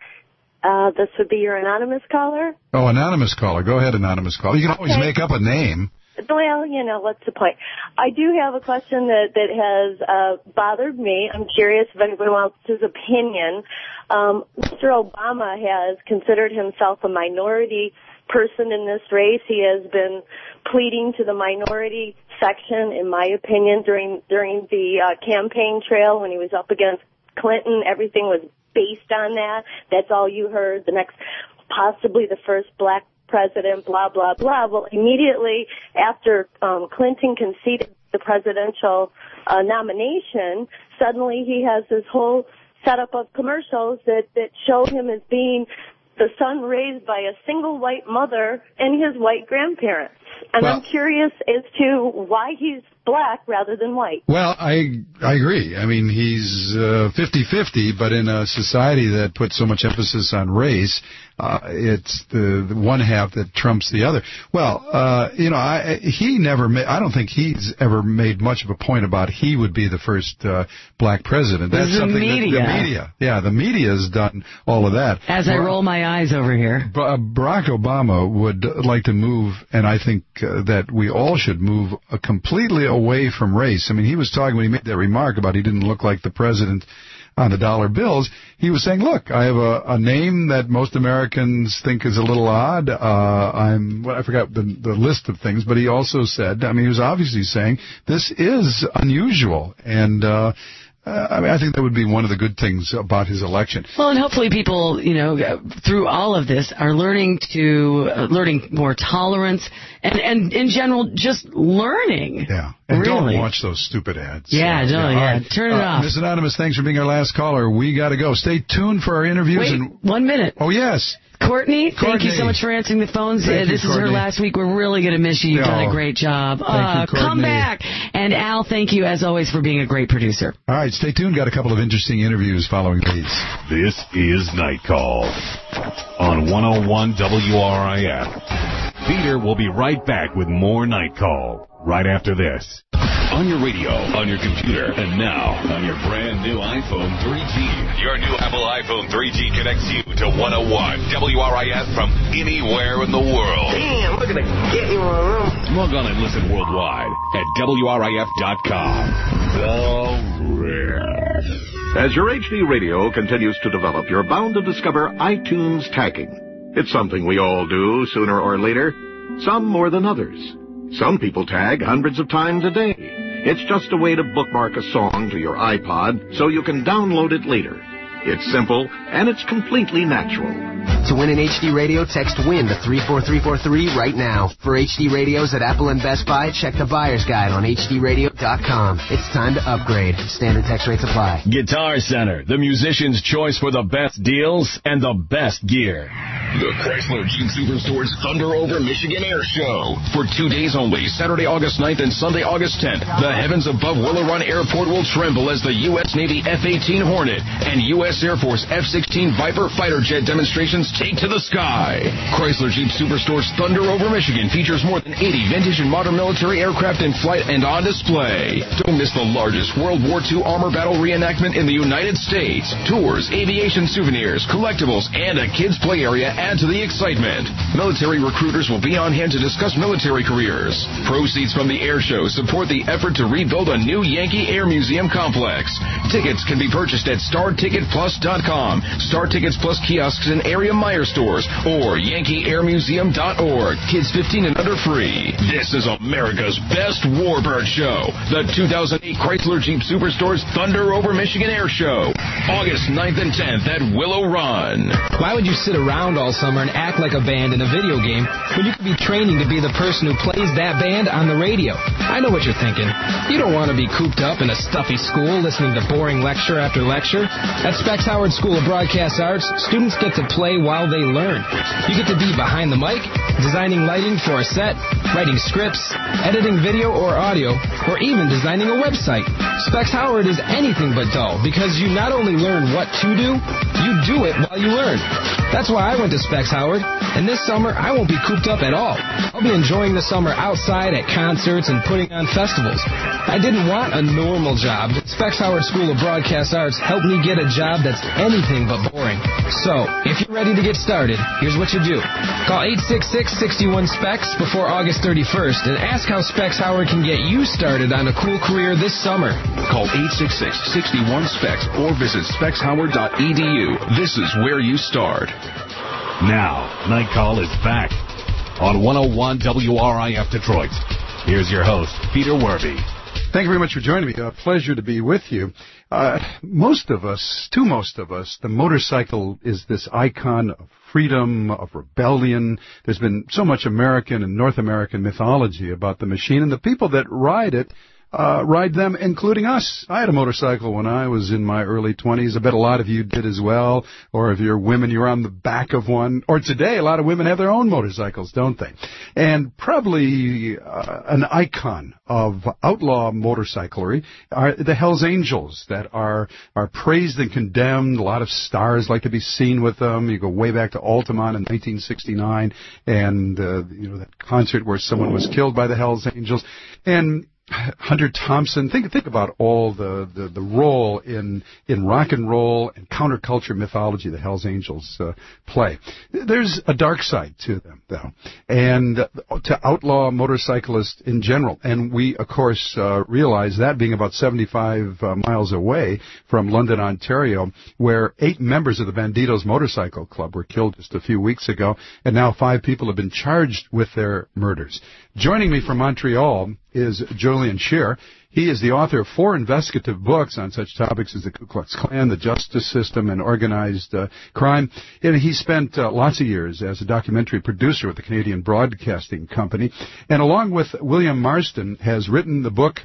Uh, this would be your anonymous caller? Oh, anonymous caller. Go ahead, anonymous caller. You can always Okay. make up a name. Well, you know, what's the point? I do have a question that, that has uh, bothered me. I'm curious if anyone else's opinion. Um, Mister Obama has considered himself a minority person in this race. He has been pleading to the minority section, in my opinion, during during the uh, campaign trail when he was up against Clinton. Everything was based on that. That's all you heard. The next, possibly the first black president, blah, blah, blah. Well, immediately after um, Clinton conceded the presidential uh, nomination, suddenly he has this whole setup of commercials that, that show him as being the son raised by a single white mother and his white grandparents. And Well- I'm curious as to why he's black rather than white. Well, I I agree. I mean, he's uh, fifty-fifty, but in a society that puts so much emphasis on race, uh, it's the, the one half that trumps the other. Well, uh, you know, I, he never ma- I don't think he's ever made much of a point about he would be the first uh, black president. That's The something media. that the media, yeah, the media has done all of that. As I Bar- roll my eyes over here. Ba- Barack Obama would like to move, and I think uh, that we all should move uh, completely away from race. I mean, he was talking when he made that remark about he didn't look like the president on the dollar bills. He was saying, look, I have a, a name that most Americans think is a little odd. Uh, I'm, well, I forgot the, the list of things, but he also said, I mean, he was obviously saying this is unusual. And, uh, Uh, I mean, I think that would be one of the good things about his election. Well, and hopefully people, you know, through all of this are learning to, uh, learning more tolerance and, and in general, just learning. Yeah. And really. don't watch those stupid ads. Yeah, So, don't, all yeah. right. Turn it uh, off. Miss Anonymous, thanks for being our last caller. We got to go. Stay tuned for our interviews. Wait, and one minute. Oh, yes. Courtney, thank Courtney. you so much for answering the phones. Thank Uh, you, this is her Courtney. last week. We're really going to miss you. You've Oh. done a great job. Thank uh, you, come Courtney. back. And Al, thank you as always for being a great producer. All right, stay tuned. Got a couple of interesting interviews following these. This is Night Call on one oh one W R I F. Peter will be right back with more Night Call right after this. On your radio, on your computer, and now on your brand new iPhone three G. Your new Apple iPhone three G connects you to one oh one W R I F from anywhere in the world. Damn, look at the get you in a room. Log on and listen worldwide at W R I F dot com. The Rare. As your H D radio continues to develop, you're bound to discover iTunes tagging. It's something we all do sooner or later, some more than others. Some people tag hundreds of times a day. It's just a way to bookmark a song to your iPod so you can download it later. It's simple, and it's completely natural. To win an H D radio, text WIN to three four three four three right now. For H D radios at Apple and Best Buy, check the buyer's guide on H D radio dot com. It's time to upgrade. Standard text rates apply. Guitar Center, the musician's choice for the best deals and the best gear. The Chrysler Jeep Superstore's Thunder Over Michigan Air Show. For two days only, Saturday, August ninth and Sunday, August tenth, the heavens above Willow Run Airport will tremble as the U S Navy F eighteen Hornet and U S Air Force F sixteen Viper fighter jet demonstrations take to the sky. Chrysler Jeep Superstore's Thunder Over Michigan features more than eighty vintage and modern military aircraft in flight and on display. Don't miss the largest World War Two armor battle reenactment in the United States. Tours, aviation souvenirs, collectibles, and a kids' play area add to the excitement. Military recruiters will be on hand to discuss military careers. Proceeds from the air show support the effort to rebuild a new Yankee Air Museum complex. Tickets can be purchased at star ticket plus dot com, Star Tickets Plus kiosks in area Meijer stores, or yankee air museum dot org. Kids fifteen and under free. This is America's best warbird show, the two thousand eight Chrysler Jeep Superstore's Thunder Over Michigan Air Show, August ninth and tenth at Willow Run. Why would you sit around all summer and act like a band in a video game when you could be training to be the person who plays that band on the radio? I know what you're thinking. You don't want to be cooped up in a stuffy school listening to boring lecture after lecture. At Specs Howard School of Broadcast Arts, students get to play while they learn. You get to be behind the mic, designing lighting for a set, writing scripts, editing video or audio, or even designing a website. Specs Howard is anything but dull because you not only learn what to do, you do it while you learn. That's why I went to Specs Howard, and this summer I won't be cooped up at all. I'll be enjoying the summer outside at concerts and putting on festivals. I didn't want a normal job. Specs Howard School of Broadcast Arts helped me get a job that's anything but boring. So, if you're ready to get started, here's what you do. Call eight six six, six one, SPECS before August thirty-first and ask how Specs Howard can get you started on a cool career this summer. Call eight six six, six one, SPECS or visit specs howard dot e d u. This is where you start. Now, Night Call is back on one oh one W R I F Detroit. Here's your host, Peter Werby. Thank you very much for joining me. A pleasure to be with you. Uh, most of us, to most of us, the motorcycle is this icon of freedom, of rebellion. There's been so much American and North American mythology about the machine, and the people that ride it Uh, ride them, including us. I had a motorcycle when I was in my early twenties. I bet a lot of you did as well. Or if you're women, you're on the back of one. Or today, a lot of women have their own motorcycles, don't they? And probably uh, an icon of outlaw motorcyclery are the Hells Angels that are are praised and condemned. A lot of stars like to be seen with them. You go way back to Altamont in nineteen sixty-nine, and uh, you know that concert where someone was killed by the Hells Angels. And Hunter Thompson, think think about all the, the, the role in in rock and roll and counterculture mythology the Hells Angels uh, play. There's a dark side to them, though, and uh, to outlaw motorcyclists in general. And we, of course, uh, realize that being about seventy-five uh, miles away from London, Ontario, where eight members of the Bandidos Motorcycle Club were killed just a few weeks ago, and now five people have been charged with their murders. Joining me from Montreal is Julian Scheer. He is the author of four investigative books on such topics as the Ku Klux Klan, the justice system, and organized uh, crime. And he spent uh, lots of years as a documentary producer with the Canadian Broadcasting Company. And along with William Marston, has written the book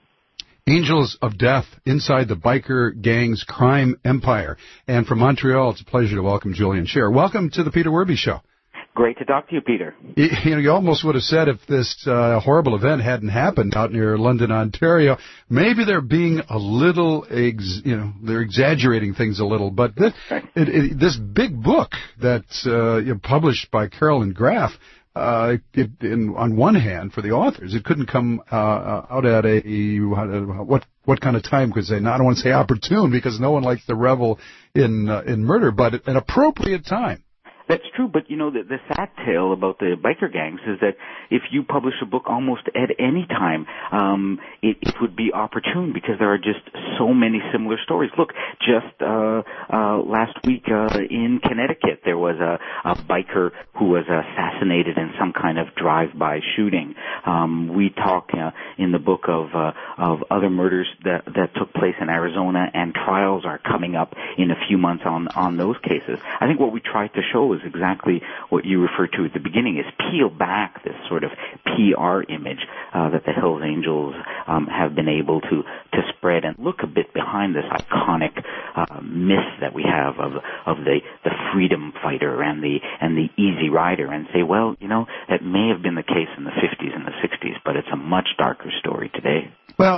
Angels of Death, Inside the Biker Gang's Crime Empire. And from Montreal, it's a pleasure to welcome Julian Scheer. Welcome to the Peter Werby Show. Great to talk to you, Peter. You, you know, you almost would have said if this uh, horrible event hadn't happened out near London, Ontario, maybe they're being a little, ex, you know, they're exaggerating things a little. But this, it, it, this big book that's uh, you know, published by Carolyn Graff, uh, it, in, on one hand, for the authors, it couldn't come uh, out at a what what kind of time could say? Now, I don't want to say opportune because no one likes to revel in uh, in murder, but an appropriate time. That's true, but you know, the, the sad tale about the biker gangs is that if you publish a book almost at any time, um, it, it would be opportune because there are just so many similar stories. Look, just uh, uh, last week uh, in Connecticut, there was a, a biker who was assassinated in some kind of drive-by shooting. Um, we talk uh, in the book of uh, of other murders that that took place in Arizona, and trials are coming up in a few months on on those cases. I think what we tried to show is exactly what you referred to at the beginning, is peel back this sort of P R image uh, that the Hells Angels um, have been able to, to spread, and look a bit behind this iconic uh, myth that we have of of the, the freedom fighter and the and the easy rider, and say, well, you know, that may have been the case in the fifties and the sixties, but it's a much darker story today. Well,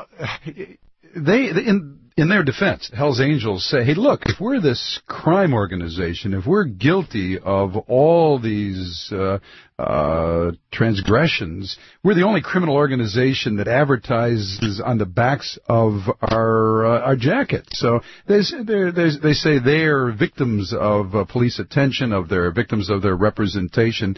they in in their defense, Hells Angels say, hey, look, if we're this crime organization, if we're guilty of all these uh, uh, transgressions, we're the only criminal organization that advertises on the backs of our uh, our jackets. So they they say they're victims of uh, police attention, of their victims of their representation.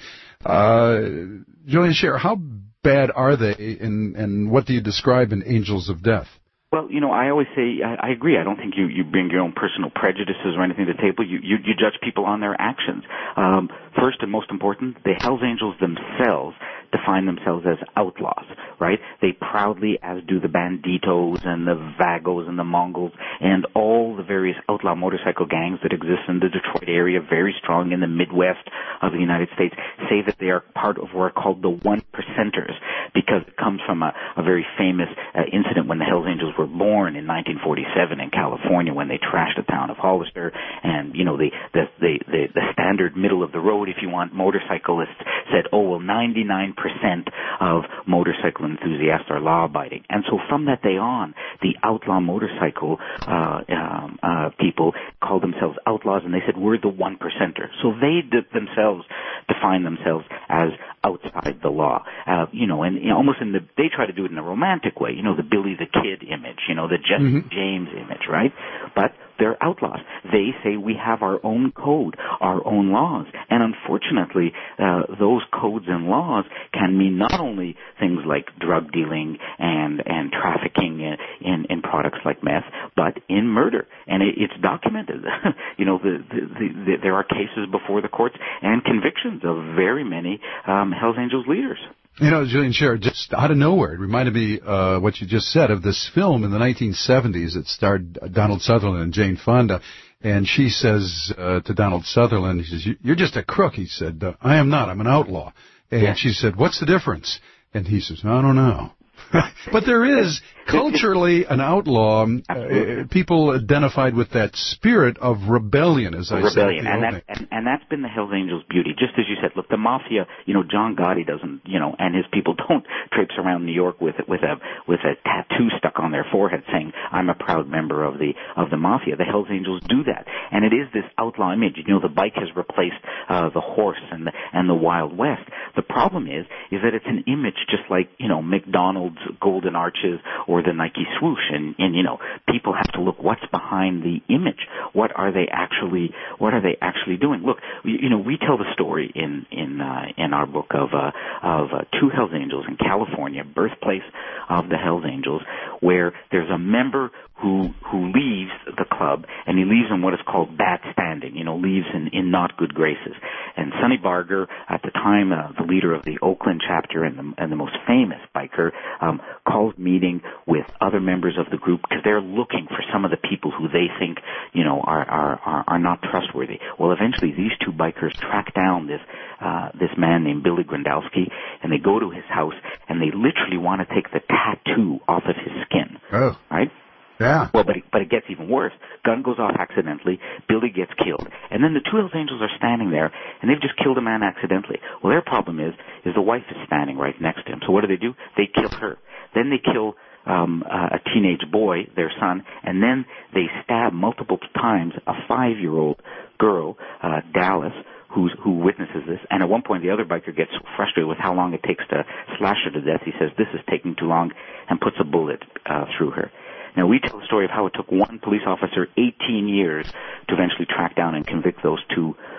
Uh, Julian Scherer, how bad are they, and, and what do you describe in Angels of Death? Well, you know, I always say, I, I agree. I don't think you, you bring your own personal prejudices or anything to the table. You, you, you judge people on their actions. Um, first and most important, the Hells Angels themselves define themselves as outlaws, right? They proudly, as do the Banditos and the Vagos and the Mongols and all the various outlaw motorcycle gangs that exist in the Detroit area, very strong in the Midwest of the United States, say that they are part of what are called the one percenters, because it comes from a, a very famous uh, incident when the Hells Angels were born in nineteen forty-seven in California, when they trashed the town of Hollister, and, you know, the, the, the, the, the standard middle of the road, if you want, motorcyclists said, oh, well, ninety-nine percent of motorcycle enthusiasts are law-abiding. And so from that day on, the outlaw motorcycle uh, um, uh, people called themselves outlaws, and they said, we're the one percenter. So they d- themselves define themselves as outside the law. Uh, you know, and you know, almost in the, they try to do it in a romantic way, you know, the Billy the Kid image, you know, the Jesse mm-hmm. James image, right? But they're outlaws. They say we have our own code, our own laws. And unfortunately, uh, those codes and laws can mean not only things like drug dealing and, and trafficking in, in, in products like meth, but in murder. And it, it's documented. you know, the, the, the, the, there are cases before the courts and convictions of very many um, Hells Angels leaders. You know, Julian Scherer, just out of nowhere, it reminded me uh, what you just said of this film in the nineteen seventies that starred Donald Sutherland and Jane Fonda. And she says uh, to Donald Sutherland, she says, you're just a crook. He said, uh, I am not. I'm an outlaw. And yeah. she said, what's the difference? And he says, I don't know. But there is culturally an outlaw. Uh, people identified with that spirit of rebellion, as I rebellion. said. And, that, and, and that's been the Hells Angels' beauty. Just as you said, look, the mafia, you know, John Gotti doesn't, you know, and his people don't traipse around New York with with a with a tattoo stuck on their forehead saying, I'm a proud member of the of the mafia. The Hells Angels do that. And it is this outlaw image. You know, the bike has replaced uh, the horse and the, and the Wild West. The problem is, is that it's an image just like, you know, McDonald's Golden Arches or the Nike swoosh, and, and you know, people have to look what's behind the image. What are they actually? What are they actually doing? Look, you, you know, we tell the story in in uh, in our book of uh, of uh, two Hells Angels in California, birthplace of the Hells Angels, where there's a member who who leaves the club, and he leaves in what is called bad standing. You know, leaves in in not good graces. And Sonny Barger, at the time uh, the leader of the Oakland chapter and the and the most famous biker, um, calls meeting with other members of the group because they're looking for some of the people who they think, you know, are are are, are not trustworthy. Well, eventually these two bikers track down this uh, this man named Billy Grandalski, and they go to his house, and they literally want to take the tattoo off of his skin. Oh, right. Yeah. Well, but it, but it gets even worse. Gun goes off accidentally. Billy gets killed, and then the two Hells Angels are standing there, and they've just killed a man accidentally. Well, their problem is, is the wife is standing right next to him. So what do they do? They kill her. Then they kill um, uh, a teenage boy, their son, and then they stab multiple times a five-year-old girl, uh, Dallas, who's, who witnesses this. And at one point, the other biker gets so frustrated with how long it takes to slash her to death. He says, "This is taking too long," and puts a bullet uh, through her. Now, we tell the story of how it took one police officer eighteen years to eventually track down and convict those two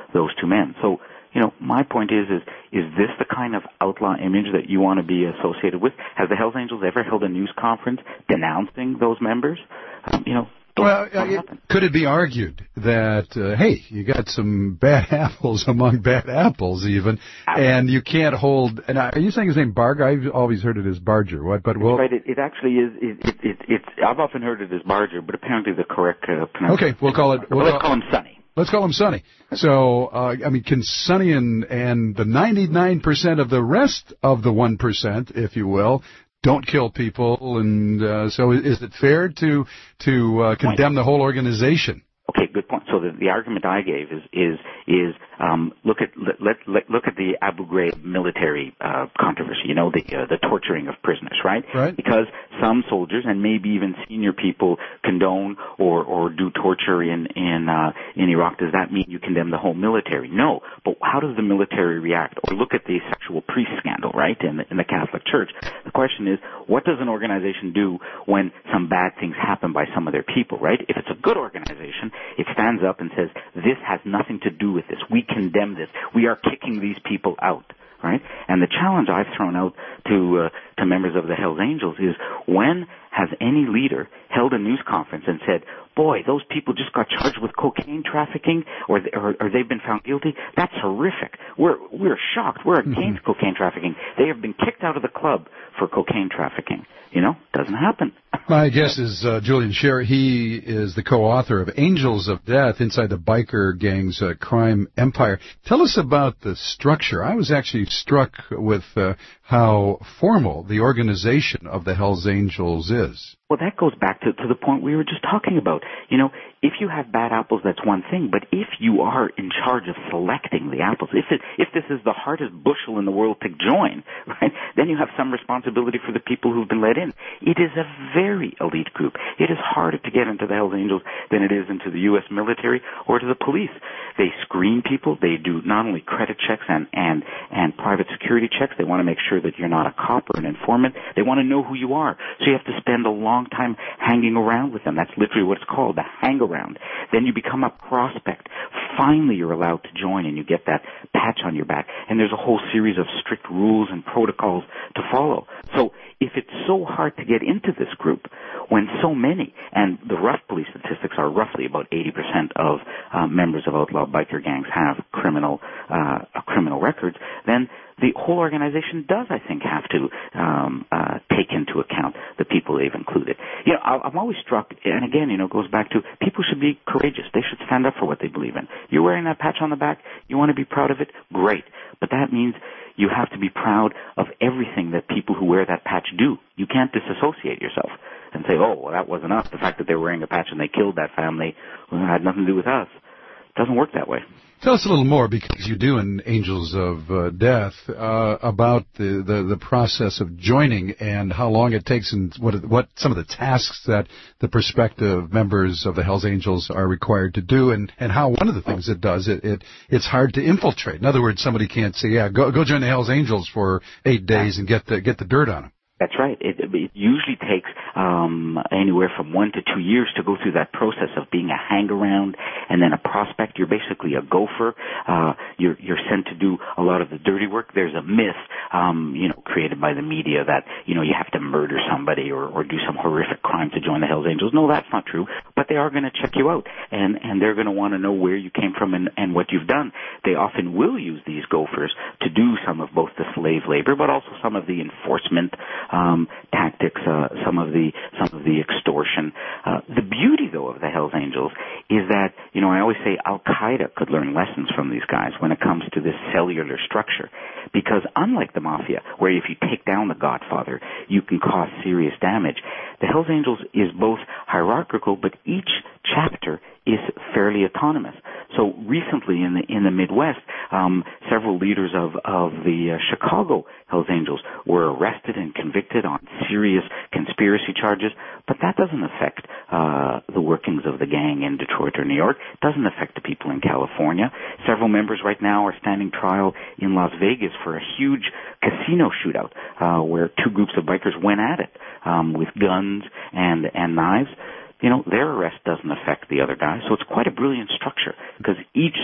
those two men. So, you know, my point is, is, is this the kind of outlaw image that you want to be associated with? Has the Hells Angels ever held a news conference denouncing those members? Um, you know, Well, uh, it, could it be argued that, uh, hey, you got some bad apples among bad apples even, and you can't hold, and are you saying his name Barger? I've always heard it as Barger. What? But well, right, it, it actually is, it, it, it, it's, I've often heard it as Barger, but apparently the correct uh, pronunciation. Okay, we'll call it, we'll let's call, call him Sonny. Let's call him Sonny. So, uh, I mean, can Sonny and, and the ninety-nine percent of the rest of the one percent, if you will, don't kill people, and uh, so is it fair to to uh, condemn the whole organization? Okay, good point. So the, the argument I gave is is is um, look at let, let look at the Abu Ghraib military uh, controversy. You know, the uh, the torturing of prisoners, right? Right. Because some soldiers and maybe even senior people condone or or do torture in in uh, in Iraq. Does that mean you condemn the whole military? No. But how does the military react? Or look at the sexual priest scandal, right? In the, in the Catholic Church. The question is, what does an organization do when some bad things happen by some of their people, right? If it's a good organization, it stands up and says, this has nothing to do with this. We condemn this. We are kicking these people out, right? And the challenge I've thrown out to uh, to members of the Hells Angels is, when has any leader held a news conference and said, boy, those people just got charged with cocaine trafficking, or, or, or they've been found guilty? That's horrific. We're we're shocked. We're against mm-hmm. cocaine trafficking. They have been kicked out of the club for cocaine trafficking. You know, doesn't happen. My guest is uh, Julian Scherer. He is the co-author of Angels of Death, Inside the Biker Gang's uh, Crime Empire. Tell us about the structure. I was actually struck with uh, how formal the organization of the Hells Angels is. Well, that goes back to, to the point we were just talking about. You know, if you have bad apples, that's one thing. But if you are in charge of selecting the apples, if it, if this is the hardest bushel in the world to join, right, then you have some responsibility for the people who've been let in. It is a very elite group. It is harder to get into the Hells Angels than it is into the U S military or to the police. They screen people. They do not only credit checks and, and, and private security checks. They want to make sure that you're not a cop or an informant. They want to know who you are. So you have to spend a long time hanging around with them. That's literally what it's called, the hang around. Then you become a prospect. Finally, you're allowed to join, and you get that patch on your back. And there's a whole series of strict rules and protocols to follow. So if it's so hard to get into this group, when so many, and the rough police statistics are roughly about eighty percent of uh, members of outlaw biker gangs have criminal uh, criminal records, then the whole organization does, I think, have to um, uh, take into account the people they've included. You know, I'm always struck, and again, you know, it goes back to people should be courageous. They should stand up for what they believe in. You're wearing that patch on the back. You want to be proud of it? Great. But that means you have to be proud of everything that people who wear that patch do. You can't disassociate yourself and say, oh, well, that wasn't us. The fact that they were wearing a patch and they killed that family, well, it had nothing to do with us. It doesn't work that way. Tell us a little more, because you do in Angels of uh, Death, uh, about the, the, the process of joining and how long it takes, and what what some of the tasks that the prospective members of the Hells Angels are required to do, and, and how one of the things it does, it, it it's hard to infiltrate. In other words, somebody can't say, yeah, go go join the Hells Angels for eight days and get the get the dirt on them. That's right. It, it usually takes um, anywhere from one to two years to go through that process of being a hang-around and then a prospect. You're basically a gopher. Uh, you're, you're sent to do a lot of the dirty work. There's a myth, um, you know, created by the media that, you know, you have to murder somebody or, or do some horrific crime to join the Hells Angels. No, that's not true. But they are going to check you out, and, and they're going to want to know where you came from and, and what you've done. They often will use these gophers to do some of both the slave labor, but also some of the enforcement Um, tactics, uh, some of the some of the extortion. Uh, the beauty, though, of the Hells Angels is that, you know, I always say Al-Qaeda could learn lessons from these guys when it comes to this cellular structure, because unlike the Mafia, where if you take down the Godfather, you can cause serious damage, the Hells Angels is both hierarchical, but each chapter is fairly autonomous. So recently in the in the Midwest, um, several leaders of of the uh, Chicago Hells Angels were arrested and convicted on serious conspiracy charges, but that doesn't affect uh, the workings of the gang in Detroit or New York. It doesn't affect the people in California. Several members right now are standing trial in Las Vegas for a huge casino shootout uh, where two groups of bikers went at it um, with guns and and knives. You know, their arrest doesn't affect the other guy, so it's quite a brilliant structure, because each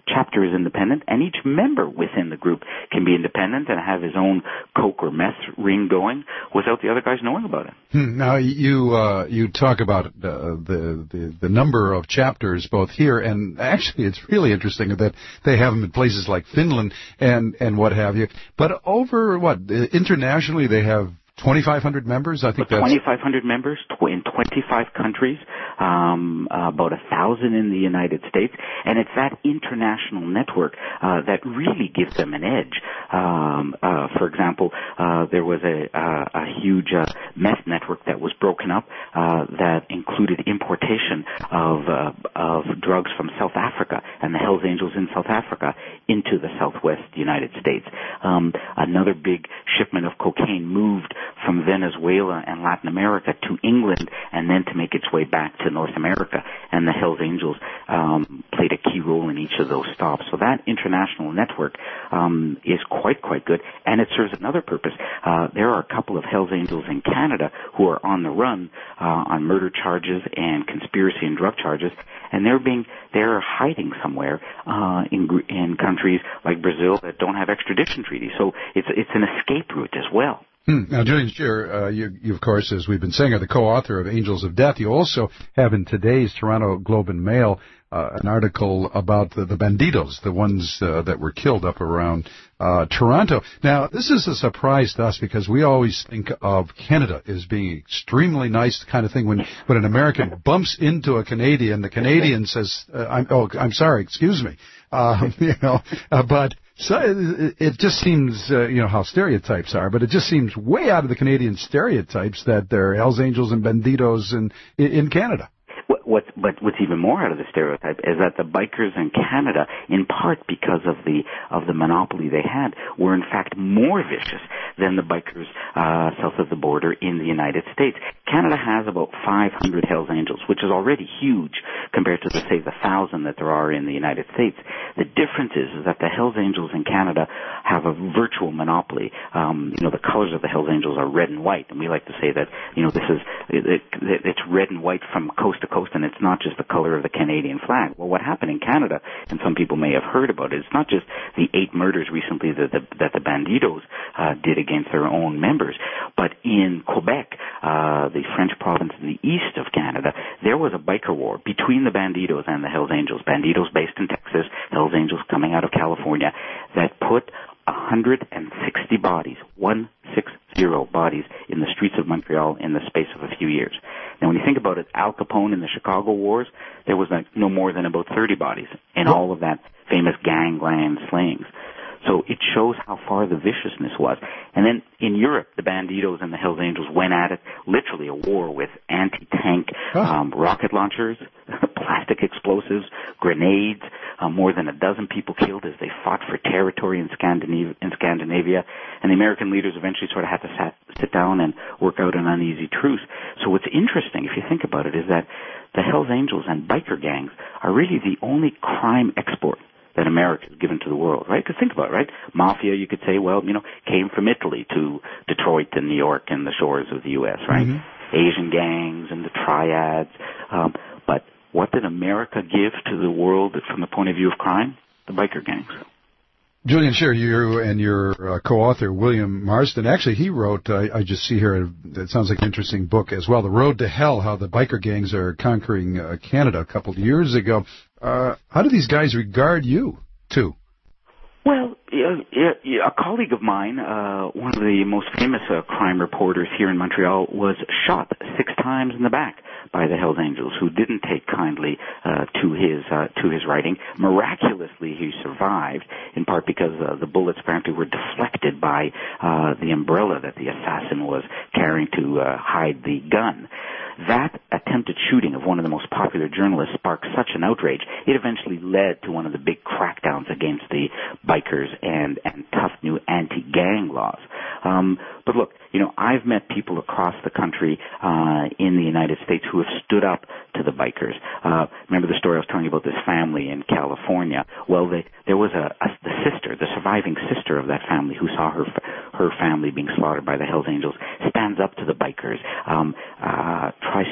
chapter is independent, and each member within the group can be independent and have his own coke or meth ring going without the other guys knowing about it. Hmm. Now, you uh, you talk about uh, the, the the number of chapters both here, and actually it's really interesting that they have them in places like Finland and, and what have you. But over, what, internationally they have twenty-five hundred members? I think that's... twenty-five hundred members in twenty-five countries, um, uh, about one thousand in the United States, and it's that international network uh, that really gives them an edge. Um, uh, for example, uh, there was a, a, a huge uh, meth network that was broken up uh, that included importation of, uh, of drugs from South Africa and the Hells Angels in South Africa into the southwest United States. Um, another big shipment of cocaine moved from Venezuela and Latin America to England and then to make its way back to North America. And the Hells Angels um, played a key role in each of those stops. So that international network um, is quite, quite good. And it serves another purpose. Uh, there are a couple of Hells Angels in Canada who are on the run uh, on murder charges and conspiracy and drug charges. And they're being, they're hiding somewhere uh, in in countries like Brazil that don't have extradition treaties. So it's it's an escape route as well. Hmm. Now, Julian Scheer, uh, you, you, of course, as we've been saying, are the co-author of Angels of Death. You also have in today's Toronto Globe and Mail uh, an article about the, the banditos, the ones uh, that were killed up around uh, Toronto. Now, this is a surprise to us because we always think of Canada as being extremely nice kind of thing. When when an American bumps into a Canadian, the Canadian says, uh, I'm, "Oh, I'm sorry, excuse me," uh, you know, uh, but. So it just seems, uh, you know, how stereotypes are, but it just seems way out of the Canadian stereotypes that there are Hells Angels and banditos in in Canada. What, but what's even more out of the stereotype is that the bikers in Canada, in part because of the of the monopoly they had, were in fact more vicious than the bikers uh, south of the border in the United States. Canada has about five hundred Hells Angels, which is already huge compared to the say the thousand that there are in the United States. The difference is, is that the Hells Angels in Canada have a virtual monopoly. Um, you know, the colors of the Hells Angels are red and white, and we like to say that you know this is it, it, it's red and white from coast to coast. And it's not just the color of the Canadian flag. Well, what happened in Canada, and some people may have heard about it, it's not just the eight murders recently that the, that the banditos uh, did against their own members, but in Quebec, uh, the French province in the east of Canada, there was a biker war between the banditos and the Hells Angels. Banditos based in Texas, Hells Angels coming out of California, that put one hundred sixty bodies, one six zero bodies in the streets of Montreal in the space of a few years. Now, when you think about it, Al Capone in the Chicago Wars, there was like no more than about thirty bodies in all of that famous gangland slayings. So it shows how far the viciousness was. And then in Europe, the banditos and the Hells Angels went at it, literally a war with anti-tank um, rocket launchers, plastic explosives, grenades, uh, more than a dozen people killed as they fought for territory in Scandinavia, in Scandinavia. And the American leaders eventually sort of had to sat, sit down and work out an uneasy truce. So what's interesting, if you think about it, is that the Hells Angels and biker gangs are really the only crime export that America has given to the world, right? Because think about it, right? Mafia, you could say, well, you know, came from Italy to Detroit and New York and the shores of the U S, right? Mm-hmm. Asian gangs and the triads. Um, but what did America give to the world from the point of view of crime? The biker gangs. Julian Scheer, you and your uh, co-author, William Marston, actually he wrote, uh, I just see here, it sounds like an interesting book as well, The Road to Hell, How the Biker Gangs Are Conquering uh, Canada a couple of years ago. Uh, how do these guys regard you, too? Well, yeah, yeah, yeah, a colleague of mine, uh, one of the most famous uh, crime reporters here in Montreal, was shot six times in the back by the Hells Angels, who didn't take kindly uh, to his uh, to his writing. Miraculously, he survived, in part because uh, the bullets apparently were deflected by uh, the umbrella that the assassin was carrying to uh, hide the gun. That attempted shooting of one of the most popular journalists sparked such an outrage, it eventually led to one of the big crackdowns against the bikers and, and tough new anti-gang laws. Um, but look, you know, I've met people across the country uh, in the United States who have stood up to the bikers. Uh, remember the story I was telling you about this family in California? Well, they, there was a, a the sister, the surviving sister of that family who saw her her family being slaughtered by the Hells Angels, stands up to the bikers, um, uh, tries to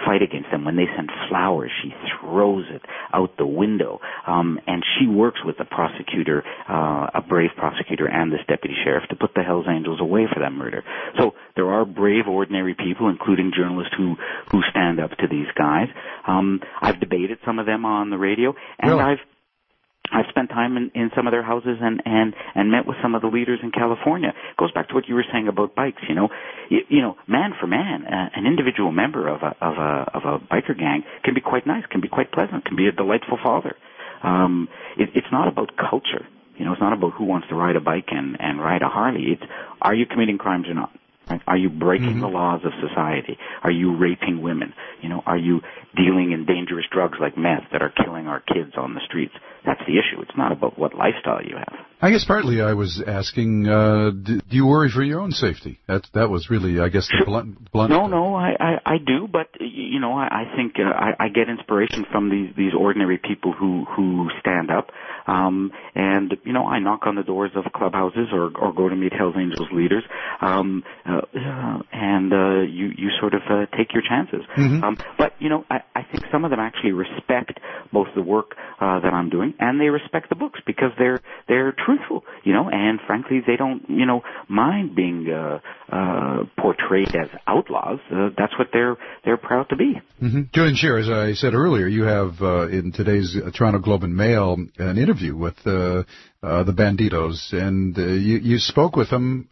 fight against them. When they send flowers, she throws it out the window. Um, and she works with the prosecutor, uh, a brave prosecutor and this deputy sheriff to put the Hells Angels away for that murder. So there are brave, ordinary people, including journalists who, who stand up to these guys. Um, I've debated some of them on the radio, and really? I've I've spent time in, in some of their houses and, and, and met with some of the leaders in California. It goes back to what you were saying about bikes, you know. You, you know, man for man, uh, an individual member of a, of a, of a biker gang can be quite nice, can be quite pleasant, can be a delightful father. Um, it, it's not about culture. You know, it's not about who wants to ride a bike and, and ride a Harley. It's, are you committing crimes or not? Right? Are you breaking mm-hmm. the laws of society? Are you raping women? You know, are you dealing in dangerous drugs like meth that are killing our kids on the streets? That's the issue. It's not about what lifestyle you have. I guess partly I was asking, uh, do, do you worry for your own safety? That that was really, I guess, the blunt. blunt no, no, I, I, I do, but you know, I, I think uh, I, I get inspiration from these these ordinary people who who stand up, um, and you know, I knock on the doors of clubhouses or or go to meet Hells Angels leaders, um, uh, and uh, you you sort of uh, take your chances. Mm-hmm. Um, but you know, I, I think some of them actually respect both the work uh, that I'm doing and they respect the books because they're they're truthful, you know, and frankly they don't, you know, mind being uh, uh, portrayed as outlaws. Uh, that's what they're they're proud to be. Mm-hmm. Julian Scheer, as I said earlier, you have uh, in today's uh, Toronto Globe and Mail an interview with uh, uh, the Banditos, and uh, you you spoke with them.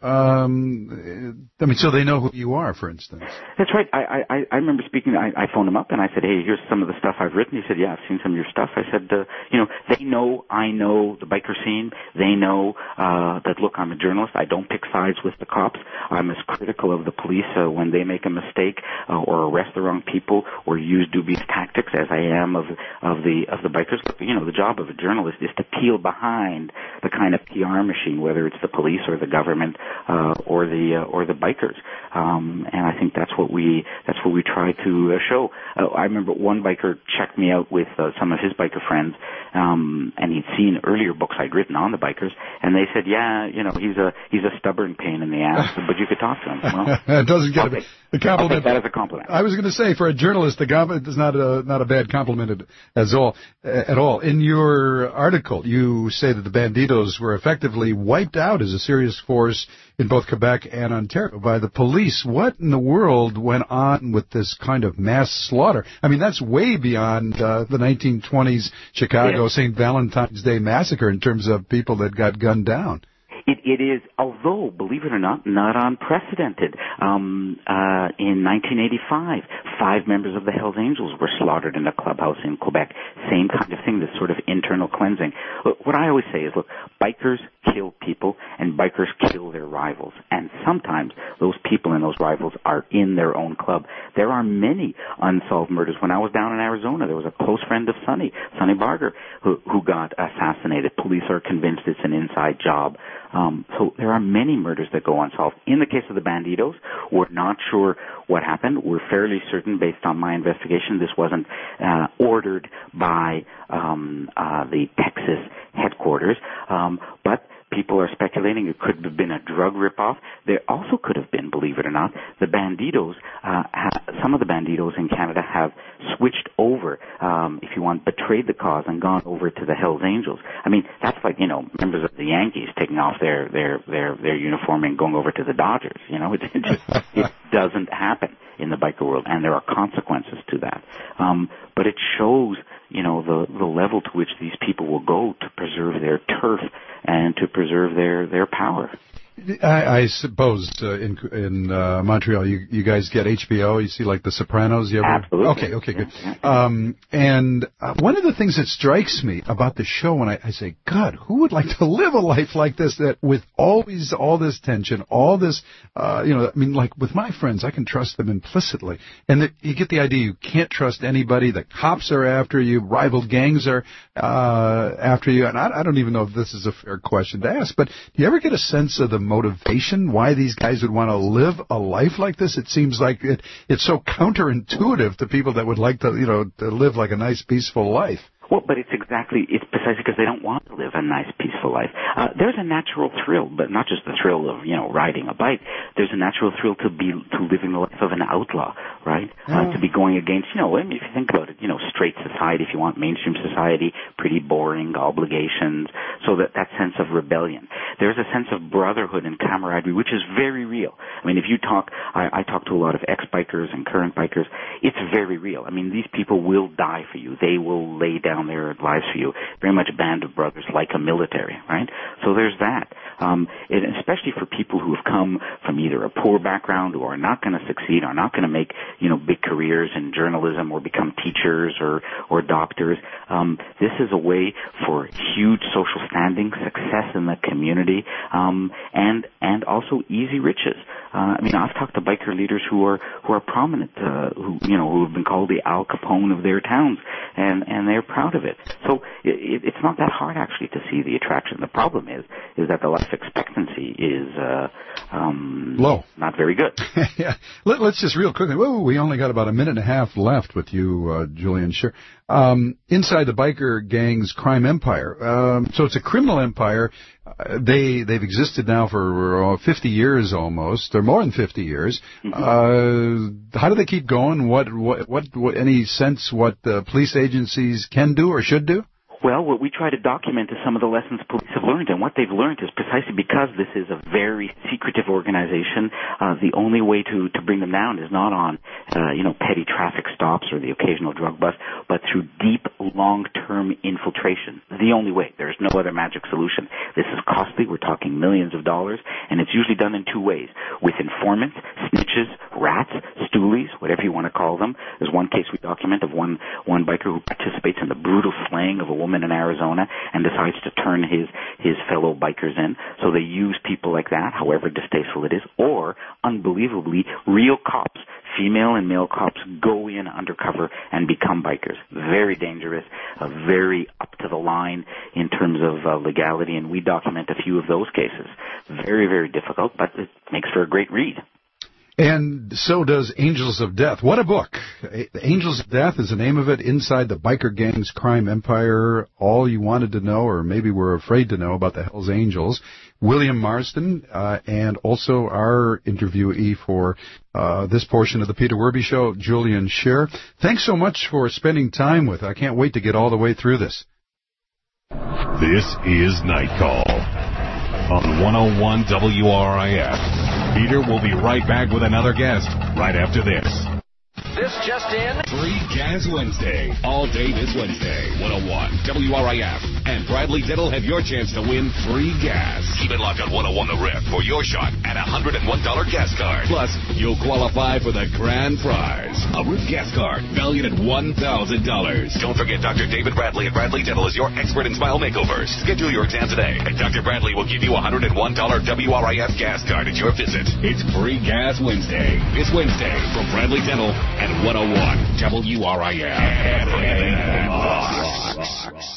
Um, I mean, so they know who you are, for instance. That's right. I I, I remember speaking. I, I phoned him up and I said, "Hey, here's some of the stuff I've written." He said, "Yeah, I've seen some of your stuff." I said, uh, "You know, they know I know the biker scene. They know uh, that. Look, I'm a journalist. I don't pick sides with the cops. I'm as critical of the police uh, when they make a mistake uh, or arrest the wrong people or use dubious tactics as I am of of the of the bikers. Look, you know, the job of a journalist is to peel behind the kind of P R machine, whether it's the police or the government uh, or the uh, or the bikers. Um, and I think that's what we that's what we try to uh, show. Uh, I remember one biker checked me out with uh, some of his biker friends, um, and he'd seen earlier books I'd written on the bikers, and they said, "Yeah, you know, he's a he's a stubborn pain in the ass, but you could talk to him." Well, it doesn't get a, a compliment. I'll take that as a compliment. I was going to say, for a journalist, the compliment is not a not a bad compliment as all at all. In your article, you say that the Banditos were effectively wiped out as a serious force in both Quebec and Ontario by the police. What in the world went on with this kind of mass slaughter? I mean, that's way beyond uh, the nineteen twenties Chicago yeah. Saint Valentine's Day massacre in terms of people that got gunned down. It, it is, although, believe it or not, not unprecedented. Um, uh, in nineteen eighty-five, five members of the Hells Angels were slaughtered in a clubhouse in Quebec. Same kind of thing, this sort of internal cleansing. Look, what I always say is, look, bikers kill people, and bikers kill their rivals. And sometimes those people and those rivals are in their own club. There are many unsolved murders. When I was down in Arizona, there was a close friend of Sonny, Sonny Barger, who, who got assassinated. Police are convinced it's an inside job. Um, so there are many murders that go unsolved. In the case of the Banditos, we're not sure what happened. We're fairly certain, based on my investigation, this wasn't uh, ordered by um, uh, the Texas headquarters, um, but people are speculating it could have been a drug ripoff. There also could have been, believe it or not, the Banditos, uh, ha- some of the Banditos in Canada have switched over, um, if you want, betrayed the cause and gone over to the Hells Angels. I mean, that's like, you know, members of the Yankees taking off their, their, their, their uniform and going over to the Dodgers. You know, it, it just, it doesn't happen in the biker world, and there are consequences to that. Um, but it shows, you know, the, the level to which these people will go to preserve their turf and to preserve their, their power. I, I suppose uh, in in uh, Montreal, you you guys get H B O. You see like The Sopranos. You ever? Absolutely. Okay. Okay. Good. Um, and uh, one of the things that strikes me about the show, when I, I say, God, who would like to live a life like this? That with always all this tension, all this, uh, you know, I mean, like with my friends, I can trust them implicitly, and that you get the idea you can't trust anybody. The cops are after you. Rival gangs are uh, after you. And I, I don't even know if this is a fair question to ask, but do you ever get a sense of the motivation why these guys would want to live a life like this? It seems like it, it's so counterintuitive to people that would like to, you know, to live like a nice, peaceful life. Well, but it's exactly, it's precisely because they don't want to live a nice, peaceful life. Uh, there's a natural thrill, but not just the thrill of, you know, riding a bike. There's a natural thrill to be, to living the life of an outlaw, right? Oh. Uh, to be going against, you know, I mean, if you think about it, you know, straight society, if you want mainstream society, pretty boring, obligations, so that, that sense of rebellion. There's a sense of brotherhood and camaraderie, which is very real. I mean, if you talk, I, I talk to a lot of ex-bikers and current bikers, it's very real. I mean, these people will die for you. They will lay down their lives for you. Very much a band of brothers, like a military, right? So there's that. Um, and especially for people who have come from either a poor background or are not going to succeed, are not going to make, you know, big careers in journalism or become teachers or, or doctors. Um, this is a way for huge social standing, success in the community, um, and, and also easy riches. Uh, I mean, I've talked to biker leaders who are, who are prominent, uh, who, you know, who have been called the Al Capone of their towns, and, and they're proud of it. So it, it's not that hard actually to see the attraction. The problem is, is that the life expectancy is, uh, um, low. Not very good. Yeah. Let, let's just real quickly, whoa, we only got about a minute and a half left with you, uh, Julian Scheer. Um, inside the biker gang's crime empire. Um, so it's a criminal empire. Uh, they, they've existed now for uh, fifty years almost, or more than fifty years. Mm-hmm. Uh, how do they keep going? What, what, what, what, any sense what the police agencies can do or should do? Well, what we try to document is some of the lessons police have learned, and what they've learned is precisely because this is a very secretive organization, uh, the only way to, to bring them down is not on, uh, you know, petty traffic stops or the occasional drug bust, but through deep, long-term infiltration. The only way. There's no other magic solution. This is costly. We're talking millions of dollars, and it's usually done in two ways. With informants, snitches, rats, stoolies, whatever you want to call them. There's one case we document of one, one biker who participates in the brutal slaying of a woman in Arizona and decides to turn his his fellow bikers in. So they use people like that, however distasteful it is, or, unbelievably, real cops, female and male cops, go in undercover and become bikers. Very dangerous, uh, very up to the line in terms of uh, legality, and we document a few of those cases. Very, very difficult, but it makes for a great read. And so does Angels of Death. What a book. Angels of Death is the name of it, Inside the Biker Gang's Crime Empire. All you wanted to know, or maybe were afraid to know, about the Hells Angels. William Marston, uh, and also our interviewee for uh, this portion of the Peter Werby Show, Julian Scheer. Thanks so much for spending time with us. I can't wait to get all the way through this. This is Night Call on one oh one W R I F. Peter will be right back with another guest right after this. This just in. Free Gas Wednesday. All day this Wednesday. one oh one W R I F and Bradley Diddle have your chance to win free gas. Keep it locked on one oh one The Rip for your shot at a one hundred one dollars gas card. Plus, you'll qualify for the grand prize, a Rip gas card valued at one thousand dollars. Don't forget Doctor David Bradley at Bradley Dental is your expert in smile makeovers. Schedule your exam today, and Doctor Bradley will give you a one hundred one dollars W R I F gas card at your visit. It's Free Gas Wednesday. This Wednesday from Bradley Dental and one oh one W R I F. Everything that rocks.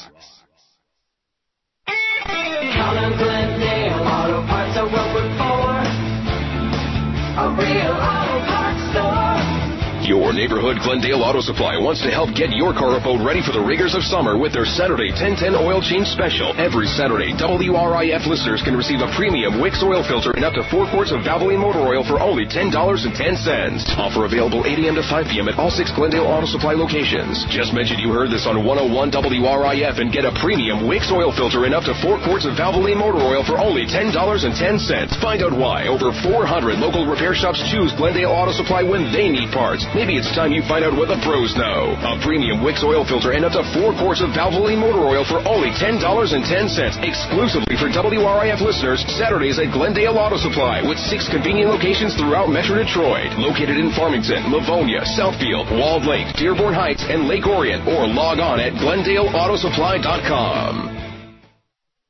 Colin Glendale Auto Parts are what we're for. A real auto parts store. Your neighborhood Glendale Auto Supply wants to help get your car or boat ready for the rigors of summer with their Saturday ten ten oil change special. Every Saturday, W R I F listeners can receive a premium Wix oil filter and up to four quarts of Valvoline motor oil for only ten dollars and ten cents. Offer available eight a.m. to five p.m. at all six Glendale Auto Supply locations. Just mention you heard this on one oh one W R I F and get a premium Wix oil filter and up to four quarts of Valvoline motor oil for only ten dollars and ten cents. Find out why over four hundred local repair shops choose Glendale Auto Supply when they need parts. Maybe it's time you find out what the pros know. A premium Wix oil filter and up to four quarts of Valvoline motor oil for only ten dollars and ten cents. Exclusively for W R I F listeners, Saturdays at Glendale Auto Supply with six convenient locations throughout Metro Detroit. Located in Farmington, Livonia, Southfield, Walled Lake, Dearborn Heights, and Lake Orion. Or log on at glendale auto supply dot com.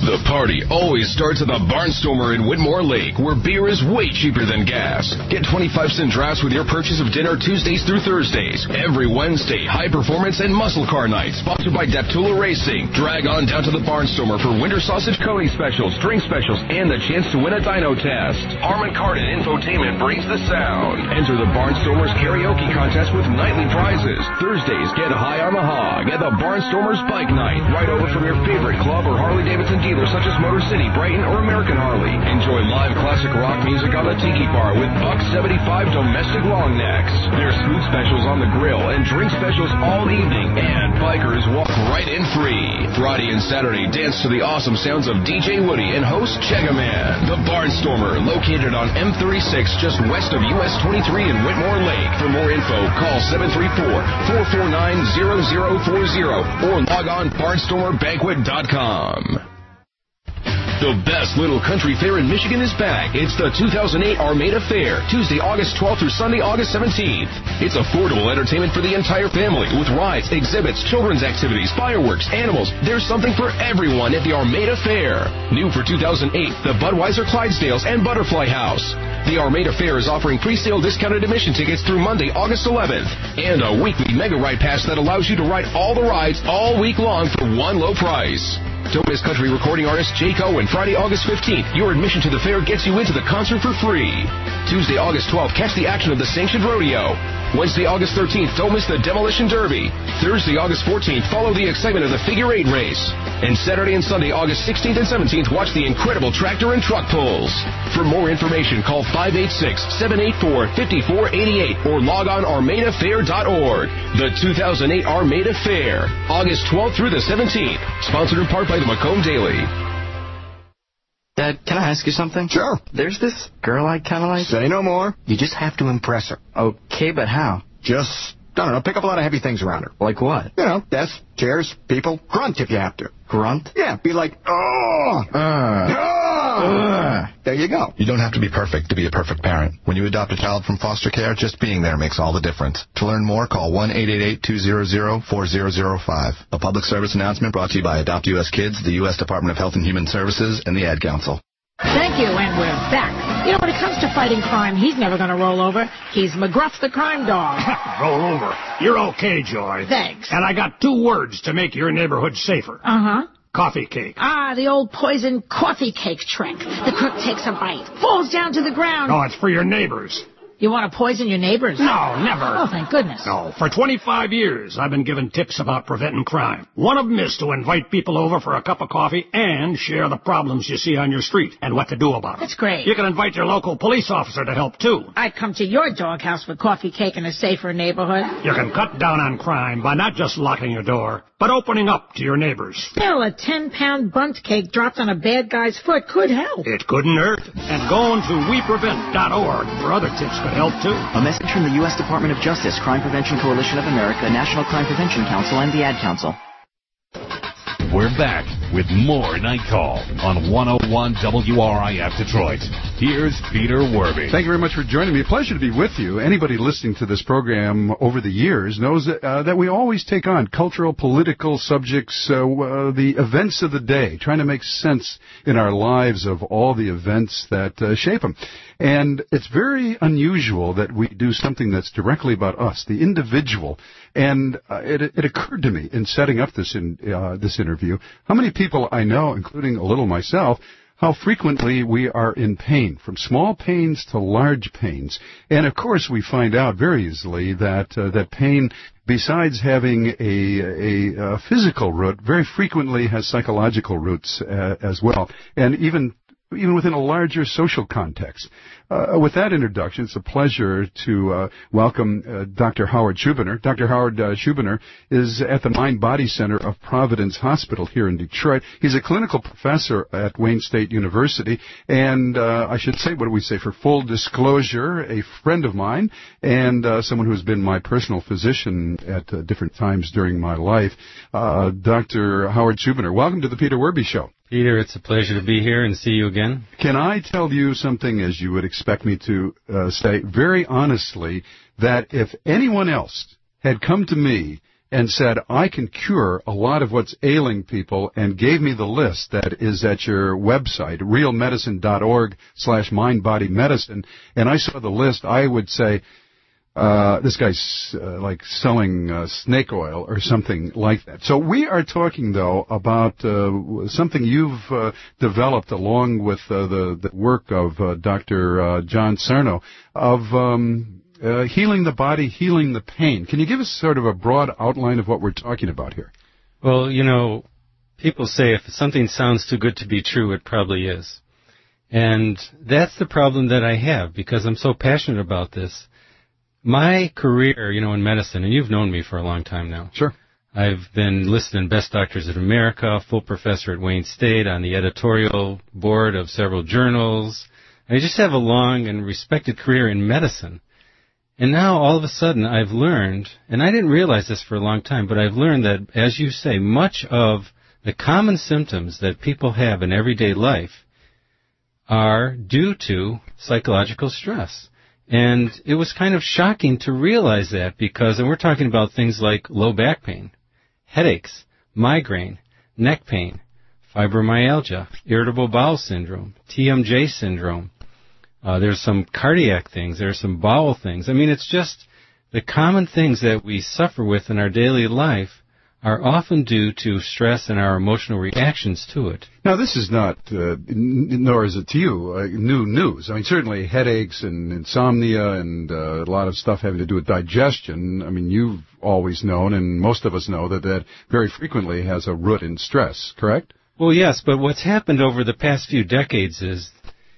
The party always starts at the Barnstormer in Whitmore Lake, where beer is way cheaper than gas. Get twenty-five cent drafts with your purchase of dinner Tuesdays through Thursdays. Every Wednesday, high performance and muscle car night, sponsored by Deptula Racing. Drag on down to the Barnstormer for winter sausage coney specials, drink specials, and the chance to win a dyno test. Harman Kardon Infotainment brings the sound. Enter the Barnstormers karaoke contest with nightly prizes. Thursdays, get high on the hog at the Barnstormers Bike Night, right over from your favorite club or Harley-Davidson dealers such as Motor City, Brighton, or American Harley. Enjoy live classic rock music on the Tiki Bar with Buck seventy-five domestic long necks. There's food specials on the grill and drink specials all evening, and bikers walk right in free. Friday and Saturday, dance to the awesome sounds of D J Woody and host Chegaman. The Barnstormer, located on M thirty-six just west of U S twenty-three in Whitmore Lake. For more info, call seven three four, four four nine, zero zero four zero or log on barnstormer banquet dot com. The best little country fair in Michigan is back. It's the two thousand eight Armada Fair, Tuesday, August twelfth through Sunday, August seventeenth. It's affordable entertainment for the entire family with rides, exhibits, children's activities, fireworks, animals. There's something for everyone at the Armada Fair. New for two thousand eight, the Budweiser Clydesdales and Butterfly House. The Armada Fair is offering pre-sale discounted admission tickets through Monday, August eleventh, and a weekly Mega Ride Pass that allows you to ride all the rides all week long for one low price. Don't miss country recording artist Jake Owen Friday, August fifteenth. Your admission to the fair gets you into the concert for free. Tuesday, August twelfth, catch the action of the Sanctioned Rodeo. Wednesday, August thirteenth, don't miss the Demolition Derby. Thursday, August fourteenth, follow the excitement of the Figure Eight race. And Saturday and Sunday, August sixteenth and seventeenth, watch the incredible tractor and truck pulls. For more information, call five eight six, seven eight four, five four eight eight or log on armada fair dot org. The two thousand eight Armada Fair, August twelfth through the seventeenth. Sponsored in part by the Macomb Daily. Dad, can I ask you something? Sure. There's this girl I kind of like. Say no more. You just have to impress her. Okay, but how? Just, I don't know, pick up a lot of heavy things around her. Like what? You know, desks, chairs, people. Grunt if you have to. Grunt? Yeah, be like, oh! Uh, oh! Uh. There you go. You don't have to be perfect to be a perfect parent. When you adopt a child from foster care, just being there makes all the difference. To learn more, call one eight eight eight, two hundred, four thousand five. A public service announcement brought to you by Adopt U S Kids, the U S Department of Health and Human Services, and the Ad Council. Thank you, and we're back. You know, when it comes to fighting crime, he's never going to roll over. He's McGruff the crime dog. Roll over. You're okay, Joy. Thanks. And I got two words to make your neighborhood safer. Uh-huh. Coffee cake. Ah, the old poison coffee cake trick. The crook takes a bite, falls down to the ground. No, it's for your neighbors. You want to poison your neighbors? No, never. Oh, thank goodness. No, for twenty-five years, I've been giving tips about preventing crime. One of them is to invite people over for a cup of coffee and share the problems you see on your street and what to do about them. That's great. You can invite your local police officer to help, too. I'd come to your doghouse for coffee cake in a safer neighborhood. You can cut down on crime by not just locking your door, but opening up to your neighbors. Still, a ten-pound bundt cake dropped on a bad guy's foot could help. It couldn't hurt. And going to we prevent dot org for other tips could help, too. A message from the U S Department of Justice, Crime Prevention Coalition of America, National Crime Prevention Council, and the Ad Council. We're back with more Night Call on one oh one W R I F Detroit. Here's Peter Werby. Thank you very much for joining me. A pleasure to be with you. Anybody listening to this program over the years knows that, uh, that we always take on cultural, political subjects, uh, uh, the events of the day, trying to make sense in our lives of all the events that uh, shape them. And it's very unusual that we do something that's directly about us, the individual. And uh, it, it occurred to me in setting up this in, uh, this interview, how many people I know, including a little myself, how frequently we are in pain, from small pains to large pains. And, of course, we find out very easily that uh, that pain, besides having a, a, a physical root, very frequently has psychological roots uh, as well, and even even within a larger social context. Uh, with that introduction, it's a pleasure to uh, welcome uh, Doctor Howard Schubiner. Doctor Howard uh, Schubiner is at the Mind Body Center of Providence Hospital here in Detroit. He's a clinical professor at Wayne State University, and uh, I should say, what do we say, for full disclosure, a friend of mine and uh, someone who's been my personal physician at uh, different times during my life. Uh, Doctor Howard Schubiner, welcome to the Peter Werby Show. Peter, it's a pleasure to be here and see you again. Can I tell you something, as you would expect me to uh, say, very honestly, that if anyone else had come to me and said, I can cure a lot of what's ailing people, and gave me the list that is at your website, realmedicine.org slash mindbodymedicine, and I saw the list, I would say, uh, this guy's uh, like selling uh, snake oil or something like that. So we are talking, though, about uh, something you've uh, developed along with uh, the, the work of uh, Doctor Uh, John Sarno of um, uh, healing the body, healing the pain. Can you give us sort of a broad outline of what we're talking about here? Well, you know, people say if something sounds too good to be true, it probably is. And that's the problem that I have, because I'm so passionate about this. My career, you know, in medicine, and you've known me for a long time now. Sure. I've been listed in Best Doctors of America, full professor at Wayne State, on the editorial board of several journals. I just have a long and respected career in medicine. And now, all of a sudden, I've learned, and I didn't realize this for a long time, but I've learned that, as you say, much of the common symptoms that people have in everyday life are due to psychological stress. And it was kind of shocking to realize that, because, and we're talking about things like low back pain, headaches, migraine, neck pain, fibromyalgia, irritable bowel syndrome, T M J syndrome. Uh, there's some cardiac things. There's some bowel things. I mean, it's just the common things that we suffer with in our daily life are often due to stress and our emotional reactions to it. Now, this is not, uh, n- nor is it to you, uh, new news. I mean, certainly headaches and insomnia and uh, a lot of stuff having to do with digestion. I mean, you've always known, and most of us know, that that very frequently has a root in stress, correct? Well, yes, but what's happened over the past few decades is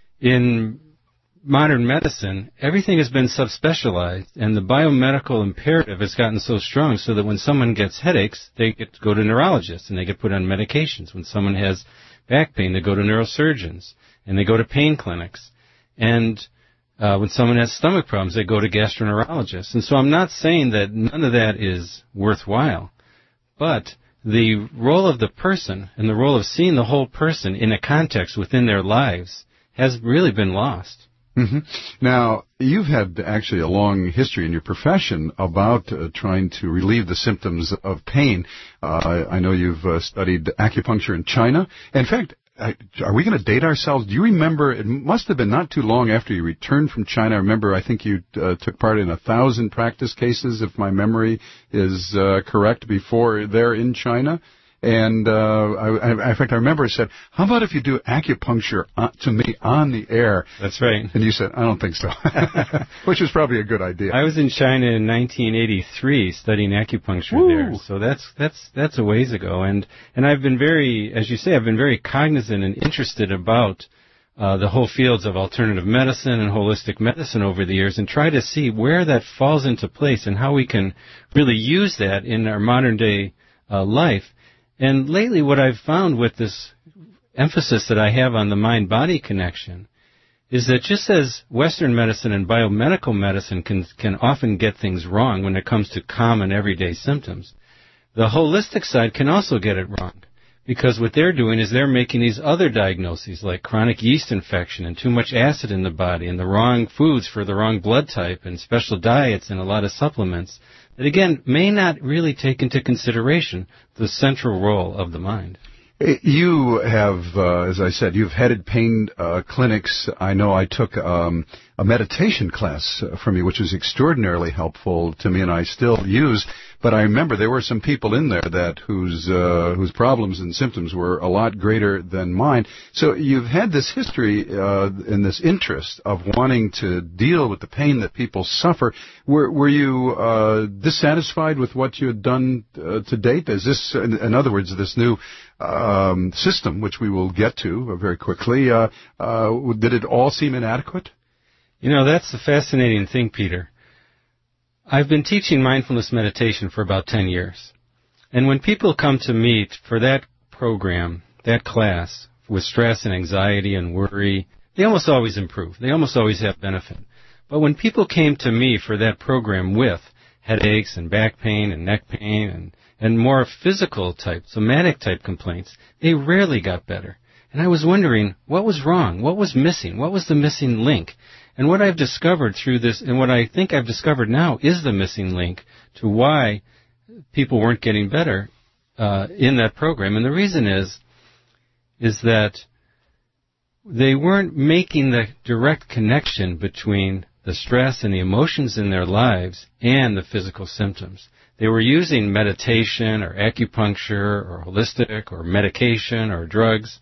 in modern medicine, everything has been subspecialized, and the biomedical imperative has gotten so strong so that when someone gets headaches, they get to go to neurologists and they get put on medications. When someone has back pain, they go to neurosurgeons and they go to pain clinics. And uh, when someone has stomach problems, they go to gastroenterologists. And so I'm not saying that none of that is worthwhile, but the role of the person and the role of seeing the whole person in a context within their lives has really been lost. Mm-hmm. Now, you've had actually a long history in your profession about uh, trying to relieve the symptoms of pain. Uh, I know you've uh, studied acupuncture in China. In fact, I, are we going to date ourselves? Do you remember, it must have been not too long after you returned from China. I remember, I think you uh, took part in a thousand practice cases, if my memory is uh, correct, before there in China. And, uh, I, in fact, I remember it said, how about if you do acupuncture on, to me on the air? That's right. And you said, I don't think so. Which is probably a good idea. I was in China in nineteen eighty-three studying acupuncture Woo. there. So that's, that's, that's a ways ago. And, and I've been very, as you say, I've been very cognizant and interested about uh, the whole fields of alternative medicine and holistic medicine over the years, and try to see where that falls into place and how we can really use that in our modern day uh, life. And lately what I've found with this emphasis that I have on the mind-body connection is that just as Western medicine and biomedical medicine can, can often get things wrong when it comes to common everyday symptoms, the holistic side can also get it wrong. Because what they're doing is they're making these other diagnoses like chronic yeast infection and too much acid in the body and the wrong foods for the wrong blood type and special diets and a lot of supplements that, again, may not really take into consideration the central role of the mind. You have, uh, as I said, you've headed pain uh, clinics. I know I took um, a meditation class from you, which was extraordinarily helpful to me, and I still use. But I remember there were some people in there that whose uh, whose problems and symptoms were a lot greater than mine. So you've had this history uh, and this interest of wanting to deal with the pain that people suffer. Were were you uh, dissatisfied with what you had done uh, to date? Is this, in, in other words, this new um, system, which we will get to uh, very quickly, uh, uh, did it all seem inadequate? You know, that's the fascinating thing, Peter. I've been teaching mindfulness meditation for about ten years. And when people come to me for that program, that class, with stress and anxiety and worry, they almost always improve. They almost always have benefit. But when people came to me for that program with headaches and back pain and neck pain and, and more physical type, somatic type complaints, they rarely got better. And I was wondering, what was wrong? What was missing? What was the missing link? And what I've discovered through this, and what I think I've discovered now, is the missing link to why people weren't getting better uh, in that program. And the reason is, is that they weren't making the direct connection between the stress and the emotions in their lives and the physical symptoms. They were using meditation or acupuncture or holistic or medication or drugs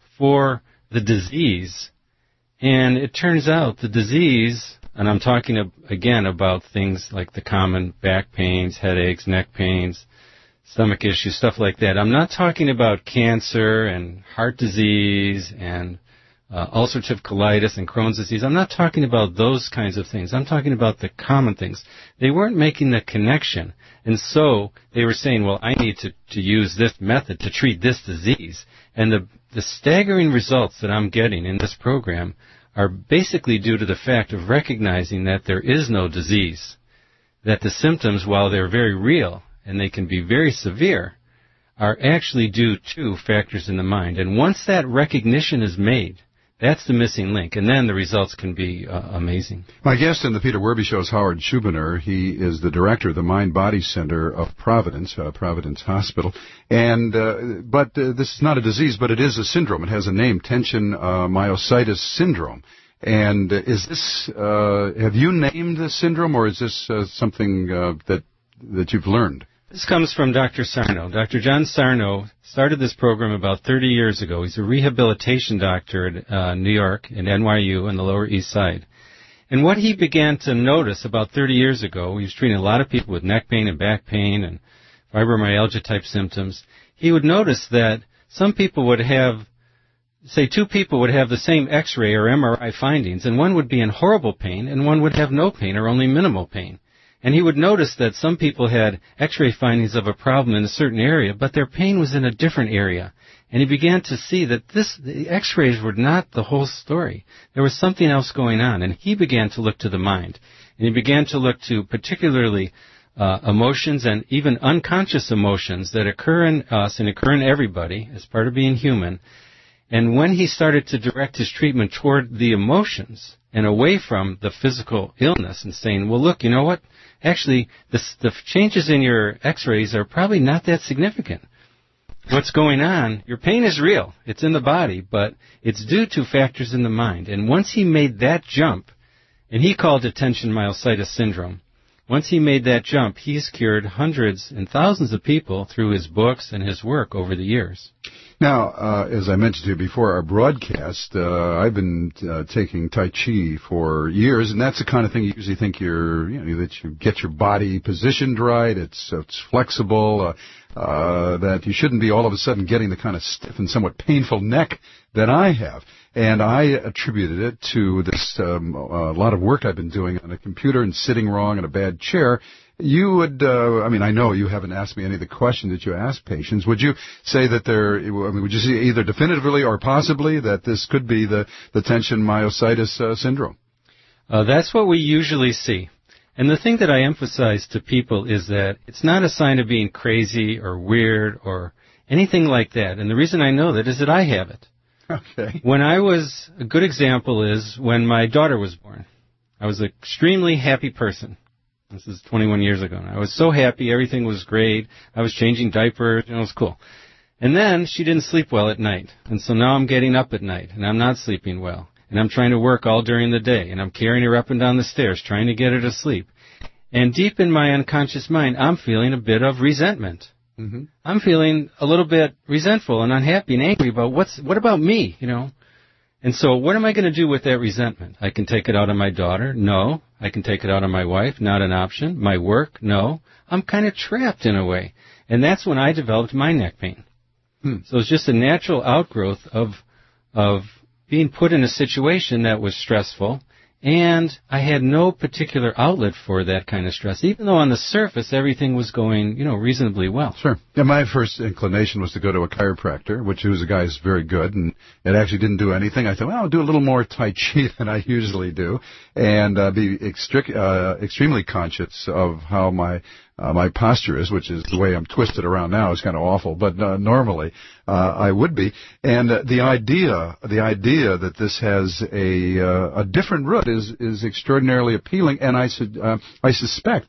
for the disease. And it turns out the disease, and I'm talking again about things like the common back pains, headaches, neck pains, stomach issues, stuff like that. I'm not talking about cancer and heart disease and uh, ulcerative colitis and Crohn's disease. I'm not talking about those kinds of things. I'm talking about the common things. They weren't making the connection. And so they were saying, well, I need to, to use this method to treat this disease. And the, the staggering results that I'm getting in this program are basically due to the fact of recognizing that there is no disease, that the symptoms, while they're very real and they can be very severe, are actually due to factors in the mind. And once that recognition is made, that's the missing link, and then the results can be uh, amazing. My guest in the Peter Werby Show is Howard Schubiner. He is the director of the Mind Body Center of Providence, uh, Providence Hospital. And uh, but uh, this is not a disease, but it is a syndrome. It has a name, tension uh, myositis syndrome. And uh, is this? Uh, have you named this syndrome, or is this uh, something uh, that that you've learned? This comes from Doctor Sarno. Doctor John Sarno started this program about thirty years ago. He's a rehabilitation doctor at uh, New York and N Y U on the Lower East Side. And what he began to notice about thirty years ago, he was treating a lot of people with neck pain and back pain and fibromyalgia-type symptoms. He would notice that some people would have, say two people would have the same X-ray or M R I findings, and one would be in horrible pain and one would have no pain or only minimal pain. And he would notice that some people had X-ray findings of a problem in a certain area, but their pain was in a different area. And he began to see that this, the X-rays were not the whole story. There was something else going on, and he began to look to the mind. And he began to look to particularly uh, emotions and even unconscious emotions that occur in us and occur in everybody as part of being human. And when he started to direct his treatment toward the emotions and away from the physical illness and saying, well, look, you know what? Actually, the, the changes in your X-rays are probably not that significant. What's going on, your pain is real. It's in the body, but it's due to factors in the mind. And once he made that jump, and he called it tension myositis syndrome, once he made that jump, he's cured hundreds and thousands of people through his books and his work over the years. Now, uh, as I mentioned to you before our broadcast, uh, I've been uh, taking Tai Chi for years, and that's the kind of thing you usually think you're, you know, that you get your body positioned right, it's, it's flexible, uh, uh, that you shouldn't be all of a sudden getting the kind of stiff and somewhat painful neck that I have. And I attributed it to this um, a lot of work I've been doing on a computer and sitting wrong in a bad chair. You would, uh, I mean, I know you haven't asked me any of the questions that you ask patients. Would you say that there, I mean, would you say either definitively or possibly that this could be the, the tension myositis uh, syndrome? Uh, that's what we usually see. And the thing that I emphasize to people is that it's not a sign of being crazy or weird or anything like that. And the reason I know that is that I have it. Okay. When I was, a good example is when my daughter was born. I was an extremely happy person. This is twenty-one years ago now. I was so happy. Everything was great. I was changing diapers. You know, it was cool. And then she didn't sleep well at night. And so now I'm getting up at night, and I'm not sleeping well. And I'm trying to work all during the day, and I'm carrying her up and down the stairs, trying to get her to sleep. And deep in my unconscious mind, I'm feeling a bit of resentment. Mm-hmm. I'm feeling a little bit resentful and unhappy and angry about what's, what about me, you know? And so what am I going to do with that resentment? I can take it out on my daughter. No. I can take it out on my wife. Not an option. My work. No. I'm kind of trapped in a way. And that's when I developed my neck pain. Hmm. So it's just a natural outgrowth of, of being put in a situation that was stressful. And I had no particular outlet for that kind of stress, even though on the surface everything was going, you know, reasonably well. Sure. Yeah, my first inclination was to go to a chiropractor, which was a guy who's very good, and it actually didn't do anything. I thought, well, I'll do a little more Tai Chi than I usually do, and uh, be extric- uh, extremely conscious of how my Uh, my posture is, which is the way I'm twisted around now. Is kind of awful, but uh, normally uh, I would be. And uh, the idea, the idea that this has a uh, a different root is is extraordinarily appealing. And I su- uh, I suspect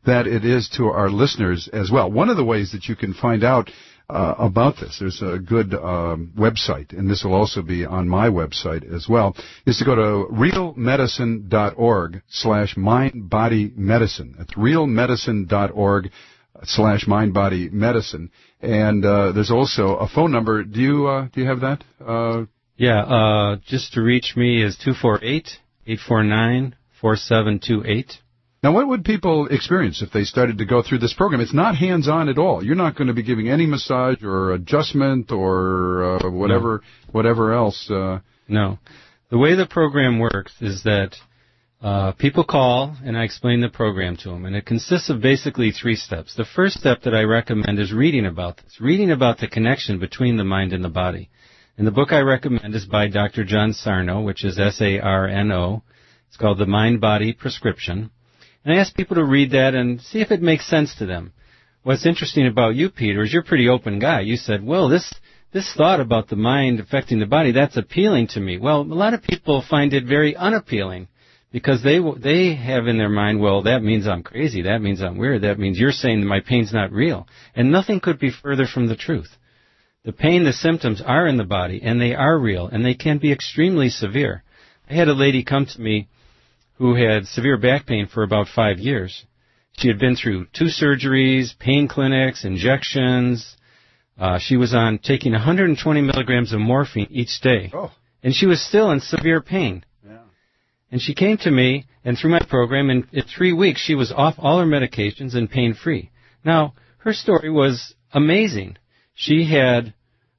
that it is to our listeners as well. One of the ways that you can find out uh, about this, there's a good um, website, and this will also be on my website as well, is to go to realmedicine.org slash mind-body-medicine. That's realmedicine.org slash mind-body-medicine. And uh, there's also a phone number. Do you uh, do you have that? Uh, yeah, uh, just to reach me is two four eight, eight four nine, four seven two eight. Now, what would people experience if they started to go through this program? It's not hands-on at all. You're not going to be giving any massage or adjustment or uh, whatever no. whatever else. Uh... No. The way the program works is that uh, people call, and I explain the program to them, and it consists of basically three steps. The first step that I recommend is reading about this, reading about the connection between the mind and the body. And the book I recommend is by Doctor John Sarno, which is S A R N O. It's called The Mind-Body Prescription. And I ask people to read that and see if it makes sense to them. What's interesting about you, Peter, is you're a pretty open guy. You said, well, this this thought about the mind affecting the body, that's appealing to me. Well, a lot of people find it very unappealing because they they have in their mind, well, that means I'm crazy. That means I'm weird. That means you're saying that my pain's not real. And nothing could be further from the truth. The pain, the symptoms are in the body, and they are real, and they can be extremely severe. I had a lady come to me who had severe back pain for about five years. She had been through two surgeries, pain clinics, injections. Uh, she was on taking one hundred twenty milligrams of morphine each day. Oh. And she was still in severe pain. Yeah. And she came to me, and through my program, and in three weeks she was off all her medications and pain-free. Now, her story was amazing. She had,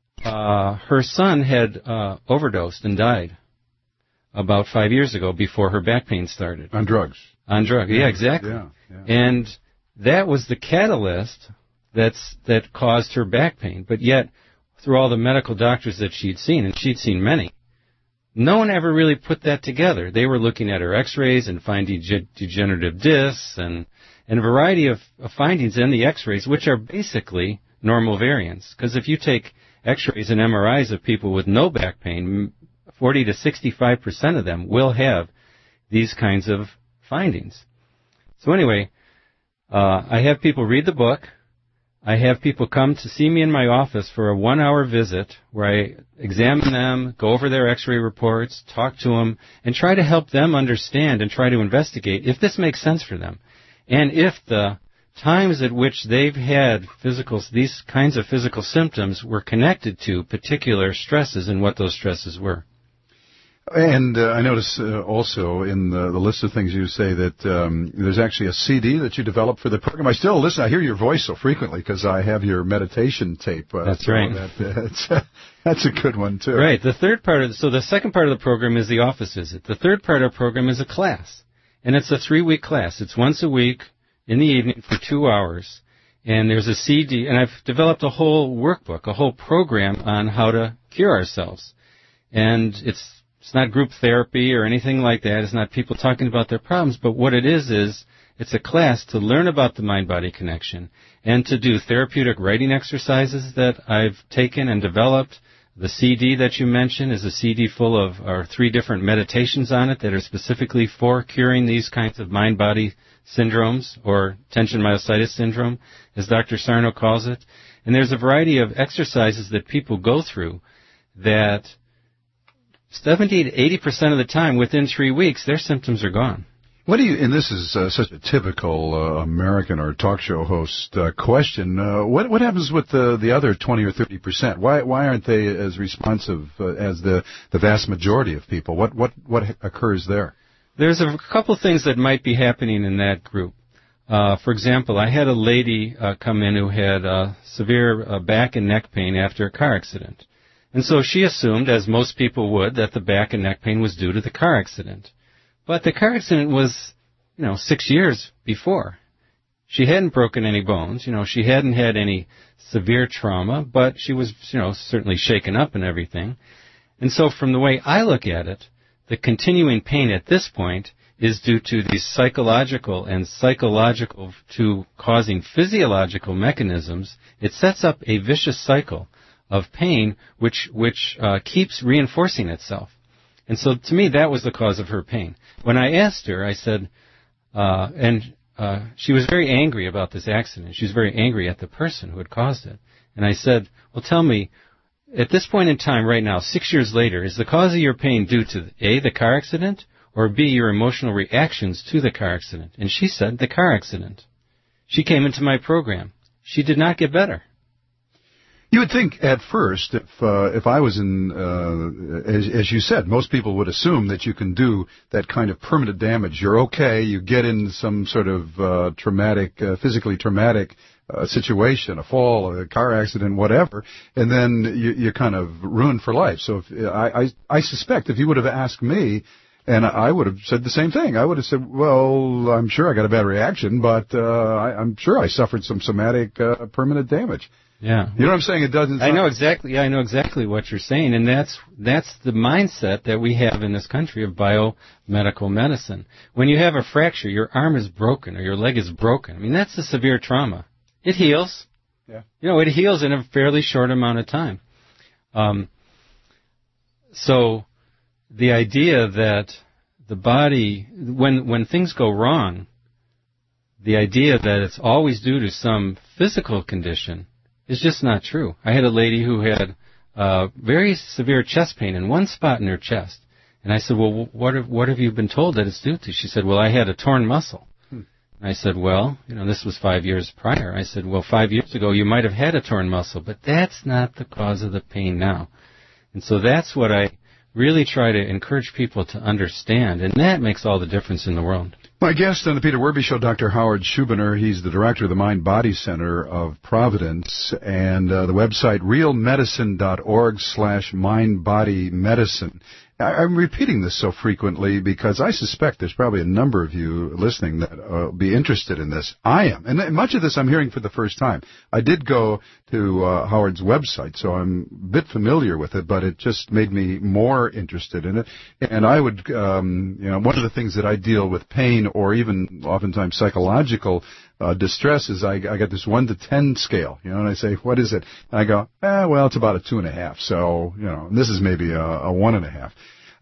uh, her son had uh, overdosed and died about five years ago before her back pain started. On drugs. On drugs, yeah, exactly. Yeah, yeah. And that was the catalyst that's that caused her back pain. But yet, through all the medical doctors that she'd seen, and she'd seen many, no one ever really put that together. They were looking at her x-rays and finding ge- degenerative discs and, and a variety of, of findings in the x-rays, which are basically normal variants. Because if you take x-rays and M R Is of people with no back pain, forty to sixty-five percent of them will have these kinds of findings. So anyway, uh, I have people read the book. I have people come to see me in my office for a one-hour visit where I examine them, go over their x-ray reports, talk to them, and try to help them understand and try to investigate if this makes sense for them. And if the times at which they've had physical, these kinds of physical symptoms were connected to particular stresses and what those stresses were. And uh, I notice uh, also in the, the list of things you say that um, there's actually a C D that you developed for the program. I still listen. I hear your voice so frequently because I have your meditation tape. Uh, that's so right. That, that's, that's a good one, too. Right. The third part of the, so the second part of the program is the office visit. The third part of the program is a class. And it's a three-week class. It's once a week in the evening for two hours. And there's a C D. And I've developed a whole workbook, a whole program on how to cure ourselves. And it's It's not group therapy or anything like that. It's not people talking about their problems. But what it is is it's a class to learn about the mind-body connection and to do therapeutic writing exercises that I've taken and developed. The C D that you mentioned is a C D full of or three different meditations on it that are specifically for curing these kinds of mind-body syndromes or tension myositis syndrome, as Doctor Sarno calls it. And there's a variety of exercises that people go through that seventy to eighty percent of the time, within three weeks, their symptoms are gone. What do you, and this is uh, such a typical uh, American or talk show host uh, question, uh, what what happens with the the other twenty or thirty percent? Why why aren't they as responsive uh, as the, the vast majority of people? What, what, what occurs there? There's a couple things that might be happening in that group. Uh, for example, I had a lady uh, come in who had uh, severe uh, back and neck pain after a car accident. And so she assumed, as most people would, that the back and neck pain was due to the car accident. But the car accident was, you know, six years before. She hadn't broken any bones, you know, she hadn't had any severe trauma, but she was, you know, certainly shaken up and everything. And so from the way I look at it, the continuing pain at this point is due to these psychological and psychological to causing physiological mechanisms. It sets up a vicious cycle of pain, which which uh, keeps reinforcing itself. And so to me, that was the cause of her pain. When I asked her, I said, uh, and uh, she was very angry about this accident. She was very angry at the person who had caused it. And I said, well, tell me, at this point in time right now, six years later, is the cause of your pain due to, A, the car accident, or B, your emotional reactions to the car accident? And she said, the car accident. She came into my program. She did not get better. You would think at first, if uh, if I was in, uh, as, as you said, most people would assume that you can do that kind of permanent damage. You're okay, you get in some sort of uh, traumatic, uh, physically traumatic uh, situation, a fall, a car accident, whatever, and then you, you're kind of ruined for life. So if, I, I, I suspect if you would have asked me, and I would have said the same thing. I would have said, well, I'm sure I got a bad reaction, but uh, I, I'm sure I suffered some somatic uh, permanent damage. Yeah. You know what I'm saying? It doesn't. I know exactly. Yeah, I know exactly what you're saying, and that's that's the mindset that we have in this country of biomedical medicine. When you have a fracture, your arm is broken or your leg is broken. I mean, that's a severe trauma. It heals. Yeah. You know, it heals in a fairly short amount of time. Um. So, the idea that the body, when when things go wrong, the idea that it's always due to some physical condition is just not true. I had a lady who had uh, very severe chest pain in one spot in her chest. And I said, well, what have, what have you been told that it's due to? She said, well, I had a torn muscle. Hmm. And I said, well, you know, this was five years prior. I said, well, five years ago you might have had a torn muscle, but that's not the cause of the pain now. And so that's what I really try to encourage people to understand, and that makes all the difference in the world. My guest on the Peter Werby Show, Doctor Howard Schubiner. He's the director of the Mind Body Center of Providence, and uh, the website realmedicine.org slash mind body medicine. I'm repeating this so frequently because I suspect there's probably a number of you listening that will uh, be interested in this. I am. And much of this I'm hearing for the first time. I did go to uh, Howard's website, so I'm a bit familiar with it, but it just made me more interested in it. And I would, um, you know, one of the things that I deal with pain or even oftentimes psychological uh, distress is I, I got this one to ten scale, you know, and I say, what is it? And I go, eh, well, it's about a two and a half. So, you know, and this is maybe a, a one and a half.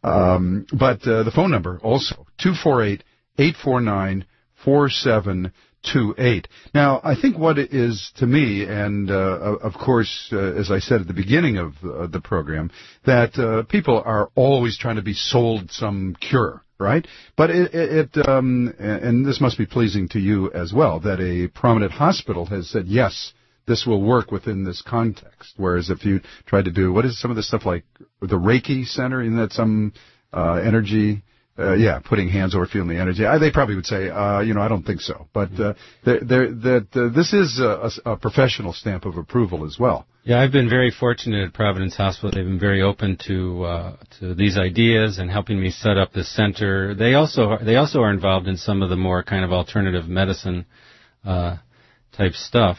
Um, but uh, the phone number also, two four eight, eight four nine, four seven two eight. Now, I think what it is to me, and uh, of course, uh, as I said at the beginning of uh, the program, that uh, people are always trying to be sold some cure, right? But it, it, it um, and this must be pleasing to you as well, that a prominent hospital has said, yes, this will work within this context. Whereas if you try to do, what is some of the stuff like the Reiki Center, isn't that some uh, energy, uh, yeah, putting hands over feeling the energy? I, they probably would say, uh, you know, I don't think so. But uh, they're, they're, that uh, this is a, a professional stamp of approval as well. Yeah, I've been very fortunate at Providence Hospital. They've been very open to uh, to these ideas and helping me set up this center. They also they also are involved in some of the more kind of alternative medicine uh, type stuff.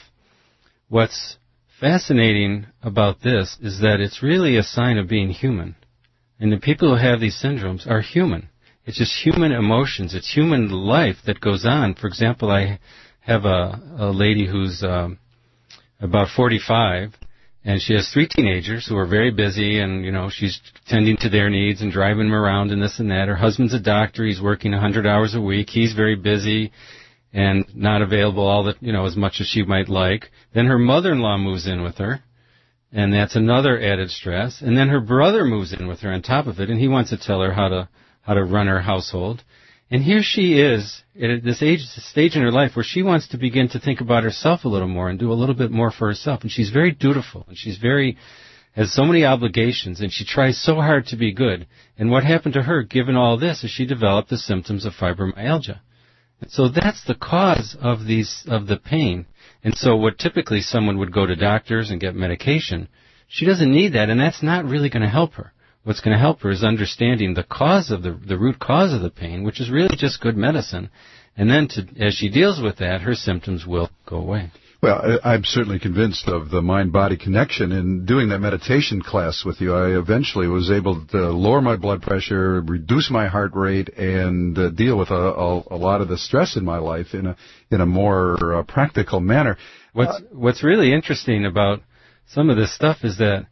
What's fascinating about this is that it's really a sign of being human. And the people who have these syndromes are human. It's just human emotions. It's human life that goes on. For example, I have a, a lady who's um, about forty-five, and she has three teenagers who are very busy, and, you know, she's tending to their needs and driving them around and this and that. Her husband's a doctor. He's working one hundred hours a week. He's very busy and not available all the, you know, as much as she might like. Then her mother-in-law moves in with her, and that's another added stress. And then her brother moves in with her on top of it, and he wants to tell her how to how to run her household. And here she is at this age, stage in her life where she wants to begin to think about herself a little more and do a little bit more for herself. And she's very dutiful, and she's very has so many obligations, and she tries so hard to be good. And what happened to her, given all this, is she developed the symptoms of fibromyalgia. So that's the cause of these of the pain. And so what typically someone would go to doctors and get medication, she doesn't need that, and that's not really going to help her. What's going to help her is understanding the cause of the the root cause of the pain, which is really just good medicine. And then to, as she deals with that, her symptoms will go away. Well, I'm certainly convinced of the mind-body connection. In doing that meditation class with you, I eventually was able to lower my blood pressure, reduce my heart rate, and uh, deal with a, a, a lot of the stress in my life in a in a more uh, practical manner. What's uh, what's really interesting about some of this stuff is that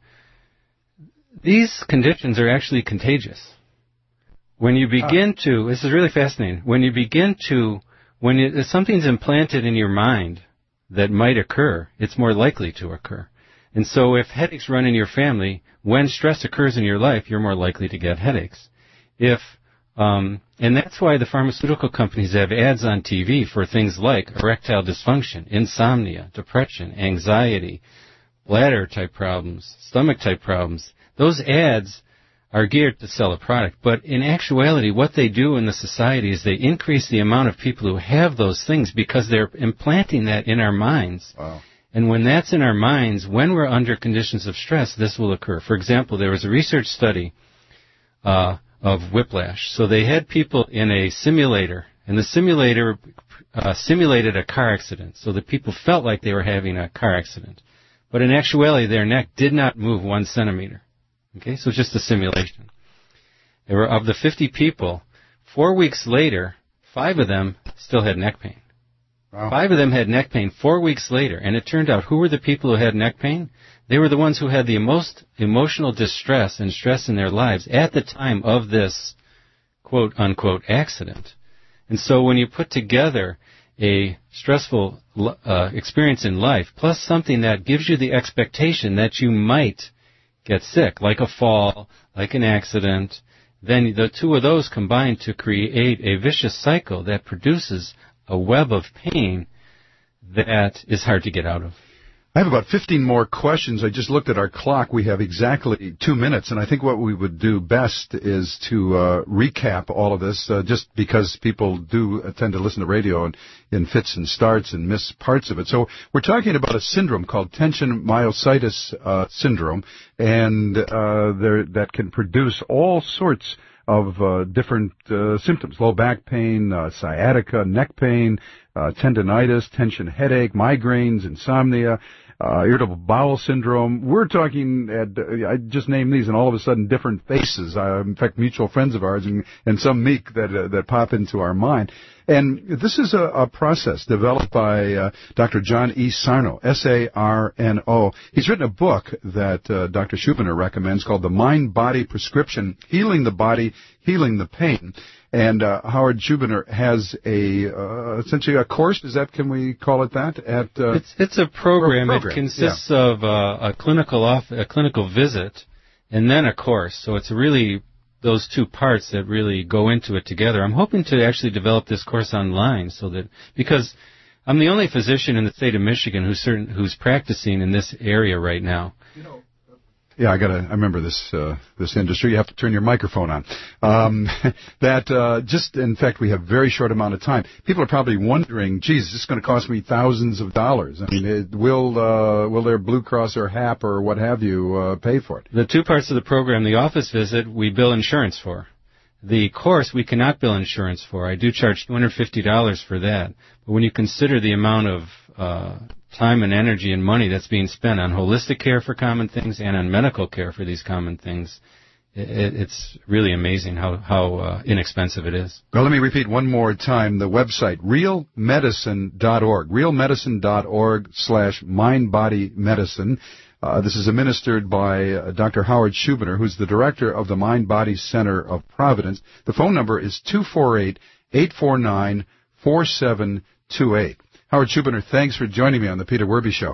these conditions are actually contagious. When you begin to, this is really fascinating, when you begin to when it, something's implanted in your mind that might occur, it's more likely to occur. And so if headaches run in your family, when stress occurs in your life, you're more likely to get headaches. If um, and that's why the pharmaceutical companies have ads on T V for things like erectile dysfunction, insomnia, depression, anxiety, bladder-type problems, stomach-type problems. Those ads are geared to sell a product. But in actuality, what they do in the society is they increase the amount of people who have those things because they're implanting that in our minds. Wow. And when that's in our minds, when we're under conditions of stress, this will occur. For example, there was a research study uh, of whiplash. So they had people in a simulator, and the simulator uh, simulated a car accident so that people felt like they were having a car accident. But in actuality, their neck did not move one centimeter. Okay, so just a simulation. There were, of the fifty people, four weeks later, five of them still had neck pain. Wow. Five of them had neck pain four weeks later, and it turned out who were the people who had neck pain? They were the ones who had the most emotional distress and stress in their lives at the time of this quote-unquote accident. And so when you put together a stressful uh, experience in life, plus something that gives you the expectation that you might get sick, like a fall, like an accident, then the two of those combine to create a vicious cycle that produces a web of pain that is hard to get out of. I have about fifteen more questions. I just looked at our clock. We have exactly two minutes, and I think what we would do best is to uh, recap all of this, uh, just because people do tend to listen to radio in, in fits and starts and miss parts of it. So we're talking about a syndrome called tension myositis uh, syndrome, and uh, there, that can produce all sorts of uh, different uh, symptoms: low back pain, uh, sciatica, neck pain, uh, tendonitis, tension headache, migraines, insomnia, uh, irritable bowel syndrome. We're talking, at, uh, I just named these, and all of a sudden different faces. Uh, in fact, mutual friends of ours, and, and some meek that uh, that pop into our mind. And this is a, a process developed by uh, Doctor John E. Sarno, S A R N O. He's written a book that uh, Doctor Schubiner recommends called The Mind-Body Prescription, Healing the Body, Healing the Pain. And uh, Howard Schubiner has a uh, essentially a course. Is that, can we call it that? At uh, it's it's a program. program. It consists yeah. of uh, a clinical off a clinical visit, and then a course. So it's really those two parts that really go into it together. I'm hoping to actually develop this course online, so that because I'm the only physician in the state of Michigan who's certain who's practicing in this area right now. You know, Yeah, I gotta. I remember this uh, this industry. You have to turn your microphone on. Um, that uh, just, in fact, we have a very short amount of time. People are probably wondering, "Geez, is this going to cost me thousands of dollars? I mean, it, will uh, will their Blue Cross or H A P or what have you uh, pay for it?" The two parts of the program: the office visit, we bill insurance for. The course, we cannot bill insurance for. I do charge two hundred fifty dollars for that. But when you consider the amount of uh, time and energy and money that's being spent on holistic care for common things and on medical care for these common things, it, it's really amazing how, how uh, inexpensive it is. Well, let me repeat one more time the website, real medicine dot org, real medicine dot org slash mind body medicine. Uh, this is administered by uh, Doctor Howard Schubiner, who's the director of the Mind Body Center of Providence. The phone number is two four eight, eight four nine, four seven two eight. Howard Schubiner, thanks for joining me on the Peter Werby Show.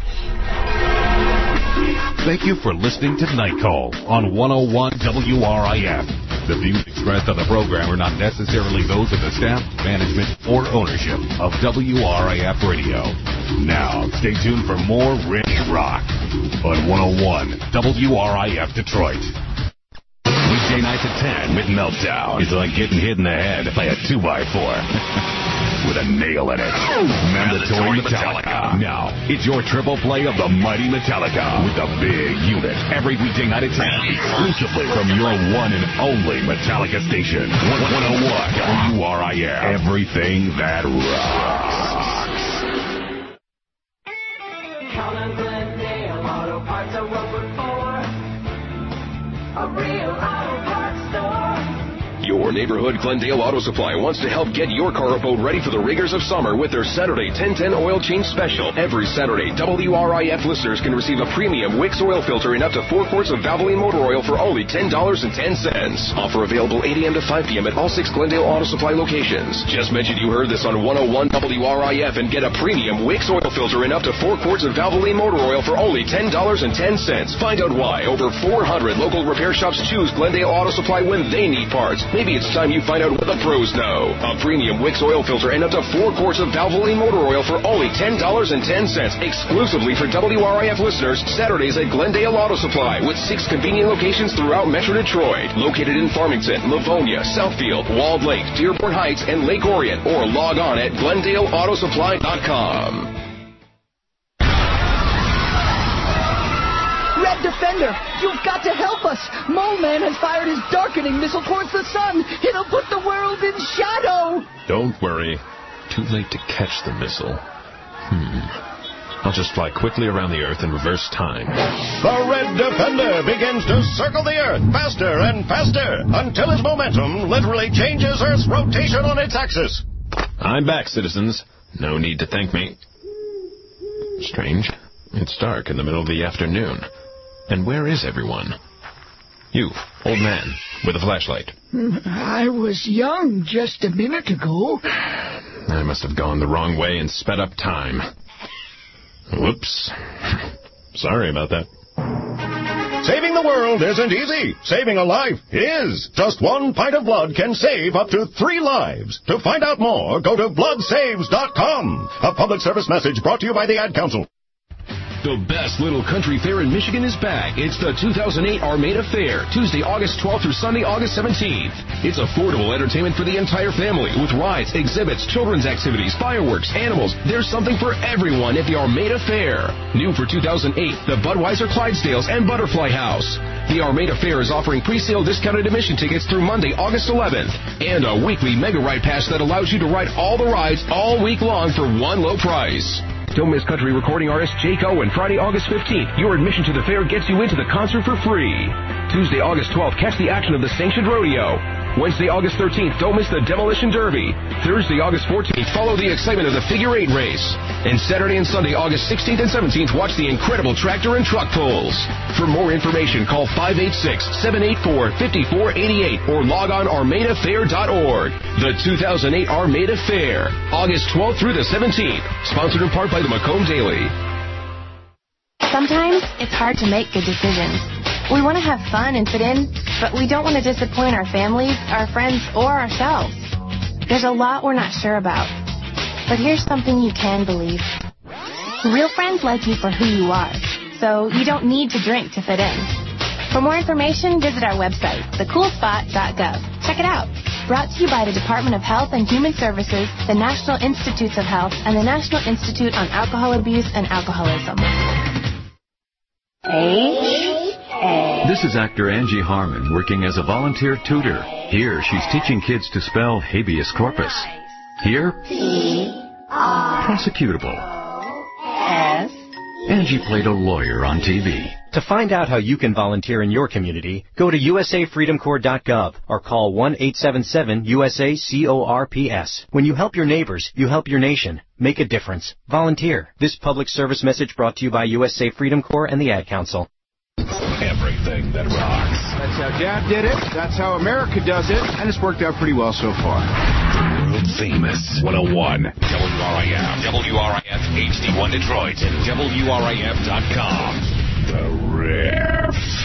Thank you for listening to Night Call on one oh one W R I F. The views expressed on the program are not necessarily those of the staff, management, or ownership of W R I F Radio. Now, stay tuned for more Rich Rock on one oh one W R I F Detroit. Weekday nights at ten with Meltdown. It's like getting hit in the head by a two by four. With a nail in it. Mandatory Metallica. Now, it's your triple play of the mighty Metallica with the big unit. Every weekday night at ten, exclusively from your one and only Metallica station. one oh one W R I F. Everything that rocks. Count on Glendale Auto Parts are what we're for. A real auto parts store. Your Your neighborhood Glendale Auto Supply wants to help get your car or boat ready for the rigors of summer with their Saturday ten ten oil change special. Every Saturday, W R I F listeners can receive a premium Wix oil filter and up to four quarts of Valvoline motor oil for only ten dollars and ten cents. Offer available eight a.m. to five p.m. at all six Glendale Auto Supply locations. Just mention you heard this on one oh one W R I F and get a premium Wix oil filter and up to four quarts of Valvoline motor oil for only ten dollars and ten cents. Find out why over four hundred local repair shops choose Glendale Auto Supply when they need parts. Maybe it's time you find out what the pros know. A premium Wix oil filter and up to four quarts of Valvoline motor oil for only ten dollars and ten cents. Exclusively for W R I F listeners, Saturdays at Glendale Auto Supply with six convenient locations throughout Metro Detroit. Located in Farmington, Livonia, Southfield, Walled Lake, Dearborn Heights, and Lake Orion. Or log on at glendale auto supply dot com. Red Defender, you've got to help us. Mole Man has fired his darkening missile towards the sun. It'll put the world in shadow. Don't worry. Too late to catch the missile. Hmm. I'll just fly quickly around the Earth in reverse time. The Red Defender begins to circle the Earth faster and faster until his momentum literally changes Earth's rotation on its axis. I'm back, citizens. No need to thank me. Strange. It's dark in the middle of the afternoon. And where is everyone? You, old man, with a flashlight. I was young just a minute ago. I must have gone the wrong way and sped up time. Whoops. Sorry about that. Saving the world isn't easy. Saving a life is. Just one pint of blood can save up to three lives. To find out more, go to blood saves dot com. A public service message brought to you by the Ad Council. The best little country fair in Michigan is back. It's the two thousand eight Armada Fair, Tuesday, August twelfth through Sunday, August seventeenth. It's affordable entertainment for the entire family with rides, exhibits, children's activities, fireworks, animals. There's something for everyone at the Armada Fair. New for two thousand eight, the Budweiser Clydesdales and Butterfly House. The Armada Fair is offering pre-sale discounted admission tickets through Monday, August eleventh, and a weekly Mega Ride Pass that allows you to ride all the rides all week long for one low price. Don't miss country recording artist Jake Owen Friday, August fifteenth. Your admission to the fair gets you into the concert for free. Tuesday, August twelfth, catch the action of the Sanctioned Rodeo. Wednesday, August thirteenth, don't miss the Demolition Derby. Thursday, August fourteenth, follow the excitement of the Figure Eight race. And Saturday and Sunday, August sixteenth and seventeenth, watch the incredible tractor and truck pulls. For more information, call five eight six, seven eight four, five four eight eight or log on armada fair dot org. The two thousand eight Armada Fair, August twelfth through the seventeenth. Sponsored in part by the Macomb Daily. Sometimes it's hard to make good decisions. We want to have fun and fit in, but we don't want to disappoint our families, our friends, or ourselves. There's a lot we're not sure about. But here's something you can believe. Real friends like you for who you are, so you don't need to drink to fit in. For more information, visit our website, the cool spot dot gov. Check it out. Brought to you by the Department of Health and Human Services, the National Institutes of Health, and the National Institute on Alcohol Abuse and Alcoholism. H A. This is actor Angie Harmon working as a volunteer tutor. Here, she's teaching kids to spell habeas corpus. Here, P R prosecutable. S. Angie played a lawyer on T V. To find out how you can volunteer in your community, go to U S A freedom corps dot gov or call one eight seven seven U S A CORPS. When you help your neighbors, you help your nation. Make a difference. Volunteer. This public service message brought to you by U S A Freedom Corps and the Ad Council. Everything that rocks. That's how Dad did it. That's how America does it. And it's worked out pretty well so far. World famous one oh one W R I F, W R I F H D one Detroit, and W R I F dot com. The Riff.